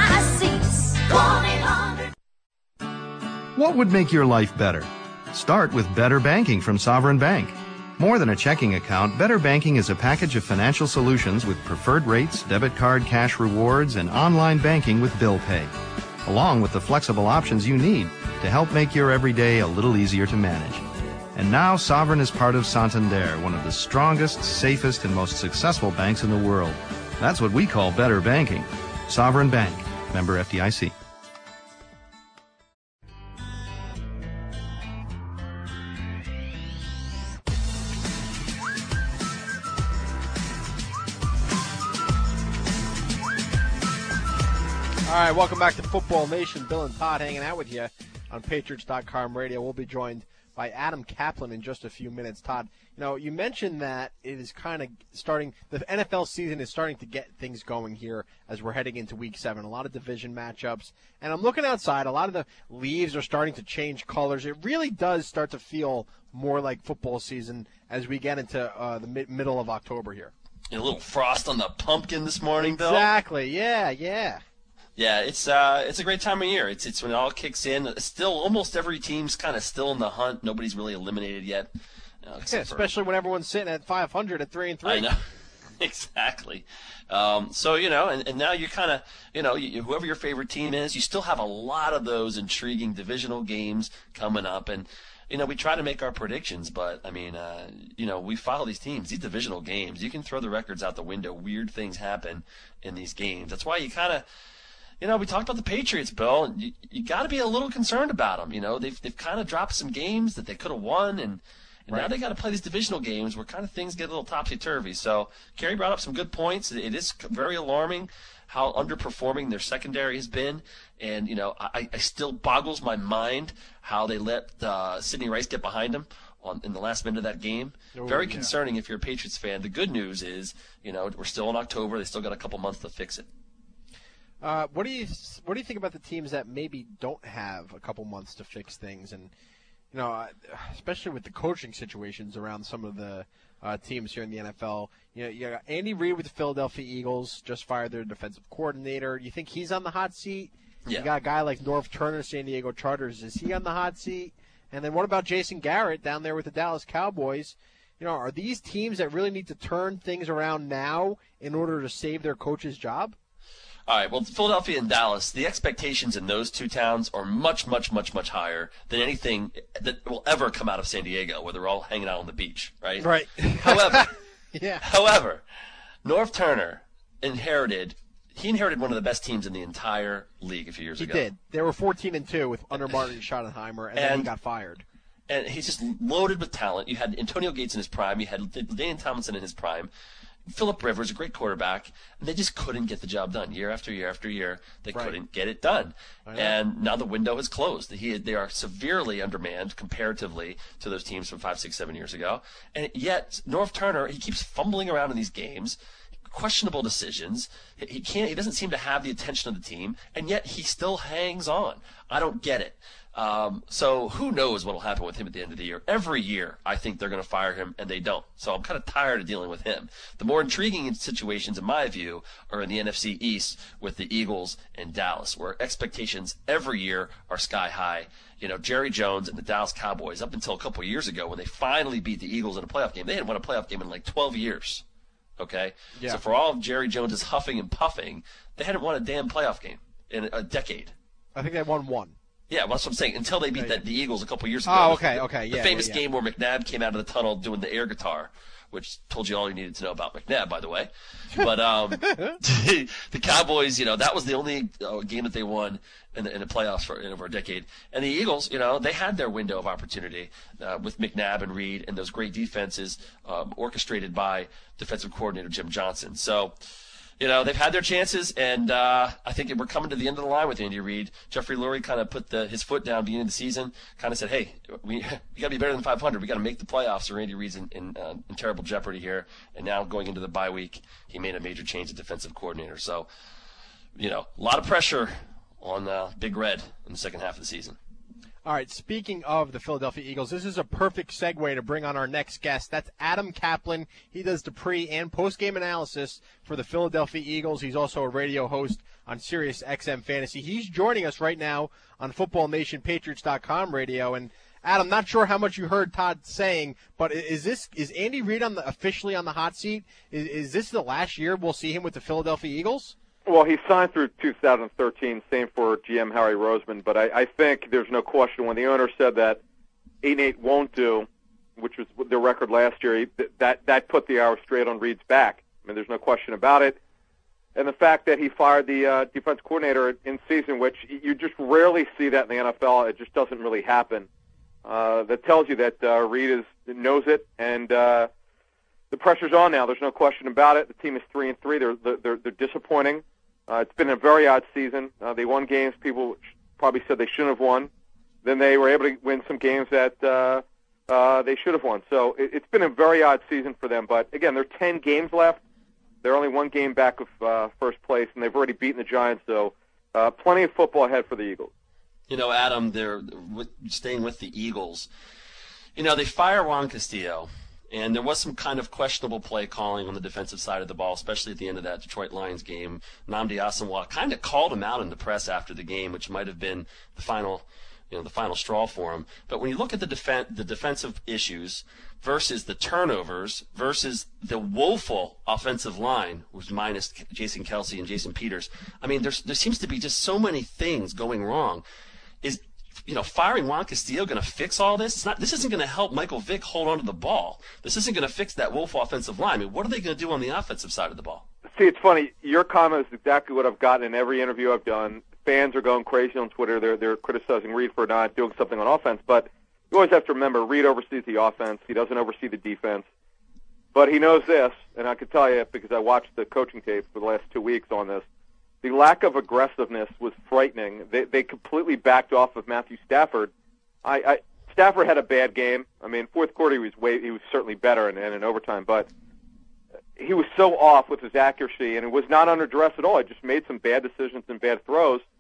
What would make your life better? Start with Better Banking from Sovereign Bank. More than a checking account, Better Banking is a package of financial solutions with preferred rates, debit card cash rewards, and online banking with bill pay, along with the flexible options you need to help make your everyday a little easier to manage. And now Sovereign is part of Santander, one of the strongest, safest, and most successful banks in the world. That's what we call Better Banking. Sovereign Bank. Member F D I C. All right, welcome back to Football Nation. Bill and Todd hanging out with you on Patriots dot com radio. We'll be joined by Adam Kaplan in just a few minutes. Todd, you know, you mentioned that it is kind of starting, the N F L season is starting to get things going here as we're heading into week seven. A lot of division matchups. And I'm looking outside. A lot of the leaves are starting to change colors. It really does start to feel more like football season as we get into uh, the mid- middle of October here. A little frost on the pumpkin this morning, Bill. Exactly. Yeah, yeah. Yeah, it's uh, it's a great time of year. It's it's when it all kicks in. Still, almost every team's kind of still in the hunt. Nobody's really eliminated yet. You know, yeah, especially for, when everyone's sitting at five hundred at three and three. I know, exactly. Um, so you know, and, and now you're kind of, you know, you, whoever your favorite team is, you still have a lot of those intriguing divisional games coming up, and you know, we try to make our predictions, but I mean, uh, you know, we follow these teams, these divisional games. You can throw the records out the window. Weird things happen in these games. That's why you kind of. You know, we talked about the Patriots, Bill, and you, you got to be a little concerned about them. You know, they've they've kind of dropped some games that they could have won, and, and right. now they got to play these divisional games where kind of things get a little topsy-turvy. So Kerry brought up some good points. It is very alarming how underperforming their secondary has been, and, you know, I, I still boggles my mind how they let uh, Sidney Rice get behind them on, in the last minute of that game. Oh, very yeah. concerning if you're a Patriots fan. The good news is, you know, we're still in October. They still got a couple months to fix it. Uh, what do you what do you think about the teams that maybe don't have a couple months to fix things? And you know, especially with the coaching situations around some of the uh, teams here in the N F L. You know, you got Andy Reid with the Philadelphia Eagles just fired their defensive coordinator. You think he's on the hot seat? Yeah. You got a guy like Norv Turner, San Diego Chargers. Is he on the hot seat? And then what about Jason Garrett down there with the Dallas Cowboys? You know, are these teams that really need to turn things around now in order to save their coach's job? All right, well, Philadelphia and Dallas, the expectations in those two towns are much, much, much, much higher than anything that will ever come out of San Diego, where they're all hanging out on the beach, right? Right. However, yeah. However, Norv Turner inherited he inherited one of the best teams in the entire league a few years he ago. He did. They were fourteen and two with under Martin Schottenheimer, and, and then he got fired. And he's just loaded with talent. You had Antonio Gates in his prime. You had Daniel Tomlinson in his prime. Phillip Rivers, a great quarterback, and they just couldn't get the job done year after year after year. They right. couldn't get it done. And now the window has closed. He, they are severely undermanned comparatively to those teams from five, six, seven years ago. And yet, Norv Turner, he keeps fumbling around in these games, questionable decisions. He can't. He doesn't seem to have the attention of the team, and yet he still hangs on. I don't get it. Um, so who knows what will happen with him at the end of the year? Every year, I think they're going to fire him, and they don't. So I'm kind of tired of dealing with him. The more intriguing situations, in my view, are in the N F C East with the Eagles and Dallas, where expectations every year are sky high. You know, Jerry Jones and the Dallas Cowboys, up until a couple of years ago when they finally beat the Eagles in a playoff game, they hadn't won a playoff game in like twelve years. Okay? Yeah. So for all of Jerry Jones' huffing and puffing, they hadn't won a damn playoff game in a decade. I think they won one. Yeah, well, that's what I'm saying. Until they beat the, the Eagles a couple years ago. Oh, okay, okay, the yeah. The famous yeah, yeah. game where McNabb came out of the tunnel doing the air guitar, which told you all you needed to know about McNabb, by the way. But um, the Cowboys, you know, that was the only uh, game that they won in the, in the playoffs for in over a decade. And the Eagles, you know, they had their window of opportunity uh, with McNabb and Reed and those great defenses um, orchestrated by defensive coordinator Jim Johnson. So, you know, they've had their chances, and uh, I think we're coming to the end of the line with Andy Reid. Jeffrey Lurie kind of put the, his foot down beginning of the season, kind of said, hey, we, we got to be better than five hundred. We got to make the playoffs, or Andy Reid's in, in, uh, in terrible jeopardy here. And now going into the bye week, he made a major change at defensive coordinator. So, you know, a lot of pressure on uh, Big Red in the second half of the season. All right, speaking of the Philadelphia Eagles, this is a perfect segue to bring on our next guest. That's Adam Kaplan. He does the pre- and post-game analysis for the Philadelphia Eagles. He's also a radio host on Sirius X M Fantasy. He's joining us right now on Football Nation Patriots dot com radio. And, Adam, not sure how much you heard Todd saying, but is this is Andy Reid on the, officially on the hot seat? Is, is this the last year we'll see him with the Philadelphia Eagles? Well, he signed through two thousand thirteen, same for G M Harry Roseman, but I, I think there's no question when the owner said that eight and eight won't do, which was their record last year, he, that, that put the arrow straight on Reid's back. I mean, there's no question about it. And the fact that he fired the uh, defense coordinator in season, which you just rarely see that in the N F L, it just doesn't really happen. Uh, that tells you that uh, Reid is, knows it, and uh, the pressure's on now. There's no question about it. The team is three and three. They're they're they're disappointing. Uh, it's been a very odd season. Uh, they won games people probably said they shouldn't have won. Then they were able to win some games that uh, uh, they should have won. So it, it's been a very odd season for them. But again, there are ten games left. They're only one game back of uh, first place, and they've already beaten the Giants. So uh, plenty of football ahead for the Eagles. You know, Adam, they're staying with the Eagles. You know, they fire Juan Castillo. And there was some kind of questionable play calling on the defensive side of the ball, especially at the end of that Detroit Lions game. Nnamdi Asomugha kind of called him out in the press after the game, which might have been the final, you know, the final straw for him. But when you look at the defen- the defensive issues versus the turnovers versus the woeful offensive line, which minus Jason Kelce and Jason Peters, I mean, there's there seems to be just so many things going wrong. Is You know, firing Juan Castillo going to fix all this? It's not. This isn't going to help Michael Vick hold on to the ball. This isn't going to fix that woeful offensive line. I mean, what are they going to do on the offensive side of the ball? See, it's funny. Your comment is exactly what I've gotten in every interview I've done. Fans are going crazy on Twitter. They're they're criticizing Reid for not doing something on offense. But you always have to remember, Reid oversees the offense. He doesn't oversee the defense. But he knows this, and I can tell you because I watched the coaching tape for the last two weeks on this. The lack of aggressiveness was frightening. They they completely backed off of Matthew Stafford. I, I Stafford had a bad game. I mean, fourth quarter he was way he was certainly better and, and in overtime, but he was so off with his accuracy, and it was not under duress at all. He just made some bad decisions and bad throws.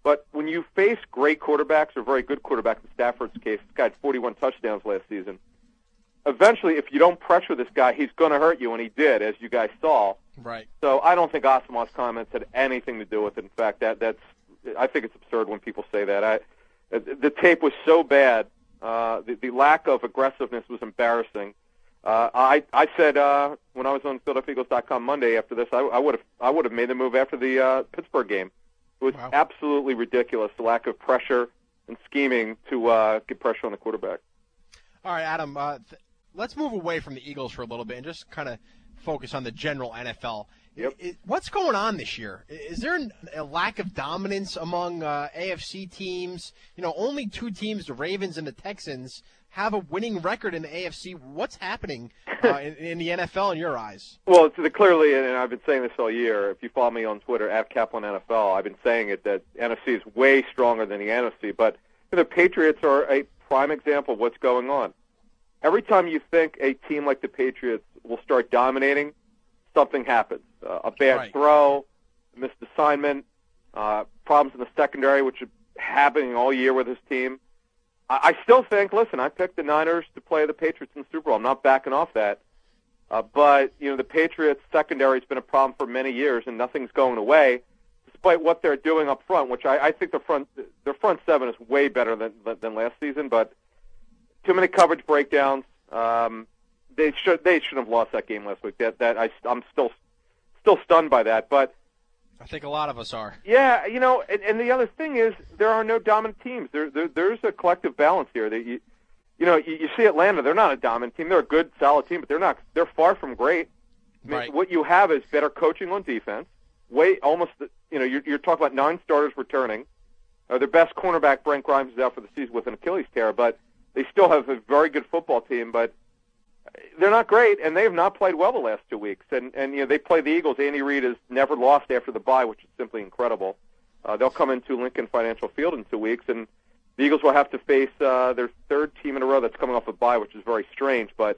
But when you face great quarterbacks or very good quarterbacks, in Stafford's case, this guy had forty-one touchdowns last season. Eventually, if you don't pressure this guy, he's going to hurt you, and he did, as you guys saw. Right. So I don't think Asimov's comments had anything to do with it. In fact, that that's I think it's absurd when people say that. I, the tape was so bad. Uh, the, the lack of aggressiveness was embarrassing. Uh, I I said uh, when I was on Philadelphia Eagles dot com Monday after this, I would have I would have made the move after the uh, Pittsburgh game. It was wow. absolutely ridiculous, the lack of pressure and scheming to uh, get pressure on the quarterback. All right, Adam, uh, th- let's move away from the Eagles for a little bit and just kind of focus on the general N F L. Yep. It, it, what's going on this year? Is there an, a lack of dominance among uh, A F C teams? You know, only two teams, the Ravens and the Texans, have a winning record in the A F C. What's happening uh, in, in the N F L in your eyes? Well, it's the, clearly, and I've been saying this all year, if you follow me on Twitter, at Kaplan N F L, I've been saying it, that N F C is way stronger than the N F C. But you know, the Patriots are a prime example of what's going on. Every time you think a team like the Patriots will start dominating, something happens. Uh, a bad right. throw, missed assignment, uh, problems in the secondary, which are happening all year with his team. I, I still think, listen, I picked the Niners to play the Patriots in the Super Bowl. I'm not backing off that. Uh, but, you know, the Patriots secondary has been a problem for many years, and nothing's going away, despite what they're doing up front, which I, I think the front their front seven is way better than than last season, but too many coverage breakdowns. Um, they should they should have lost that game last week. That that I, I'm still still stunned by that. But I think a lot of us are. Yeah, you know, and, and the other thing is there are no dominant teams. There, there there's a collective balance here. That you, you know, you, you see Atlanta. They're not a dominant team. They're a good, solid team, but they're not. They're far from great. I mean, right. What you have is better coaching on defense. Way almost, you know, you're, you're talking about nine starters returning. Uh, their best cornerback, Brent Grimes, is out for the season with an Achilles tear, but they still have a very good football team. But they're not great, and they have not played well the last two weeks. And, and you know, they play the Eagles. Andy Reid has never lost after the bye, which is simply incredible. Uh, they'll come into Lincoln Financial Field in two weeks, and the Eagles will have to face uh, their third team in a row that's coming off a bye, which is very strange. But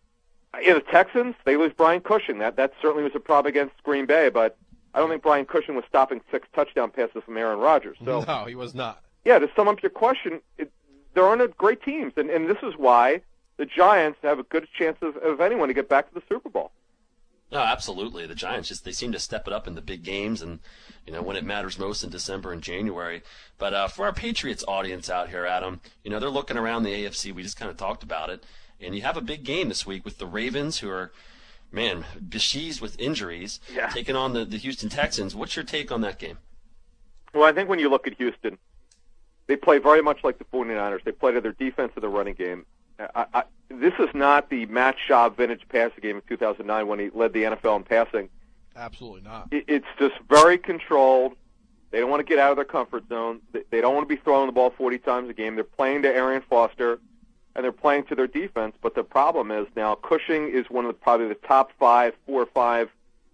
you know, the Texans, they lose Brian Cushing. That that certainly was a problem against Green Bay, but I don't think Brian Cushing was stopping six touchdown passes from Aaron Rodgers. So, no, he was not. Yeah, to sum up your question, it, there aren't great teams, and, and this is why the Giants have a good chance of, of anyone to get back to the Super Bowl. No, absolutely. The Giants just they seem to step it up in the big games and you know when it matters most in December and January. But uh, for our Patriots audience out here, Adam, you know they're looking around the A F C. We just kind of talked about it, and you have a big game this week with the Ravens, who are, man, besieged with injuries, yeah. taking on the, the Houston Texans. What's your take on that game? Well, I think when you look at Houston, they play very much like the 49ers. They play to their defense and the running game. I, I, this is not the Matt Schaub vintage passing game of two thousand nine when he led the N F L in passing. Absolutely not. It, it's just very controlled. They don't want to get out of their comfort zone. They, they don't want to be throwing the ball forty times a game. They're playing to Arian Foster, and they're playing to their defense. But the problem is now Cushing is one of the, probably the top five, four or five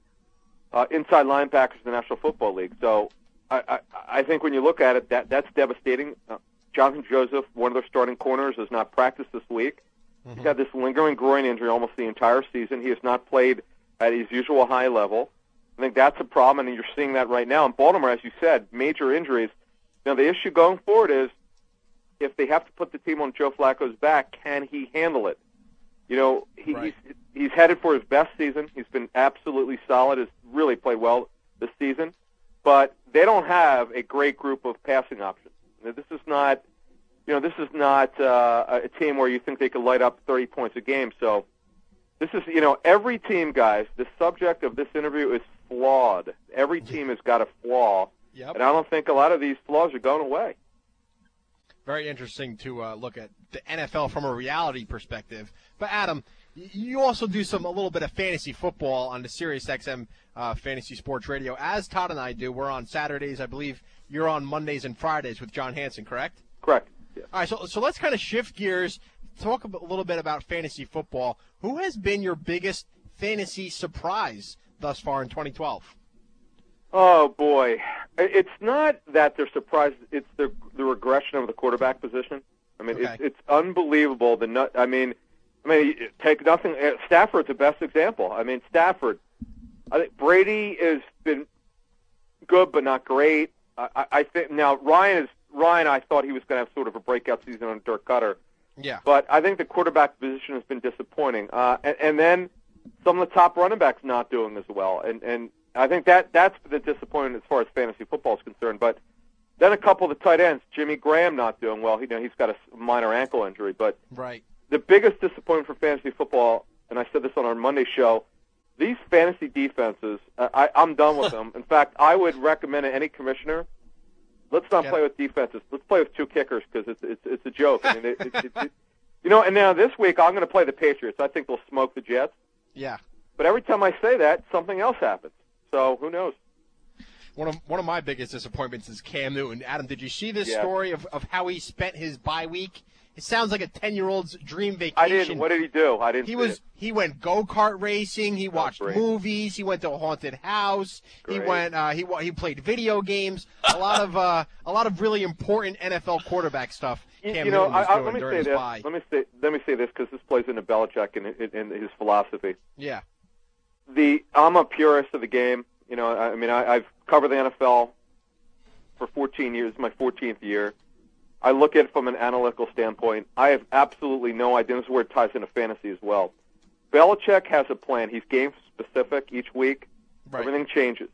uh, inside linebackers in the National Football League. So I, I, I think when you look at it, that that's devastating. Uh, Jonathan Joseph, one of their starting corners, has not practiced this week. Mm-hmm. He's had this lingering groin injury almost the entire season. He has not played at his usual high level. I think that's a problem, and you're seeing that right now. In Baltimore, as you said, major injuries. Now, the issue going forward is if they have to put the team on Joe Flacco's back, can he handle it? You know, he, right. he's, he's headed for his best season. He's been absolutely solid, has really played well this season. But they don't have a great group of passing options. This is not, you know, this is not uh, a team where you think they could light up thirty points a game. So this is, you know, every team, guys, the subject of this interview is flawed. Every team has got a flaw, yep. and I don't think a lot of these flaws are going away. Very interesting to uh, look at the N F L from a reality perspective. But, Adam, you also do some a little bit of fantasy football on the SiriusXM uh, Fantasy Sports Radio, as Todd and I do. We're on Saturdays. I believe you're on Mondays and Fridays with John Hansen, correct? Correct. Yeah. All right, so so let's kind of shift gears, talk a little bit about fantasy football. Who has been your biggest fantasy surprise thus far in twenty twelve? Oh, boy. It's not that they're surprised. It's the the regression of the quarterback position. I mean, Okay. it's, it's unbelievable. The nut, I mean, I mean, take nothing. Stafford's the best example. I mean, Stafford. I think Brady has been good, but not great. I, I think now Ryan is Ryan. I thought he was going to have sort of a breakout season on Dirk Cutter. Yeah. But I think the quarterback position has been disappointing. Uh, and, and then some of the top running backs not doing as well. And, and I think that that's the disappointment as far as fantasy football is concerned. But then a couple of the tight ends, Jimmy Graham not doing well. He, you know, he's got a minor ankle injury. But right. the biggest disappointment for fantasy football, and I said this on our Monday show, these fantasy defenses, uh, I, I'm done with them. In fact, I would recommend to any commissioner, let's not play with defenses. Let's play with two kickers because it's it's it's a joke. I mean, it, it, it, it, you know. And now this week I'm going to play the Patriots. I think they'll smoke the Jets. Yeah. But every time I say that, something else happens. So who knows? One of one of my biggest disappointments is Cam Newton. Adam, did you see this Yeah. story of, of how he spent his bye week? It sounds like a ten-year-old's dream vacation. I didn't. What did he do? I didn't. He see was it. he went go-kart racing. He watched great. movies. He went to a haunted house. He Great. went. Uh, he wa- he played video games. A lot of uh, a lot of really important N F L quarterback stuff. You, Cam you know, Newton was I, I, doing let me during say his this. bye. Let me say let me say this because this plays into Belichick and, and, and his philosophy. Yeah. The I'm a purist of the game. You know, I, I mean, I, I've covered the N F L for fourteen years. My fourteenth year. I look at it from an analytical standpoint. I have absolutely no idea. This is where it ties into fantasy as well. Belichick has a plan. He's game specific each week. Right. Everything changes.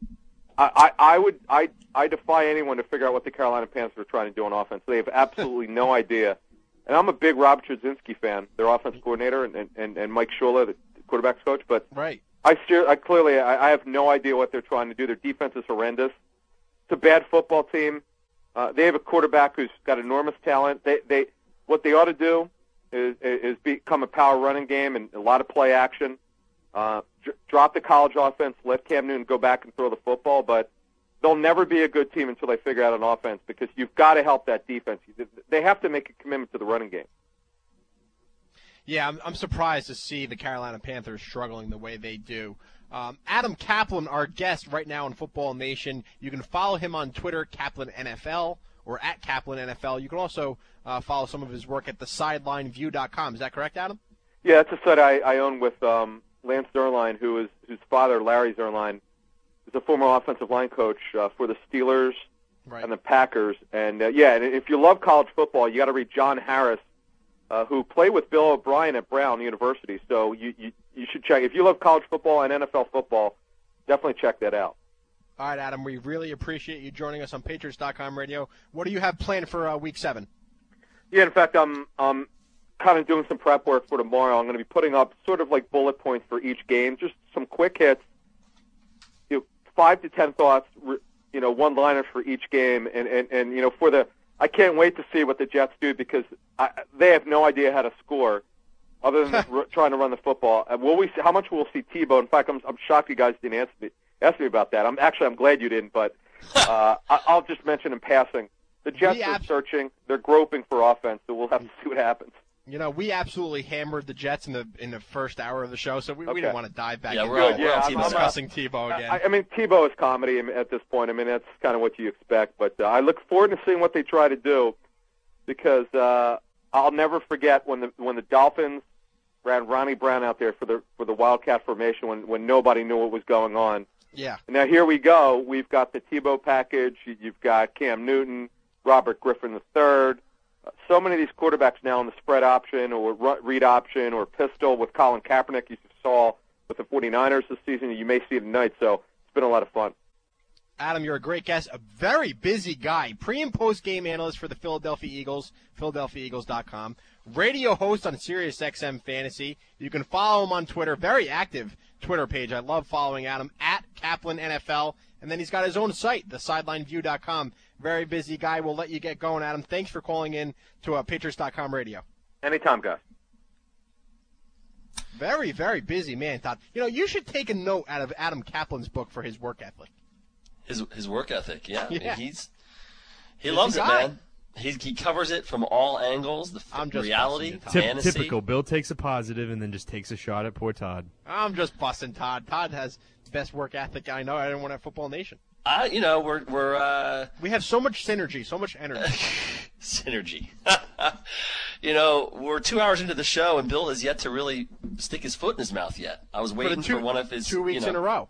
I, I, I would I I defy anyone to figure out what the Carolina Panthers are trying to do on offense. They have absolutely no idea. And I'm a big Rob Trzynski fan, their offensive coordinator, and, and, and Mike Shula, the quarterback's coach. But right. I, ser- I clearly I, I have no idea what they're trying to do. Their defense is horrendous. It's a bad football team. Uh, they have a quarterback who's got enormous talent. They, they, what they ought to do is, is become a power running game and a lot of play action. Uh, dr- drop the college offense, let Cam Newton go back and throw the football, but they'll never be a good team until they figure out an offense because you've got to help that defense. They have to make a commitment to the running game. Yeah, I'm, I'm surprised to see the Carolina Panthers struggling the way they do. Um, Adam Kaplan, our guest right now on Football Nation. You can follow him on Twitter, Kaplan N F L, or at Kaplan N F L. You can also uh, follow some of his work at the sideline view dot com. Is that correct, Adam? Yeah, it's a site I, I own with um, Lance Zierlein, who is whose father, Larry Zierlein, is a former offensive line coach uh, for the Steelers right. and the Packers. And, uh, yeah, and if you love college football, you got to read John Harris, uh, who played with Bill O'Brien at Brown University. So you, you you should check. If you love college football and N F L football, definitely check that out. All right, Adam, we really appreciate you joining us on Patriots dot com radio. What do you have planned for uh, Week seven? Yeah, in fact, I'm I'm kind of doing some prep work for tomorrow. I'm going to be putting up sort of like bullet points for each game, just some quick hits, you know, five to ten thoughts, you know, one-liners for each game, and, and, and you know, for the I can't wait to see what the Jets do because I, they have no idea how to score other than r- trying to run the football. And will we see, how much will we see Tebow? In fact, I'm, I'm shocked you guys didn't answer me, ask me about that. I'm actually I'm glad you didn't, but uh, I, I'll just mention in passing. The Jets We are abs- searching. They're groping for offense, so we'll have to see what happens. You know, we absolutely hammered the Jets in the in the first hour of the show, so we, Okay. we didn't want to dive back Yeah, into we're all- it. we're all I'm team discussing Tebow again. I, I mean, Tebow is comedy at this point. I mean, that's kind of what you expect. But uh, I look forward to seeing what they try to do because uh, I'll never forget when the when the Dolphins ran Ronnie Brown out there for the for the Wildcat formation when when nobody knew what was going on. Yeah. And now here we go. We've got the Tebow package. You've got Cam Newton, Robert Griffin the third. Uh, so many of these quarterbacks now in the spread option or ru- read option or pistol with Colin Kaepernick you saw with the 49ers this season. You may see it tonight, so it's been a lot of fun. Adam, you're a great guest, a very busy guy. Pre- and post-game analyst for the Philadelphia Eagles, Philadelphia Eagles dot com. Radio host on Sirius X M Fantasy. You can follow him on Twitter. Very active Twitter page. I love following Adam, at Kaplan N F L. And then he's got his own site, the sideline view dot com. Very busy guy. We'll let you get going, Adam. Thanks for calling in to uh, Patriots dot com radio. Anytime, guys. Very, very busy man, Todd. You know, you should take a note out of Adam Kaplan's book for his work ethic. His his work ethic, yeah. Yeah. I mean, he's he Busy loves it, guy. man. He he covers it from all angles. The I'm just reality, busting Typ- fantasy. typical. Bill takes a positive and then just takes a shot at poor Todd. I'm just busting Todd. Todd has the best work ethic I know. I don't want to have Football Nation. Uh, you know, we're we're uh, We have so much synergy, so much energy. synergy. You know, we're two hours into the show, and Bill has yet to really stick his foot in his mouth yet. I was For waiting the two, for one of his two weeks you know, in a row.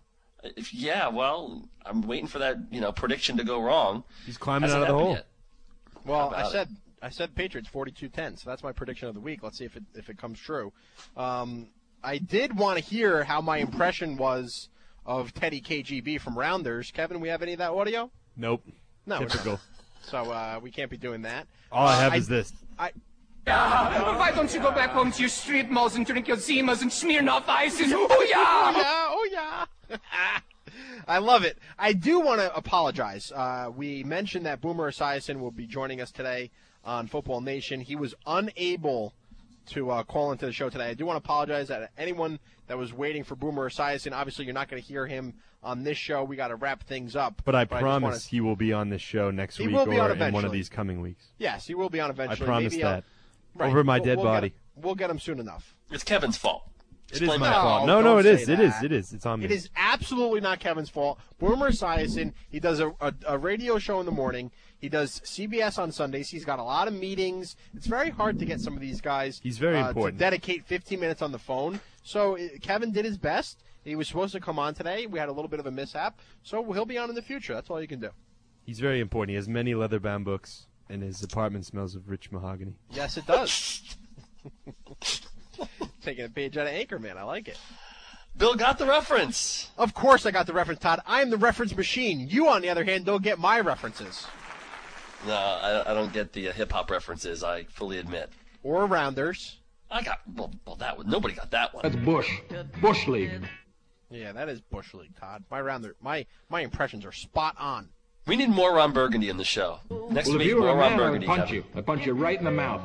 If, yeah, well, I'm waiting for that, you know, prediction to go wrong. He's climbing Hasn't out of the hole. yet. Well, I about said I said Patriots forty-two ten, so that's my prediction of the week. Let's see if it if it comes true. Um, I did want to hear how my impression was of Teddy K G B from Rounders. Kevin, we have any of that audio? Nope. No. we Typical. don't. So uh, we can't be doing that. All I have uh, is this. I. Uh, why don't you go back home to your street malls and drink your Zimas and Smirnoff Ices? Oh, Oh, yeah! yeah. Oh, yeah. I love it. I do want to apologize. Uh, we mentioned that Boomer Esiason will be joining us today on Football Nation. He was unable to uh, call into the show today. I do want to apologize to anyone that was waiting for Boomer Esiason. Obviously, you're not going to hear him on this show. We got to wrap things up. But I just promise wanna- he will be on this show next He week will be or on in one eventually. of these coming weeks. Yes, he will be on eventually. I promise Maybe, uh, that. right. Over my We'll- dead we'll get body. him- We'll get him soon enough. It's Kevin's fault. It is Explain my that. fault. No, No, no, it don't is. say It is. that. It is. It's on me. It is absolutely not Kevin's fault. Boomer Esiason, he does a, a, a radio show in the morning. He does C B S on Sundays. He's got a lot of meetings. It's very hard to get some of these guys He's very uh, important. to dedicate fifteen minutes on the phone. So uh, Kevin did his best. He was supposed to come on today. We had a little bit of a mishap. So he'll be on in the future. That's all you can do. He's very important. He has many leather-bound books, and his apartment smells of rich mahogany. Yes, it does. Taking a page out of Anchorman. I like it. Bill got the reference. Of course I got the reference, Todd. I am the reference machine. You, on the other hand, don't get my references. No, I, I don't get the uh, hip-hop references, I fully admit. Or Rounders. I got, well, well that one, nobody got that one. That's Bush. Bush League. Yeah, that is Bush League, Todd. My rounder, my my impressions are spot on. We need more Ron Burgundy in the show. Next Well, if week, you were more a Ron man, I would Burgundy. punch Kevin. you. I'd punch you right in the mouth.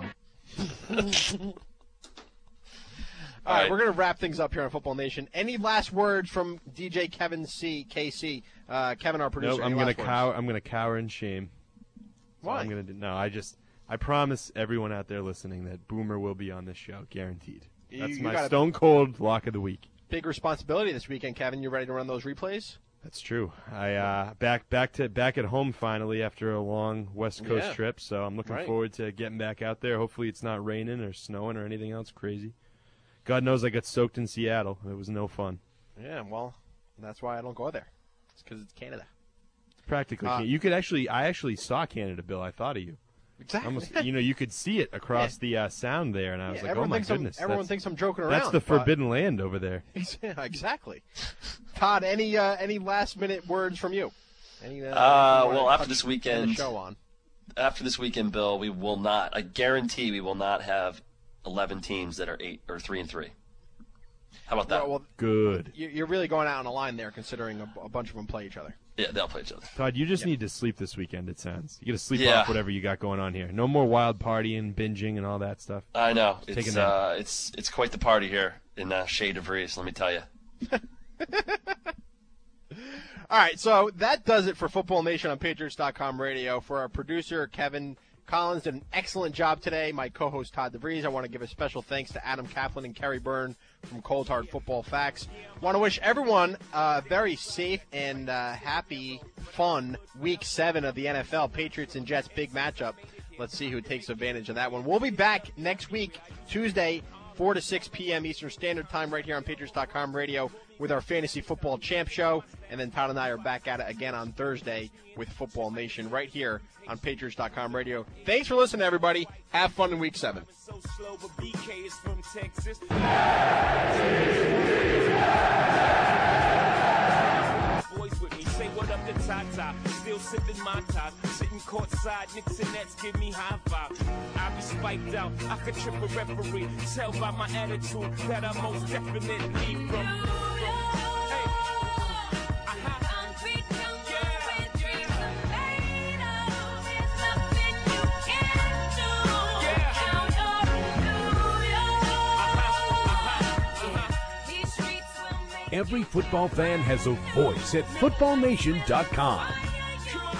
All right, right. we're going to wrap things up here on Football Nation. Any last words from D J Kevin C. K C? Uh, Kevin, our producer. Nope, I'm any gonna last words? cower. I'm gonna cower in shame. So Why? I'm gonna do, no, I just I promise everyone out there listening that Boomer will be on this show, guaranteed. You- That's you my got a stone cold lock of the week. Big responsibility this weekend, Kevin. You ready to run those replays? That's true. I uh, back back to back at home finally after a long West Coast Yeah. trip, so I'm looking Right. forward to getting back out there. Hopefully, it's not raining or snowing or anything else crazy. God knows I got soaked in Seattle. It was no fun. Yeah, well, that's why I don't go there. It's because it's Canada. Practically, Uh, can't- you could actually. I actually saw Canada, Bill. I thought of you. Exactly. Almost, you know, you could see it across the uh, sound there, and I was Yeah, like, everyone "Oh my thinks I'm- goodness!" everyone that's- thinks I'm joking That's around, the but- forbidden land over there. Yeah, exactly. Todd, any uh, any last minute words from you? Any, uh, Uh, anything you wanna well, after touch this the weekend, show on. after this weekend, Bill, we will not. I guarantee we will not have eleven teams that are eight or three and three. How about that? Well, well, Good. you- you're really going out on a line there, considering a, a bunch of them play each other. Yeah, they'll play each other. Todd, you just need to sleep this weekend. It sounds. You got to sleep Yeah. off whatever you got going on here. No more wild partying, binging, and all that stuff. I know. Take It's a nap. uh, it's it's quite the party here in uh, Shade of Reese. Let me tell you. All right, so that does it for Football Nation on Patriots dot com radio. For our producer, Kevin Collins, did an excellent job today. My co-host, Todd DeVries. I want to give a special thanks to Adam Kaplan and Kerry Byrne from Cold Hard Football Facts. Want to wish everyone a very safe and uh, happy, fun Week seven of the N F L. Patriots and Jets, big matchup. Let's see who takes advantage of that one. We'll be back next week, Tuesday, four to six p.m. Eastern Standard Time right here on Patriots dot com radio with our Fantasy Football Champ Show. And then Todd and I are back at it again on Thursday with Football Nation right here on Patriots dot com radio. Thanks for listening, everybody. Have fun in Week seven. Boys with me, say what up to Tata. Still sipping my top, sitting courtside. Knicks and Nets give me high five. I be spiked out, I could trip a referee. Tell by my attitude that I most definitely from. Every football fan has a voice at football nation dot com.